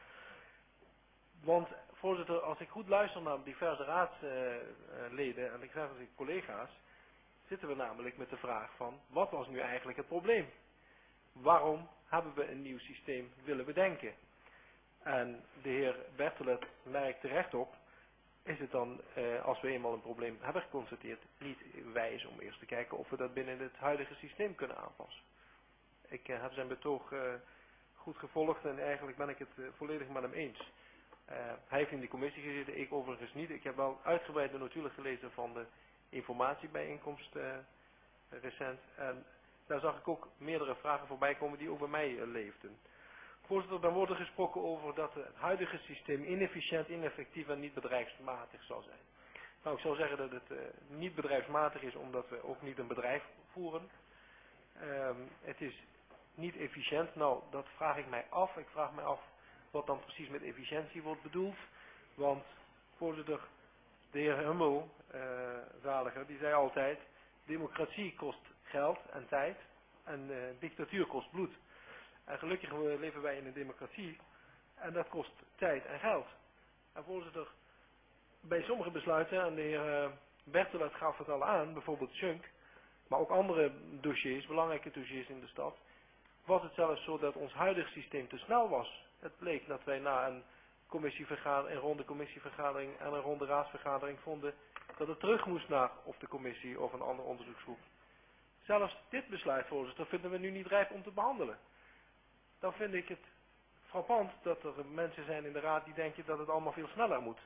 Want voorzitter, als ik goed luister naar diverse raadsleden en diverse collega's, zitten we namelijk met de vraag van, wat was nu eigenlijk het probleem? Waarom hebben we een nieuw systeem willen bedenken? En de heer Bertelet merkt terecht op, is het dan, als we eenmaal een probleem hebben geconstateerd, niet wijs om eerst te kijken of we dat binnen het huidige systeem kunnen aanpassen. Ik heb zijn betoog goed gevolgd en eigenlijk ben ik het volledig met hem eens. Hij heeft in die commissie gezeten, ik overigens niet. Ik heb wel uitgebreid de notulen gelezen van de informatiebijeenkomst recent. En daar zag ik ook meerdere vragen voorbij komen die over mij leefden. Voorzitter, dan wordt er gesproken over dat het huidige systeem inefficiënt, ineffectief en niet bedrijfsmatig zal zijn. Nou, ik zou zeggen dat het niet bedrijfsmatig is omdat we ook niet een bedrijf voeren. Het is niet efficiënt. Nou, dat vraag ik mij af. Ik vraag mij af wat dan precies met efficiëntie wordt bedoeld. Want, voorzitter, de heer Hummel, zaliger, die zei altijd, democratie kost geld en tijd en dictatuur kost bloed. En gelukkig leven wij in een democratie en dat kost tijd en geld. En voorzitter, bij sommige besluiten, en de heer Bertelet gaf het al aan, bijvoorbeeld Schunk, maar ook andere dossiers, belangrijke dossiers in de stad, was het zelfs zo dat ons huidig systeem te snel was. Het bleek dat wij na een ronde commissievergadering en een ronde raadsvergadering vonden dat het terug moest naar of de commissie of een andere onderzoeksgroep. Zelfs dit besluit, voorzitter, vinden we nu niet rijp om te behandelen. Dan vind ik het frappant dat er mensen zijn in de raad die denken dat het allemaal veel sneller moet.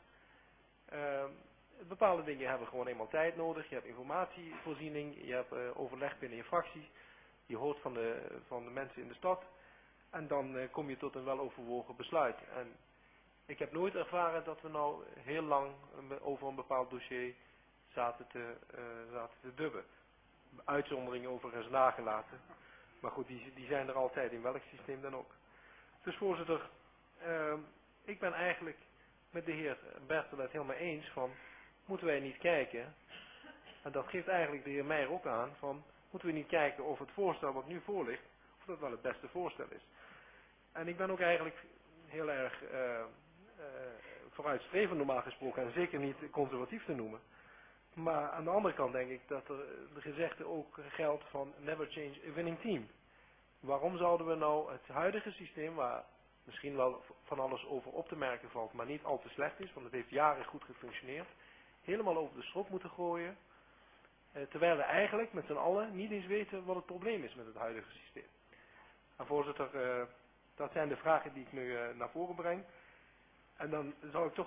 Bepaalde dingen hebben gewoon eenmaal tijd nodig. Je hebt informatievoorziening, je hebt overleg binnen je fractie. Je hoort van de mensen in de stad. En dan kom je tot een weloverwogen besluit. En ik heb nooit ervaren dat we nou heel lang over een bepaald dossier zaten te dubben. Uitzonderingen overigens nagelaten. Maar goed, die zijn er altijd in welk systeem dan ook. Dus voorzitter, ik ben eigenlijk met de heer Bertelet helemaal eens van, moeten wij niet kijken, en dat geeft eigenlijk de heer Meijer ook aan, van, moeten we niet kijken of het voorstel wat nu voor ligt, of dat wel het beste voorstel is. En ik ben ook eigenlijk heel erg vooruitstrevend normaal gesproken, en zeker niet conservatief te noemen. Maar aan de andere kant denk ik dat de gezegde ook geldt van never change a winning team. Waarom zouden we nou het huidige systeem, waar misschien wel van alles over op te merken valt, maar niet al te slecht is, want het heeft jaren goed gefunctioneerd, helemaal over de strop moeten gooien, terwijl we eigenlijk met z'n allen niet eens weten wat het probleem is met het huidige systeem. En voorzitter, dat zijn de vragen die ik nu naar voren breng. En dan zou ik toch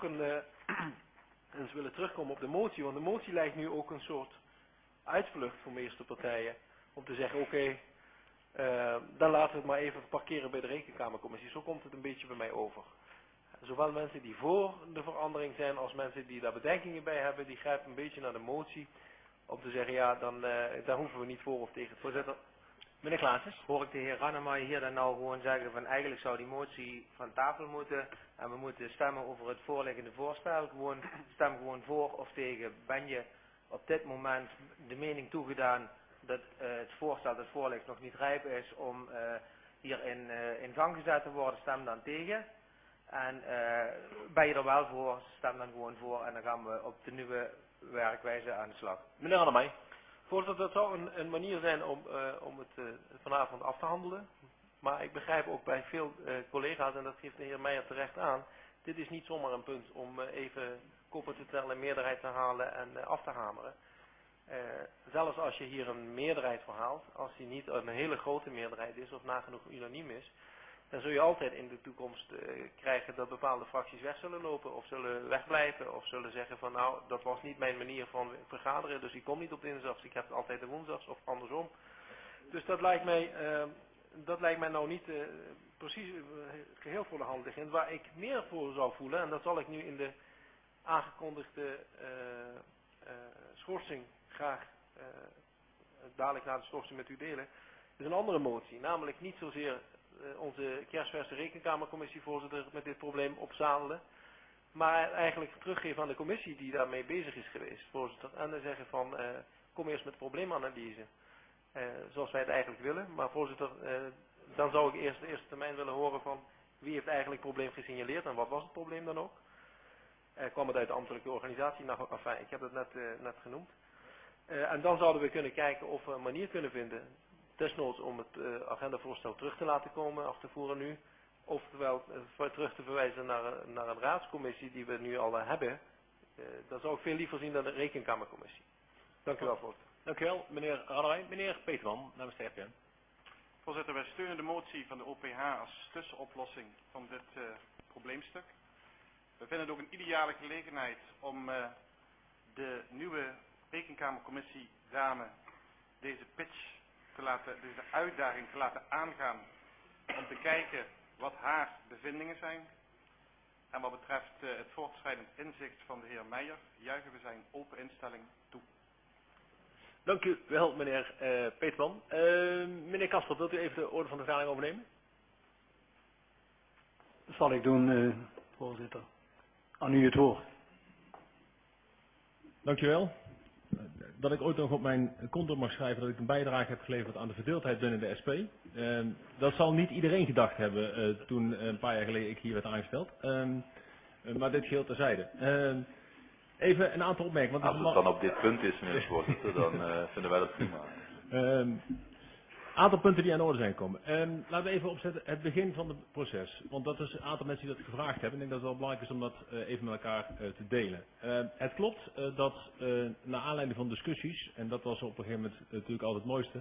eens willen terugkomen op de motie, want de motie lijkt nu ook een soort uitvlucht voor de meeste partijen, om te zeggen, oké, dan laten we het maar even parkeren bij de rekenkamercommissie. Zo komt het een beetje bij mij over. Zowel mensen die voor de verandering zijn, als mensen die daar bedenkingen bij hebben, die grijpen een beetje naar de motie, om te zeggen, ja, dan daar hoeven we niet voor of tegen te Voorzitter, meneer Klaasens. Hoor ik de heer Rannemeij hier dan nou gewoon zeggen van eigenlijk zou die motie van tafel moeten en we moeten stemmen over het voorliggende voorstel. Stem gewoon voor of tegen. Ben je op dit moment de mening toegedaan dat het voorstel dat voor ligt nog niet rijp is om hier in gang gezet te worden, stem dan tegen. En ben je er wel voor, stem dan gewoon voor en dan gaan we op de nieuwe werkwijze aan de slag. Meneer Rannemeij. Voorzitter, dat zou een manier zijn om het vanavond af te handelen. Maar ik begrijp ook bij veel collega's, en dat geeft de heer Meijer terecht aan, dit is niet zomaar een punt om even koppen te tellen, meerderheid te halen en af te hameren. Zelfs als je hier een meerderheid voor haalt, als die niet een hele grote meerderheid is of nagenoeg unaniem is, dan zul je altijd in de toekomst krijgen dat bepaalde fracties weg zullen lopen of zullen wegblijven of zullen zeggen van nou, dat was niet mijn manier van vergaderen, dus ik kom niet op dinsdags, ik heb het altijd de woensdags of andersom. Dus dat lijkt mij nou niet precies geheel voor de hand liggend. Waar ik meer voor zou voelen, en dat zal ik nu in de aangekondigde schorsing graag dadelijk na de schorsing met u delen, is een andere motie, namelijk niet zozeer onze kerstverse rekenkamercommissievoorzitter met dit probleem opzadelen, maar eigenlijk teruggeven aan de commissie die daarmee bezig is geweest, voorzitter, en dan zeggen van kom eerst met probleemanalyse, zoals wij het eigenlijk willen, maar voorzitter, dan zou ik eerst de eerste termijn willen horen van wie heeft eigenlijk het probleem gesignaleerd en wat was het probleem dan ook. Kwam het uit de ambtelijke organisatie, nou, enfin, ik heb het net genoemd. En dan zouden we kunnen kijken of we een manier kunnen vinden, desnoods om het agendavoorstel terug te laten komen, af te voeren nu, oftewel terug te verwijzen naar een raadscommissie die we nu al hebben. Dat zou ik veel liever zien dan de rekenkamercommissie. Dank u wel, voorzitter. Dank u wel, meneer Rannemeij. Meneer Peterman, namens de RPN. Voorzitter, wij steunen de motie van de OPH als tussenoplossing van dit probleemstuk. We vinden het ook een ideale gelegenheid om de nieuwe rekenkamercommissie dame deze uitdaging te laten aangaan om te kijken wat haar bevindingen zijn. En wat betreft het voortschrijdend inzicht van de heer Meijer, juichen we zijn open instelling toe. Dank u wel, meneer Peterman. Meneer Kastel, wilt u even de orde van de vergadering overnemen? Dat zal ik doen, voorzitter. Aan u het woord. Dankjewel. Dat ik ooit nog op mijn konto mag schrijven dat ik een bijdrage heb geleverd aan de verdeeldheid binnen de SP. Dat zal niet iedereen gedacht hebben toen een paar jaar geleden ik hier werd aangesteld. Maar dit geheel terzijde. Even een aantal opmerkingen. Als het dan op dit punt is, meneer de voorzitter, dan vinden wij dat prima. Aantal punten die aan de orde zijn gekomen. Laten we even opzetten het begin van het proces. Want dat is een aantal mensen die dat gevraagd hebben. Ik denk dat het wel belangrijk is om dat even met elkaar te delen. Het klopt dat naar aanleiding van discussies, en dat was op een gegeven moment natuurlijk altijd het mooiste,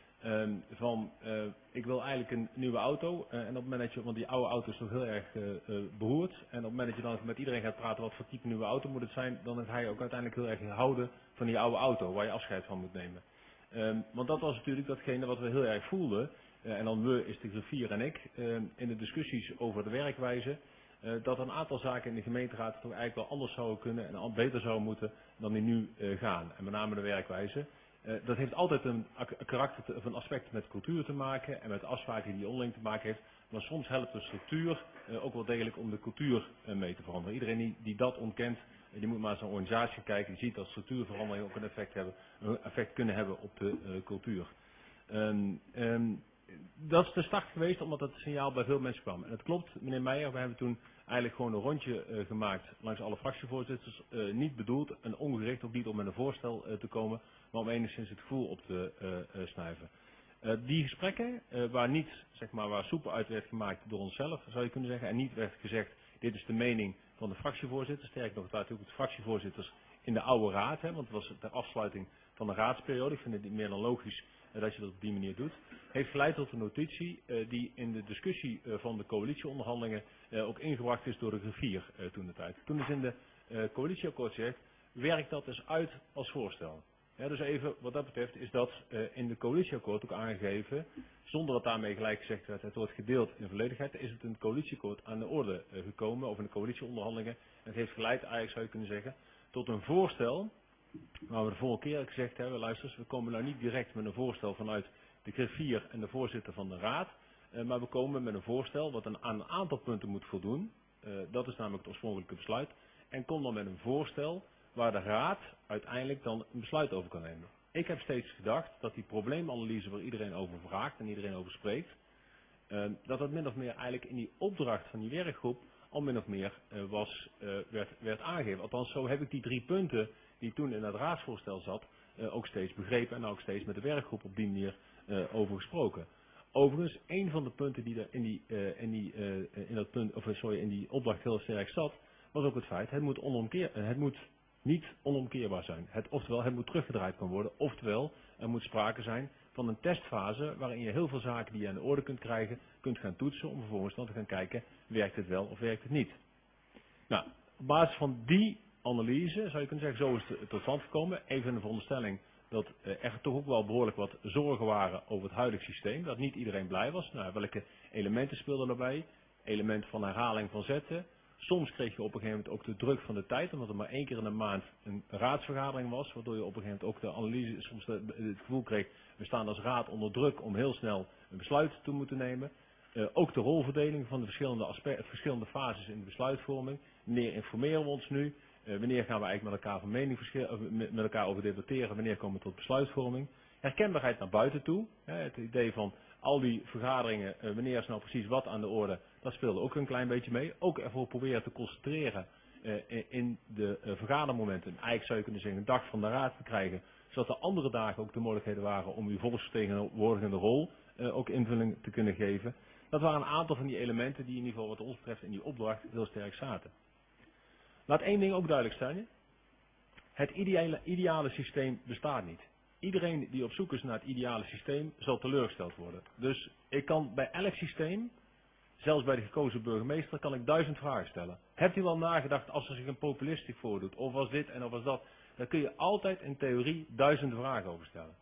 ik wil eigenlijk een nieuwe auto. En op het moment dat je, want die oude auto is toch heel erg beroerd. En op het moment dat je dan met iedereen gaat praten wat voor type nieuwe auto moet het zijn, dan is hij ook uiteindelijk heel erg gehouden van die oude auto waar je afscheid van moet nemen. Want dat was natuurlijk datgene wat we heel erg voelden, en dan we is de griffier en ik, in de discussies over de werkwijze, dat een aantal zaken in de gemeenteraad toch eigenlijk wel anders zouden kunnen en beter zouden moeten dan die nu gaan. En met name de werkwijze. Dat heeft altijd een karakter of een aspect met cultuur te maken en met afspraken die onderling te maken heeft. Maar soms helpt de structuur ook wel degelijk om de cultuur mee te veranderen. Iedereen die dat ontkent, die moet maar eens naar een organisatie kijken. Die ziet dat structuurveranderingen ook een effect kunnen hebben op de cultuur. Dat is de start geweest omdat het signaal bij veel mensen kwam. En het klopt, meneer Meijer, we hebben toen eigenlijk gewoon een rondje gemaakt langs alle fractievoorzitters. Niet bedoeld en ongericht ook niet om met een voorstel te komen, maar om enigszins het gevoel op te snuiven. Die gesprekken waar niet, zeg maar, waar soepel uit werd gemaakt door onszelf, zou je kunnen zeggen, en niet werd gezegd, dit is de mening van de fractievoorzitters, sterker nog, het waren natuurlijk de fractievoorzitters in de oude raad, want het was de afsluiting van de raadsperiode, ik vind het niet meer dan logisch dat je dat op die manier doet, heeft geleid tot een notitie die in de discussie van de coalitieonderhandelingen ook ingebracht is door de griffier toen de tijd. Toen is in de coalitieakkoord gezegd, werk dat eens uit als voorstel. Ja, dus even wat dat betreft is dat in de coalitieakkoord ook aangegeven, zonder dat daarmee gelijk gezegd werd, het wordt gedeeld in volledigheid, is het in het coalitieakkoord aan de orde gekomen, of in de coalitieonderhandelingen. En het heeft geleid, eigenlijk zou je kunnen zeggen, tot een voorstel, waar we de vorige keer gezegd hebben, luister eens, we komen nou niet direct met een voorstel vanuit de griffier en de voorzitter van de raad, maar we komen met een voorstel wat aan een aantal punten moet voldoen, dat is namelijk het oorspronkelijke besluit, en kom dan met een voorstel waar de raad uiteindelijk dan een besluit over kan nemen. Ik heb steeds gedacht dat die probleemanalyse waar iedereen over vraagt en iedereen over spreekt, dat min of meer eigenlijk in die opdracht van die werkgroep al min of meer werd aangegeven. Althans, zo heb ik die 3 punten die toen in het raadsvoorstel zat, ook steeds begrepen en ook steeds met de werkgroep op die manier over gesproken. Overigens, een van de punten die er in die opdracht heel sterk zat, was ook het feit, het moet niet onomkeerbaar zijn. Oftewel, het moet teruggedraaid kan worden. Oftewel, er moet sprake zijn van een testfase waarin je heel veel zaken die je aan de orde kunt krijgen, kunt gaan toetsen om vervolgens dan te gaan kijken, werkt het wel of werkt het niet. Nou, op basis van die analyse zou je kunnen zeggen, zo is het tot stand gekomen. Even een veronderstelling dat er toch ook wel behoorlijk wat zorgen waren over het huidige systeem. Dat niet iedereen blij was. Nou, welke elementen speelden erbij? Element van herhaling van zetten. Soms kreeg je op een gegeven moment ook de druk van de tijd, omdat er maar 1 keer in de maand een raadsvergadering was, waardoor je op een gegeven moment ook de analyse, soms het gevoel kreeg, we staan als raad onder druk om heel snel een besluit te moeten nemen. Ook de rolverdeling van de verschillende fases in de besluitvorming. Wanneer informeren we ons nu? Wanneer gaan we eigenlijk met elkaar over debatteren? Wanneer komen we tot besluitvorming? Herkenbaarheid naar buiten toe. Het idee van al die vergaderingen, wanneer is nou precies wat aan de orde, dat speelde ook een klein beetje mee. Ook ervoor proberen te concentreren in de vergadermomenten. Eigenlijk zou je kunnen zeggen een dag van de raad te krijgen, zodat de andere dagen ook de mogelijkheden waren om uw volksvertegenwoordigende rol ook invulling te kunnen geven. Dat waren een aantal van die elementen die in ieder geval wat ons betreft in die opdracht heel sterk zaten. Laat 1 ding ook duidelijk zijn. Het ideale systeem bestaat niet. Iedereen die op zoek is naar het ideale systeem zal teleurgesteld worden. Dus ik kan bij elk systeem, zelfs bij de gekozen burgemeester, kan ik 1000 vragen stellen. Hebt u wel nagedacht als er zich een populistisch voordoet, of was dit en of was dat? Daar kun je altijd in theorie 1000 vragen over stellen.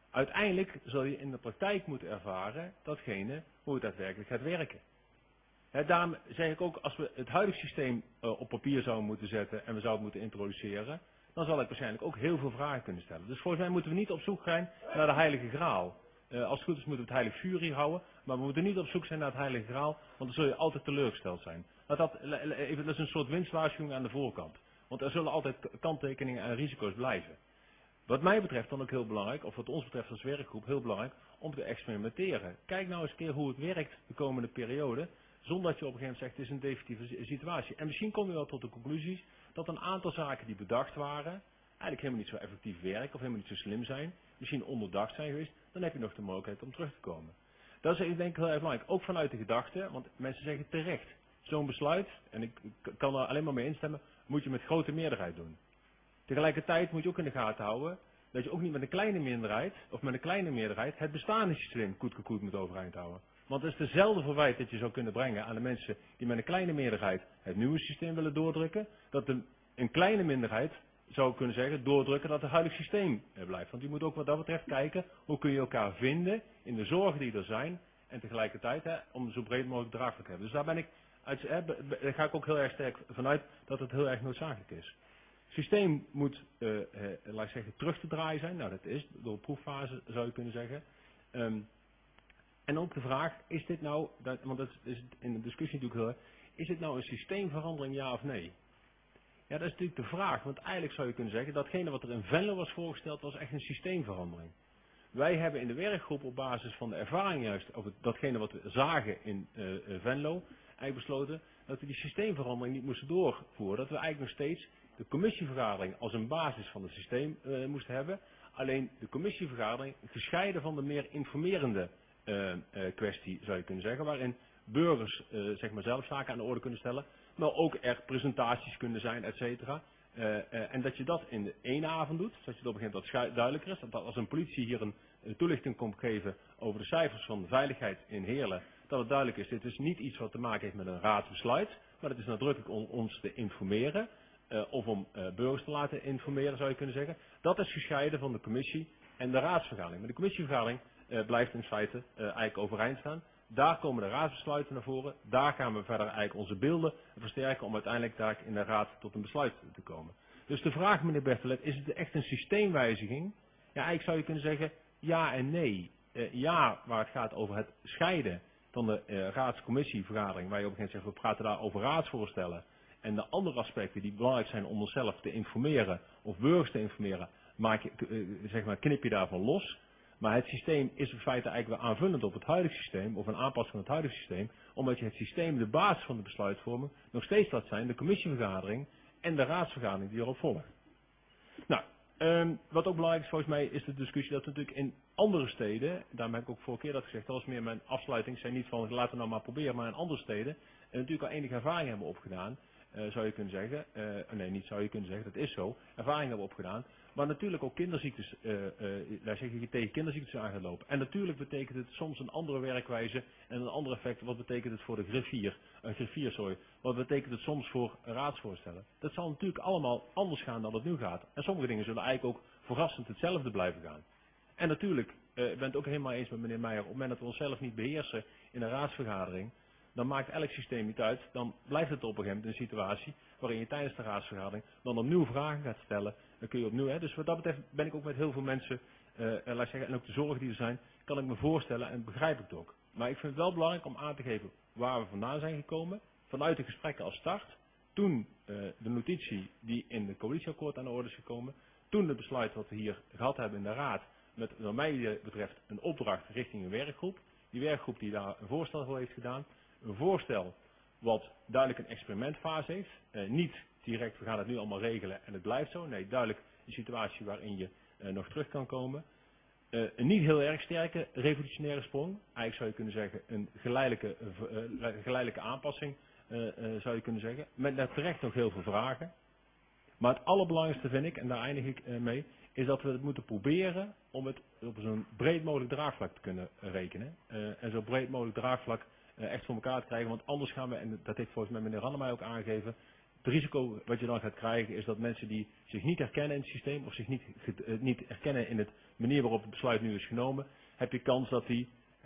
Uiteindelijk zul je in de praktijk moeten ervaren datgene hoe het daadwerkelijk gaat werken. Daarom zeg ik ook, als we het huidige systeem op papier zouden moeten zetten en we zouden moeten introduceren, dan zal ik waarschijnlijk ook heel veel vragen kunnen stellen. Dus volgens mij moeten we niet op zoek gaan naar de heilige graal. Als het goed is moeten we het heilig vuur hier houden, maar we moeten niet op zoek zijn naar het heilige graal, want dan zul je altijd teleurgesteld zijn. Dat is een soort winstwaarschuwing aan de voorkant. Want er zullen altijd kanttekeningen en risico's blijven. Wat mij betreft dan ook heel belangrijk, of wat ons betreft als werkgroep heel belangrijk, om te experimenteren. Kijk nou eens een keer hoe het werkt de komende periode, zonder dat je op een gegeven moment zegt, het is een definitieve situatie. En misschien kom je wel tot de conclusies dat een aantal zaken die bedacht waren, eigenlijk helemaal niet zo effectief werken, of helemaal niet zo slim zijn, misschien onderdacht zijn geweest, dan heb je nog de mogelijkheid om terug te komen. Dat is denk ik heel erg belangrijk, ook vanuit de gedachte, want mensen zeggen terecht, zo'n besluit, en ik kan er alleen maar mee instemmen, moet je met grote meerderheid doen. Tegelijkertijd moet je ook in de gaten houden dat je ook niet met een kleine minderheid, of met een kleine meerderheid, het bestaande systeem koet moet overeind houden. Want het is dezelfde verwijt dat je zou kunnen brengen aan de mensen die met een kleine meerderheid het nieuwe systeem willen doordrukken, dat een kleine minderheid zou kunnen zeggen, doordrukken dat het huidige systeem blijft. Want je moet ook wat dat betreft kijken, hoe kun je elkaar vinden in de zorgen die er zijn, en tegelijkertijd om zo breed mogelijk draagvlak te hebben. Dus daar ga ik ook heel erg sterk vanuit dat het heel erg noodzakelijk is. Het systeem moet, laat ik zeggen, terug te draaien zijn. Nou, dat is door de proeffase, zou je kunnen zeggen. En ook de vraag, is dit nou, want dat is in de discussie natuurlijk heel erg, is dit nou een systeemverandering, ja of nee? Ja, dat is natuurlijk de vraag, want eigenlijk zou je kunnen zeggen, datgene wat er in Venlo was voorgesteld, was echt een systeemverandering. Wij hebben in de werkgroep op basis van de ervaring juist, over datgene wat we zagen in Venlo, eigenlijk besloten dat we die systeemverandering niet moesten doorvoeren. Dat we eigenlijk nog steeds de commissievergadering als een basis van het systeem moesten hebben. Alleen de commissievergadering gescheiden van de meer informerende kwestie, zou je kunnen zeggen, waarin burgers zeg maar zelf zaken aan de orde kunnen stellen, maar ook er presentaties kunnen zijn, et cetera. En dat je dat in de ene avond doet, zodat je het op een gegeven moment wat duidelijker is. Dat als een politie hier een toelichting komt geven over de cijfers van de veiligheid in Heerlen, dat het duidelijk is, dit is niet iets wat te maken heeft met een raadsbesluit, maar het is nadrukkelijk om ons te informeren, of om burgers te laten informeren, zou je kunnen zeggen. Dat is gescheiden van de commissie en de raadsvergadering. Maar de commissievergadering blijft in feite eigenlijk overeind staan. Daar komen de raadsbesluiten naar voren. Daar gaan we verder eigenlijk onze beelden versterken om uiteindelijk daar in de raad tot een besluit te komen. Dus de vraag, meneer Bertelet, is het echt een systeemwijziging? Ja, eigenlijk zou je kunnen zeggen ja en nee. Ja, waar het gaat over het scheiden van de raadscommissievergadering, waar je op een gegeven moment zegt, we praten daar over raadsvoorstellen. En de andere aspecten die belangrijk zijn om onszelf te informeren, of burgers te informeren, knip je daarvan los. Maar het systeem is in feite eigenlijk weer aanvullend op het huidige systeem, of een aanpassing van het huidige systeem, omdat je het systeem, de basis van de besluitvorming, nog steeds laat zijn de commissievergadering en de raadsvergadering die erop volgen. Nou, wat ook belangrijk is volgens mij, is de discussie dat we natuurlijk in andere steden, daarom heb ik ook vorige keer dat gezegd, dat was meer mijn afsluiting, ik zei niet van laten we nou maar proberen, maar in andere steden natuurlijk al enige ervaring hebben opgedaan, zou je kunnen zeggen, nee niet zou je kunnen zeggen, dat is zo, ervaring hebben opgedaan, maar natuurlijk ook kinderziektes, daar zeg je tegen kinderziektes aan gaat lopen. En natuurlijk betekent het soms een andere werkwijze en een ander effect. Wat betekent het voor de griffier? Wat betekent het soms voor raadsvoorstellen? Dat zal natuurlijk allemaal anders gaan dan het nu gaat. En sommige dingen zullen eigenlijk ook verrassend hetzelfde blijven gaan. En natuurlijk, ik ben het ook helemaal eens met meneer Meijer, op het moment dat we onszelf niet beheersen in een raadsvergadering, dan maakt elk systeem niet uit. Dan blijft het op een gegeven moment een situatie waarin je tijdens de raadsvergadering dan opnieuw vragen gaat stellen. Dan kun je opnieuw, dus wat dat betreft ben ik ook met heel veel mensen, laat ik zeggen, en ook de zorgen die er zijn, kan ik me voorstellen en begrijp ik het ook. Maar ik vind het wel belangrijk om aan te geven waar we vandaan zijn gekomen. Vanuit de gesprekken als start. Toen de notitie die in de coalitieakkoord aan de orde is gekomen. Toen het besluit wat we hier gehad hebben in de raad. Met wat mij betreft een opdracht richting een werkgroep. Die werkgroep die daar een voorstel voor heeft gedaan. Een voorstel wat duidelijk een experimentfase heeft. Niet direct, we gaan het nu allemaal regelen en het blijft zo. Nee, duidelijk een situatie waarin je nog terug kan komen. Een niet heel erg sterke revolutionaire sprong. Eigenlijk zou je kunnen zeggen een geleidelijke aanpassing, zou je kunnen zeggen. Met daar terecht nog heel veel vragen. Maar het allerbelangrijkste vind ik, en daar eindig ik mee, is dat we het moeten proberen om het op zo'n breed mogelijk draagvlak te kunnen rekenen. En zo breed mogelijk draagvlak echt voor elkaar te krijgen. Want anders gaan we, en dat heeft volgens mij meneer Rannemeijer ook aangegeven, het risico wat je dan gaat krijgen is dat mensen die zich niet herkennen in het systeem of zich niet herkennen in de manier waarop het besluit nu is genomen, heb je kans dat die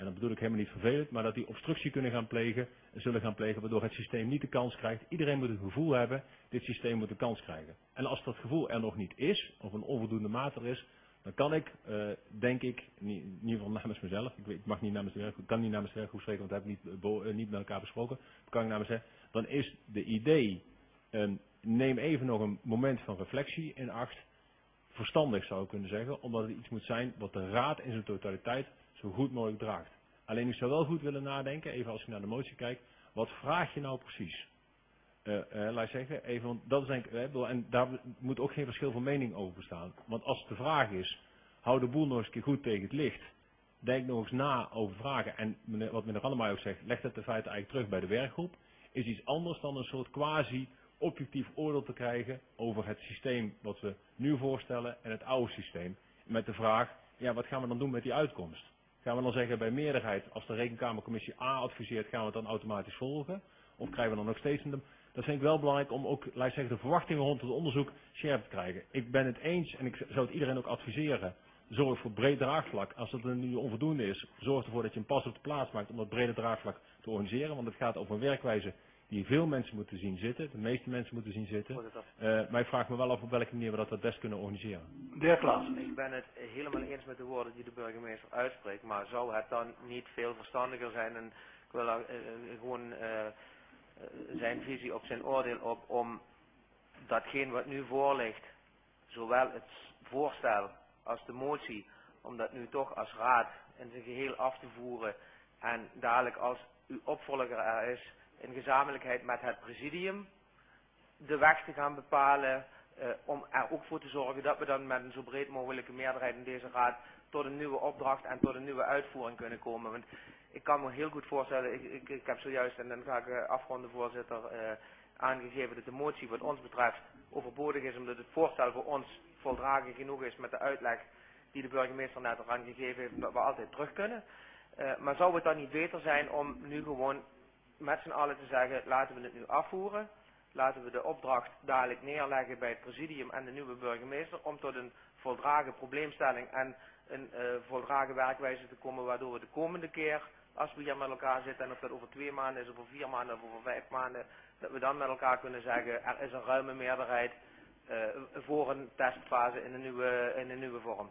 en dat bedoel ik helemaal niet vervelend, maar dat die obstructie zullen gaan plegen, waardoor het systeem niet de kans krijgt. Iedereen moet het gevoel hebben, dit systeem moet de kans krijgen. En als dat gevoel er nog niet is, of een onvoldoende mate er is, dan kan ik, denk ik, in ieder geval namens mezelf, ik mag niet namens de werkgroep, kan niet namens de werkgroep spreken, want dat heb ik niet met elkaar besproken, kan ik namens zeggen, dan is de idee, neem even nog een moment van reflectie in acht, verstandig zou ik kunnen zeggen, omdat het iets moet zijn wat de Raad in zijn totaliteit zo goed mogelijk draagt. Alleen ik zou wel goed willen nadenken, even als je naar de motie kijkt, wat vraag je nou precies? Laat ik zeggen, even, want dat is denk ik, en daar moet ook geen verschil van mening over bestaan. Want als de vraag is, hou de boel nog eens een keer goed tegen het licht, denk nog eens na over vragen, en wat meneer Randemaij ook zegt, leg het de feiten eigenlijk terug bij de werkgroep, is iets anders dan een soort quasi-objectief oordeel te krijgen over het systeem wat we nu voorstellen en het oude systeem. Met de vraag, ja, wat gaan we dan doen met die uitkomst? Gaan we dan zeggen bij meerderheid, als de Rekenkamercommissie A adviseert, gaan we het dan automatisch volgen? Of krijgen we dan nog steeds een... Dat vind ik wel belangrijk om ook, laat ik zeggen, de verwachtingen rond het onderzoek scherp te krijgen. Ik ben het eens, en ik zou het iedereen ook adviseren, zorg voor breed draagvlak. Als dat nu onvoldoende is, zorg ervoor dat je een pas op de plaats maakt om dat brede draagvlak te organiseren. Want het gaat over een werkwijze die veel mensen moeten zien zitten, de meeste mensen moeten zien zitten. Maar ik vraag me wel af op welke manier we dat het best kunnen organiseren. De heer Klaas. Ik ben het helemaal eens met de woorden die de burgemeester uitspreekt, maar zou het dan niet veel verstandiger zijn, en ik wil gewoon zijn visie op zijn oordeel op, om datgene wat nu voor ligt, zowel het voorstel als de motie, om dat nu toch als raad in zijn geheel af te voeren en dadelijk als uw opvolger er is, in gezamenlijkheid met het presidium de weg te gaan bepalen, om er ook voor te zorgen dat we dan met een zo breed mogelijke meerderheid in deze raad tot een nieuwe opdracht en tot een nieuwe uitvoering kunnen komen. Want ik kan me heel goed voorstellen, ik heb zojuist, en dan ga ik afronden voorzitter, aangegeven dat de motie wat ons betreft overbodig is, omdat het voorstel voor ons voldragen genoeg is met de uitleg die de burgemeester net eraan gegeven heeft, dat we altijd terug kunnen. Maar zou het dan niet beter zijn om nu gewoon met z'n allen te zeggen, laten we het nu afvoeren, laten we de opdracht dadelijk neerleggen bij het presidium en de nieuwe burgemeester, om tot een voldragen probleemstelling en een voldragen werkwijze te komen, waardoor we de komende keer, als we hier met elkaar zitten, en of dat over 2 maanden is, of over 4 maanden, of over 5 maanden, dat we dan met elkaar kunnen zeggen, er is een ruime meerderheid voor een testfase in een nieuwe vorm.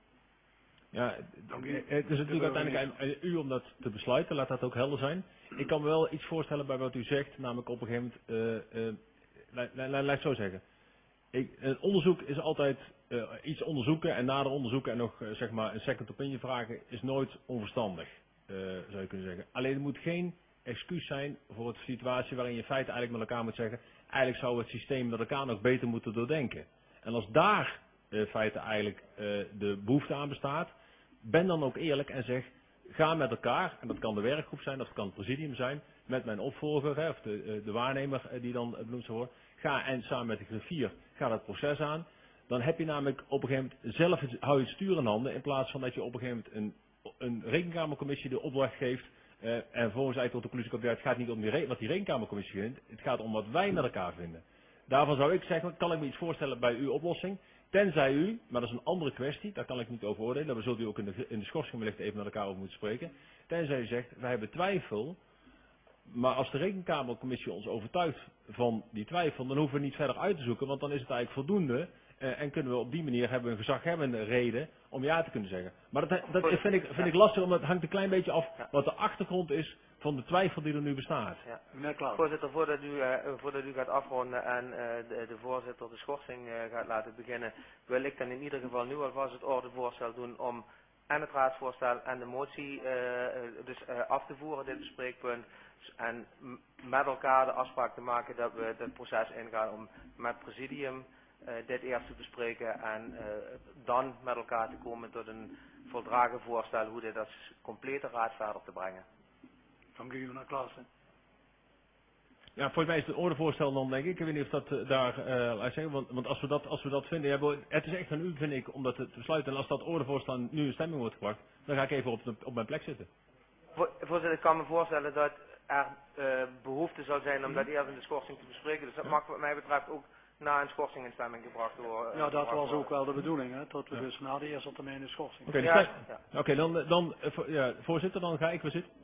Ja, het is natuurlijk uiteindelijk aan u om dat te besluiten, laat dat ook helder zijn. Ik kan me wel iets voorstellen bij wat u zegt, namelijk op een gegeven moment, laat ik zo zeggen. Het onderzoek is altijd iets onderzoeken en nader onderzoeken en nog zeg maar een second opinion vragen is nooit onverstandig, zou je kunnen zeggen. Alleen het moet geen excuus zijn voor een situatie waarin je in feite eigenlijk met elkaar moet zeggen, eigenlijk zou het systeem met elkaar nog beter moeten doordenken. En als daar in feite eigenlijk de behoefte aan bestaat, ben dan ook eerlijk en zeg, ga met elkaar, en dat kan de werkgroep zijn, dat kan het presidium zijn, met mijn opvolger, of de waarnemer die dan benoemd zou worden, ga en samen met de griffier, ga dat proces aan. Dan heb je namelijk op een gegeven moment zelf hou je het stuur in handen, in plaats van dat je op een gegeven moment een rekenkamercommissie de opdracht geeft, en vervolgens eigenlijk tot de conclusie komt, het gaat niet om wat die rekenkamercommissie vindt, het gaat om wat wij met elkaar vinden. Daarvan zou ik zeggen, kan ik me iets voorstellen bij uw oplossing, tenzij u, maar dat is een andere kwestie, daar kan ik niet over oordelen, daar zult u ook in de schorsing wellicht even met elkaar over moeten spreken, tenzij u zegt, wij hebben twijfel, maar als de rekenkamercommissie ons overtuigt van die twijfel, dan hoeven we niet verder uit te zoeken, want dan is het eigenlijk voldoende en kunnen we op die manier hebben een gezaghebbende reden om ja te kunnen zeggen. Maar dat vind ik lastig, omdat het hangt een klein beetje af wat de achtergrond is van de twijfel die er nu bestaat. Ja. Voorzitter, voordat u gaat afronden en de voorzitter de schorsing gaat laten beginnen, wil ik dan in ieder geval nu alvast het ordevoorstel doen om en het raadsvoorstel en de motie af te voeren, dit bespreekpunt, en met elkaar de afspraak te maken dat we het proces ingaan om met het presidium dit eerst te bespreken en dan met elkaar te komen tot een voldragen voorstel hoe dit als complete raad verder te brengen. Dank u, meneer Klaassen. Ja, volgens mij is het ordevoorstel dan, denk ik weet niet of dat daar, want als we dat vinden, ja, het is echt aan u, vind ik, om dat te besluiten. En als dat ordevoorstel nu in stemming wordt gebracht, dan ga ik even op mijn plek zitten. Voorzitter, ik kan me voorstellen dat er behoefte zou zijn om dat eerst in de schorsing te bespreken. Dus dat mag wat mij betreft ook na een schorsing in stemming gebracht worden. Ja, dat was ook wel de bedoeling, hè, dat we dus na de eerste termijn een schorsing. Oké, Ja, ja, voorzitter, dan ga ik weer zitten.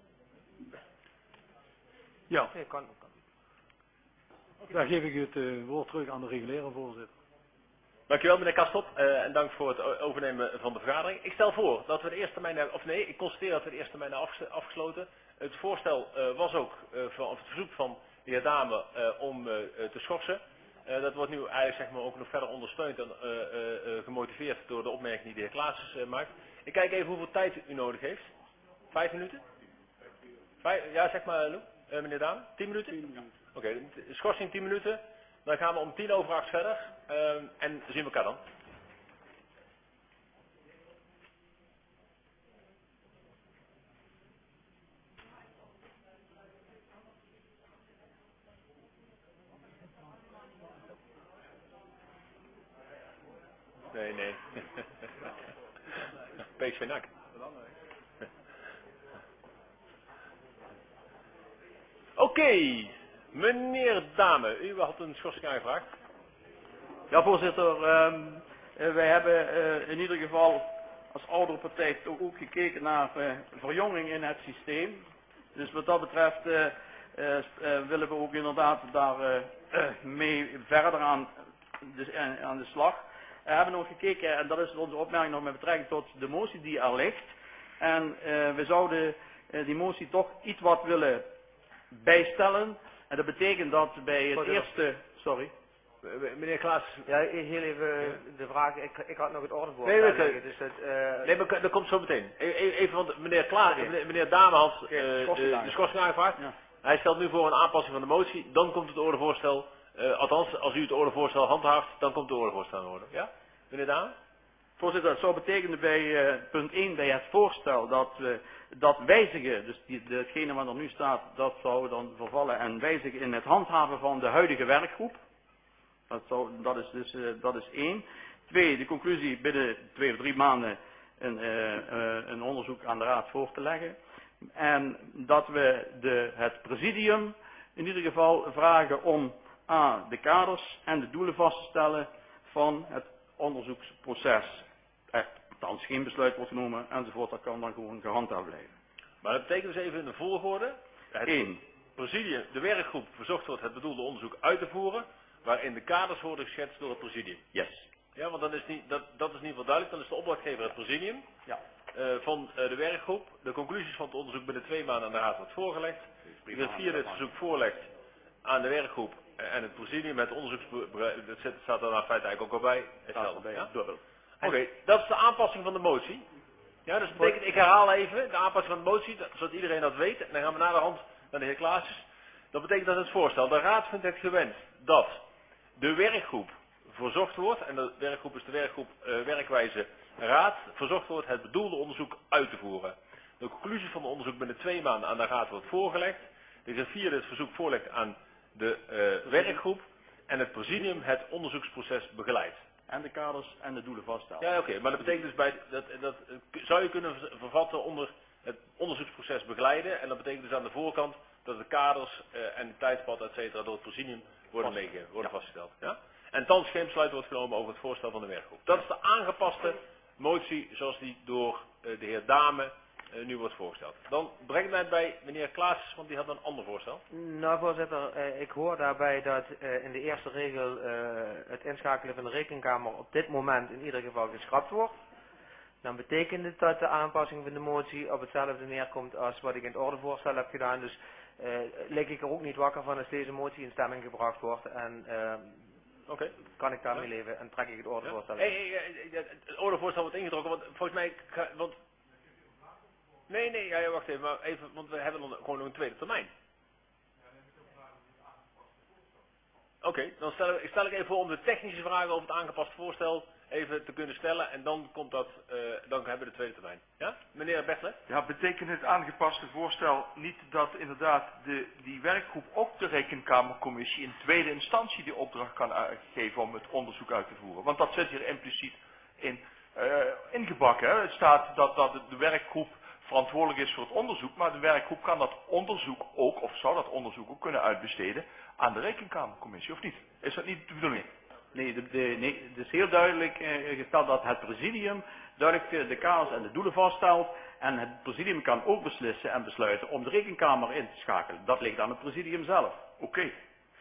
Ja, Nee, kan. dan geef ik het woord terug aan de reguliere voorzitter. Dankjewel meneer Kastop en dank voor het overnemen van de vergadering. Ik stel voor dat we de eerste termijn hebben, of nee, ik constateer dat we de eerste termijn hebben afgesloten. Het voorstel was ook, of het verzoek van de heer Dame om te schorsen. Dat wordt nu eigenlijk zeg maar ook nog verder ondersteund en gemotiveerd door de opmerking die de heer Klaassen maakt. Ik kijk even hoeveel tijd u nodig heeft. 5 minuten? Ja, zeg maar Lou, meneer Dame. 10 minuten? 10 minuten. Oké, schorsing 10 minuten. Dan gaan we om 7:10 verder en zien we elkaar dan. Nee. PSV NAC. Oké, meneer Dame, u had een schorsing aangevraagd. Ja, voorzitter. Wij hebben in ieder geval als oudere partij toch ook gekeken naar verjonging in het systeem. Dus wat dat betreft willen we ook inderdaad daar mee verder aan de slag. We hebben nog gekeken, en dat is onze opmerking nog met betrekking tot de motie die er ligt. En we zouden die motie toch iets wat willen bijstellen. En dat betekent dat bij het eerste... Sorry. Meneer Klaas. Ja, heel even de vraag. Ik had nog het ordevoorstel. Nee, dus nee, maar dat komt zo meteen. Even, want meneer Klaas, meneer Dame had de schorsing aangevraagd. Ja. Hij stelt nu voor een aanpassing van de motie. Dan komt het ordevoorstel. Althans, als u het ordevoorstel handhaaft, dan komt het ordevoorstel in orde. Ja? Meneer Dame? Voorzitter, dat zou betekenen bij punt 1 bij het voorstel dat we dat wijzigen, dus hetgene wat er nu staat, dat zou dan vervallen en wijzigen in het handhaven van de huidige werkgroep. Dat is 1. 2, de conclusie binnen 2 of 3 maanden een onderzoek aan de raad voor te leggen. En dat we het presidium in ieder geval vragen om de kaders en de doelen vast te stellen van het onderzoeksproces. Althans geen besluit wordt genomen enzovoort, dat kan dan gewoon gehandhaafd blijven. Maar dat betekent dus even in de volgorde. 1. Presidium, de werkgroep verzocht wordt het bedoelde onderzoek uit te voeren, waarin de kaders worden geschetst door het presidium. Yes. Ja, want dat is in ieder geval duidelijk. Dan is de opdrachtgever het presidium van de werkgroep. De conclusies van het onderzoek binnen 2 maanden aan de raad wordt voorgelegd. De vierde het verzoek voorlegt aan de werkgroep en het presidium met onderzoeksbeleid. Dat staat er in feite eigenlijk ook al bij. Hetzelfde. Oké, dat is de aanpassing van de motie. Ja, dus dat betekent, ik herhaal even, de aanpassing van de motie, zodat iedereen dat weet. En dan gaan we naar de hand naar de heer Klaasjes. Dat betekent dat het voorstel, de raad vindt het gewenst dat de werkgroep verzocht wordt, en de werkgroep is de werkgroep werkwijze raad, verzocht wordt het bedoelde onderzoek uit te voeren. De conclusie van het onderzoek binnen 2 maanden aan de raad wordt voorgelegd. De vierde het verzoek voorlegt aan de werkgroep en het presidium het onderzoeksproces begeleidt. En de kaders en de doelen vaststellen. Ja, oké, maar dat betekent dus dat zou je kunnen vervatten onder het onderzoeksproces begeleiden. En dat betekent dus aan de voorkant dat de kaders en het tijdspad, et cetera, door het presidium worden vastgesteld. Ja? En thans geen besluit wordt genomen over het voorstel van de werkgroep. Dat is de aangepaste motie zoals die door de heer Dame nu wordt voorgesteld. Dan brengt mij bij meneer Klaas, want die had een ander voorstel. Nou voorzitter, ik hoor daarbij dat in de eerste regel het inschakelen van de rekenkamer op dit moment in ieder geval geschrapt wordt. Dan betekent het dat de aanpassing van de motie op hetzelfde neerkomt als wat ik in het ordevoorstel heb gedaan. Dus lig ik er ook niet wakker van als deze motie in stemming gebracht wordt. En kan ik daarmee leven en trek ik het ordevoorstel in. Het ordevoorstel wordt ingetrokken, want volgens mij... Nee, wacht even, maar even, want we hebben dan gewoon nog een tweede termijn. Oké, dan stel ik even voor om de technische vragen over het aangepast voorstel even te kunnen stellen en dan komt dat, dan hebben we de tweede termijn. Ja? Meneer Bertle? Ja, betekent het aangepaste voorstel niet dat inderdaad die werkgroep ook de rekenkamercommissie in tweede instantie die opdracht kan geven om het onderzoek uit te voeren? Want dat zit hier impliciet ingebakken. Hè? Het staat dat de werkgroep verantwoordelijk is voor het onderzoek, maar de werkgroep kan dat onderzoek ook, of zou dat onderzoek ook kunnen uitbesteden aan de rekenkamercommissie, of niet? Is dat niet de bedoeling? Nee, het is heel duidelijk gesteld dat het presidium duidelijk de kaders en de doelen vaststelt. En het presidium kan ook beslissen en besluiten om de rekenkamer in te schakelen. Dat ligt aan het presidium zelf. Oké.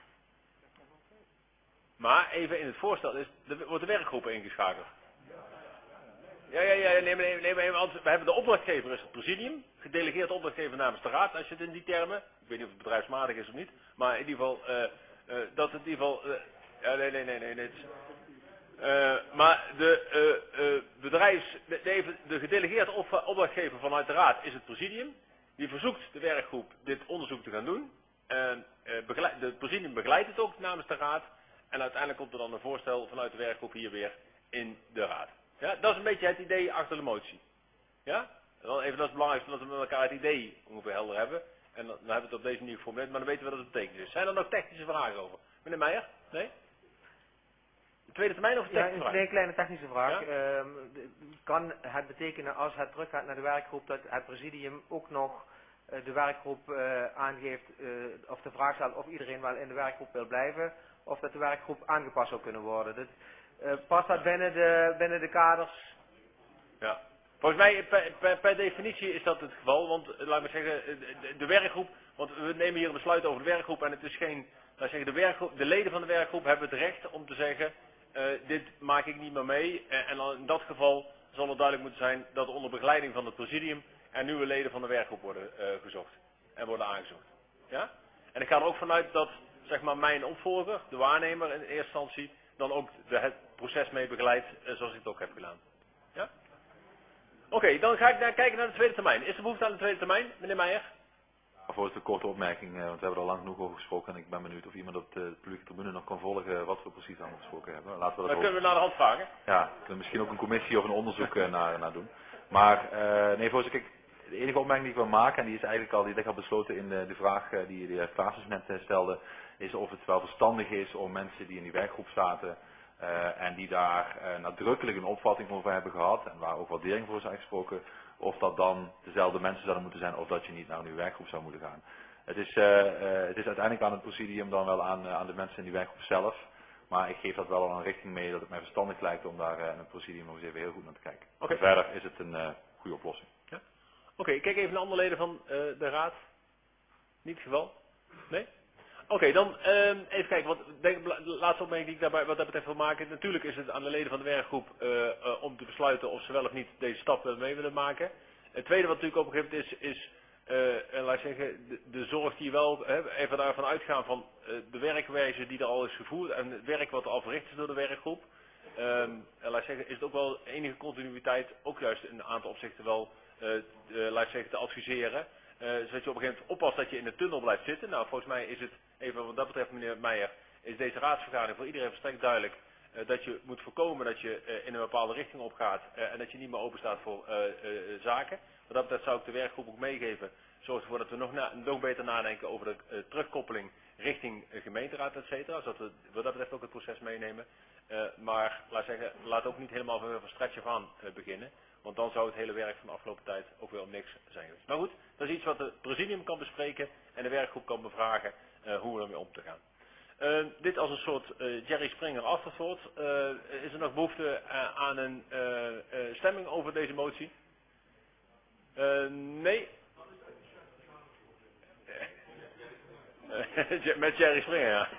Maar even in het voorstel, wordt de werkgroep ingeschakeld? Ja, nee, want we hebben de opdrachtgever is het presidium, gedelegeerd opdrachtgever namens de raad, als je het in die termen, ik weet niet of het bedrijfsmatig is of niet, maar in ieder geval, dat het in ieder geval, nee. Maar de gedelegeerde opdrachtgever vanuit de raad is het presidium, die verzoekt de werkgroep dit onderzoek te gaan doen, het presidium begeleidt het ook namens de raad, en uiteindelijk komt er dan een voorstel vanuit de werkgroep hier weer in de raad. Ja, dat is een beetje het idee achter de motie. Ja? En dan even, dat is het belangrijkste, dat we met elkaar het idee ongeveer helder hebben. En dan hebben we het op deze manier geformuleerd, maar dan weten we wat het betekent. Dus zijn er nog technische vragen over? Meneer Meijer? Nee? De tweede termijn of een technische vraag? Ja, een kleine technische vraag. Ja? Kan het betekenen als het teruggaat naar de werkgroep dat het presidium ook nog de werkgroep aangeeft of de vraag stelt of iedereen wel in de werkgroep wil blijven of dat de werkgroep aangepast zou kunnen worden? Past dat binnen de kaders? Ja. Volgens mij, per definitie is dat het geval, want laat maar zeggen, de werkgroep, want we nemen hier een besluit over de werkgroep en het is geen, laat zeggen, de leden van de werkgroep hebben het recht om te zeggen, dit maak ik niet meer mee. En dan in dat geval zal het duidelijk moeten zijn dat onder begeleiding van het presidium er nieuwe leden van de werkgroep worden gezocht en worden aangezocht. Ja? En ik ga er ook vanuit dat, zeg maar, mijn opvolger, de waarnemer in eerste instantie, dan ook het proces mee begeleidt zoals ik het ook heb gedaan. Ja? Oké, dan ga ik kijken naar de tweede termijn. Is er behoefte aan de tweede termijn, meneer Meijer? Voorzitter, een korte opmerking, want we hebben er al lang genoeg over gesproken en ik ben benieuwd of iemand op de publieke tribune nog kan volgen wat we precies aan gesproken hebben. Laten we dat kunnen we naar de hand vragen. Ja, we misschien ook een commissie of een onderzoek naar doen. Maar, nee voorzitter, kijk, de enige opmerking die ik wil maken, en die is eigenlijk al, die ligt al besloten in de vraag die de heer Klaasens net stelde, is of het wel verstandig is om mensen die in die werkgroep zaten en die daar nadrukkelijk een opvatting over hebben gehad en waar ook waardering voor is uitgesproken, of dat dan dezelfde mensen zouden moeten zijn of dat je niet naar een werkgroep zou moeten gaan. Het is uiteindelijk aan het presidium dan wel aan de mensen in die werkgroep zelf, maar ik geef dat wel al een richting mee dat het mij verstandig lijkt om daar in het presidium nog eens even heel goed naar te kijken. Okay. Verder is het een goede oplossing. Ja? Oké, ik kijk even naar andere leden van de raad. Niet het geval? Nee? Oké, dan even kijken, want de laatste opmerking die ik daarbij wat dat betreft wil maken. Natuurlijk is het aan de leden van de werkgroep om te besluiten of ze wel of niet deze stap mee willen maken. Het tweede wat natuurlijk op een gegeven moment is laat ik zeggen, de zorg die wel, even daarvan uitgaan van de werkwijze die er al is gevoerd en het werk wat er al verricht is door de werkgroep. Laat ik zeggen, is het ook wel enige continuïteit, ook juist in een aantal opzichten wel, laat ik zeggen, te adviseren. Zodat je op een gegeven moment oppast dat je in de tunnel blijft zitten. Nou, volgens mij is het, even wat dat betreft meneer Meijer, is deze raadsvergadering voor iedereen volstrekt duidelijk dat je moet voorkomen dat je in een bepaalde richting opgaat en dat je niet meer open staat voor zaken. Wat dat betreft zou ik de werkgroep ook meegeven. Zorg ervoor dat we nog beter nadenken over de terugkoppeling richting gemeenteraad, et cetera. Zodat we wat dat betreft ook het proces meenemen. Maar laat ook niet helemaal van stretch af aan beginnen. Want dan zou het hele werk van de afgelopen tijd ook weer om niks zijn geweest. Maar goed, dat is iets wat het presidium kan bespreken en de werkgroep kan bevragen hoe we ermee om te gaan. Dit als een soort Jerry Springer afterthought. Is er nog behoefte aan een stemming over deze motie? Nee. Met Jerry Springer, ja.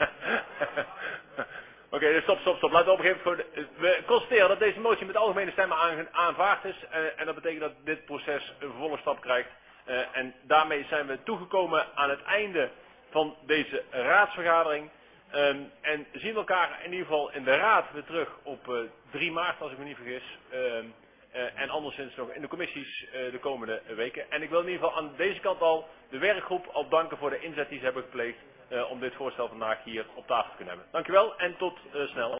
Oké, dus stop. Laten we op een gegeven moment we constateren dat deze motie met algemene stemmen aanvaard is. En dat betekent dat dit proces een vervolgstap krijgt. En daarmee zijn we toegekomen aan het einde van deze raadsvergadering. En zien we elkaar in ieder geval in de raad weer terug op 3 maart, als ik me niet vergis. En anderszins nog in de commissies de komende weken. En ik wil in ieder geval aan deze kant al de werkgroep al danken voor de inzet die ze hebben gepleegd om dit voorstel vandaag hier op tafel te kunnen hebben. Dankjewel en tot snel.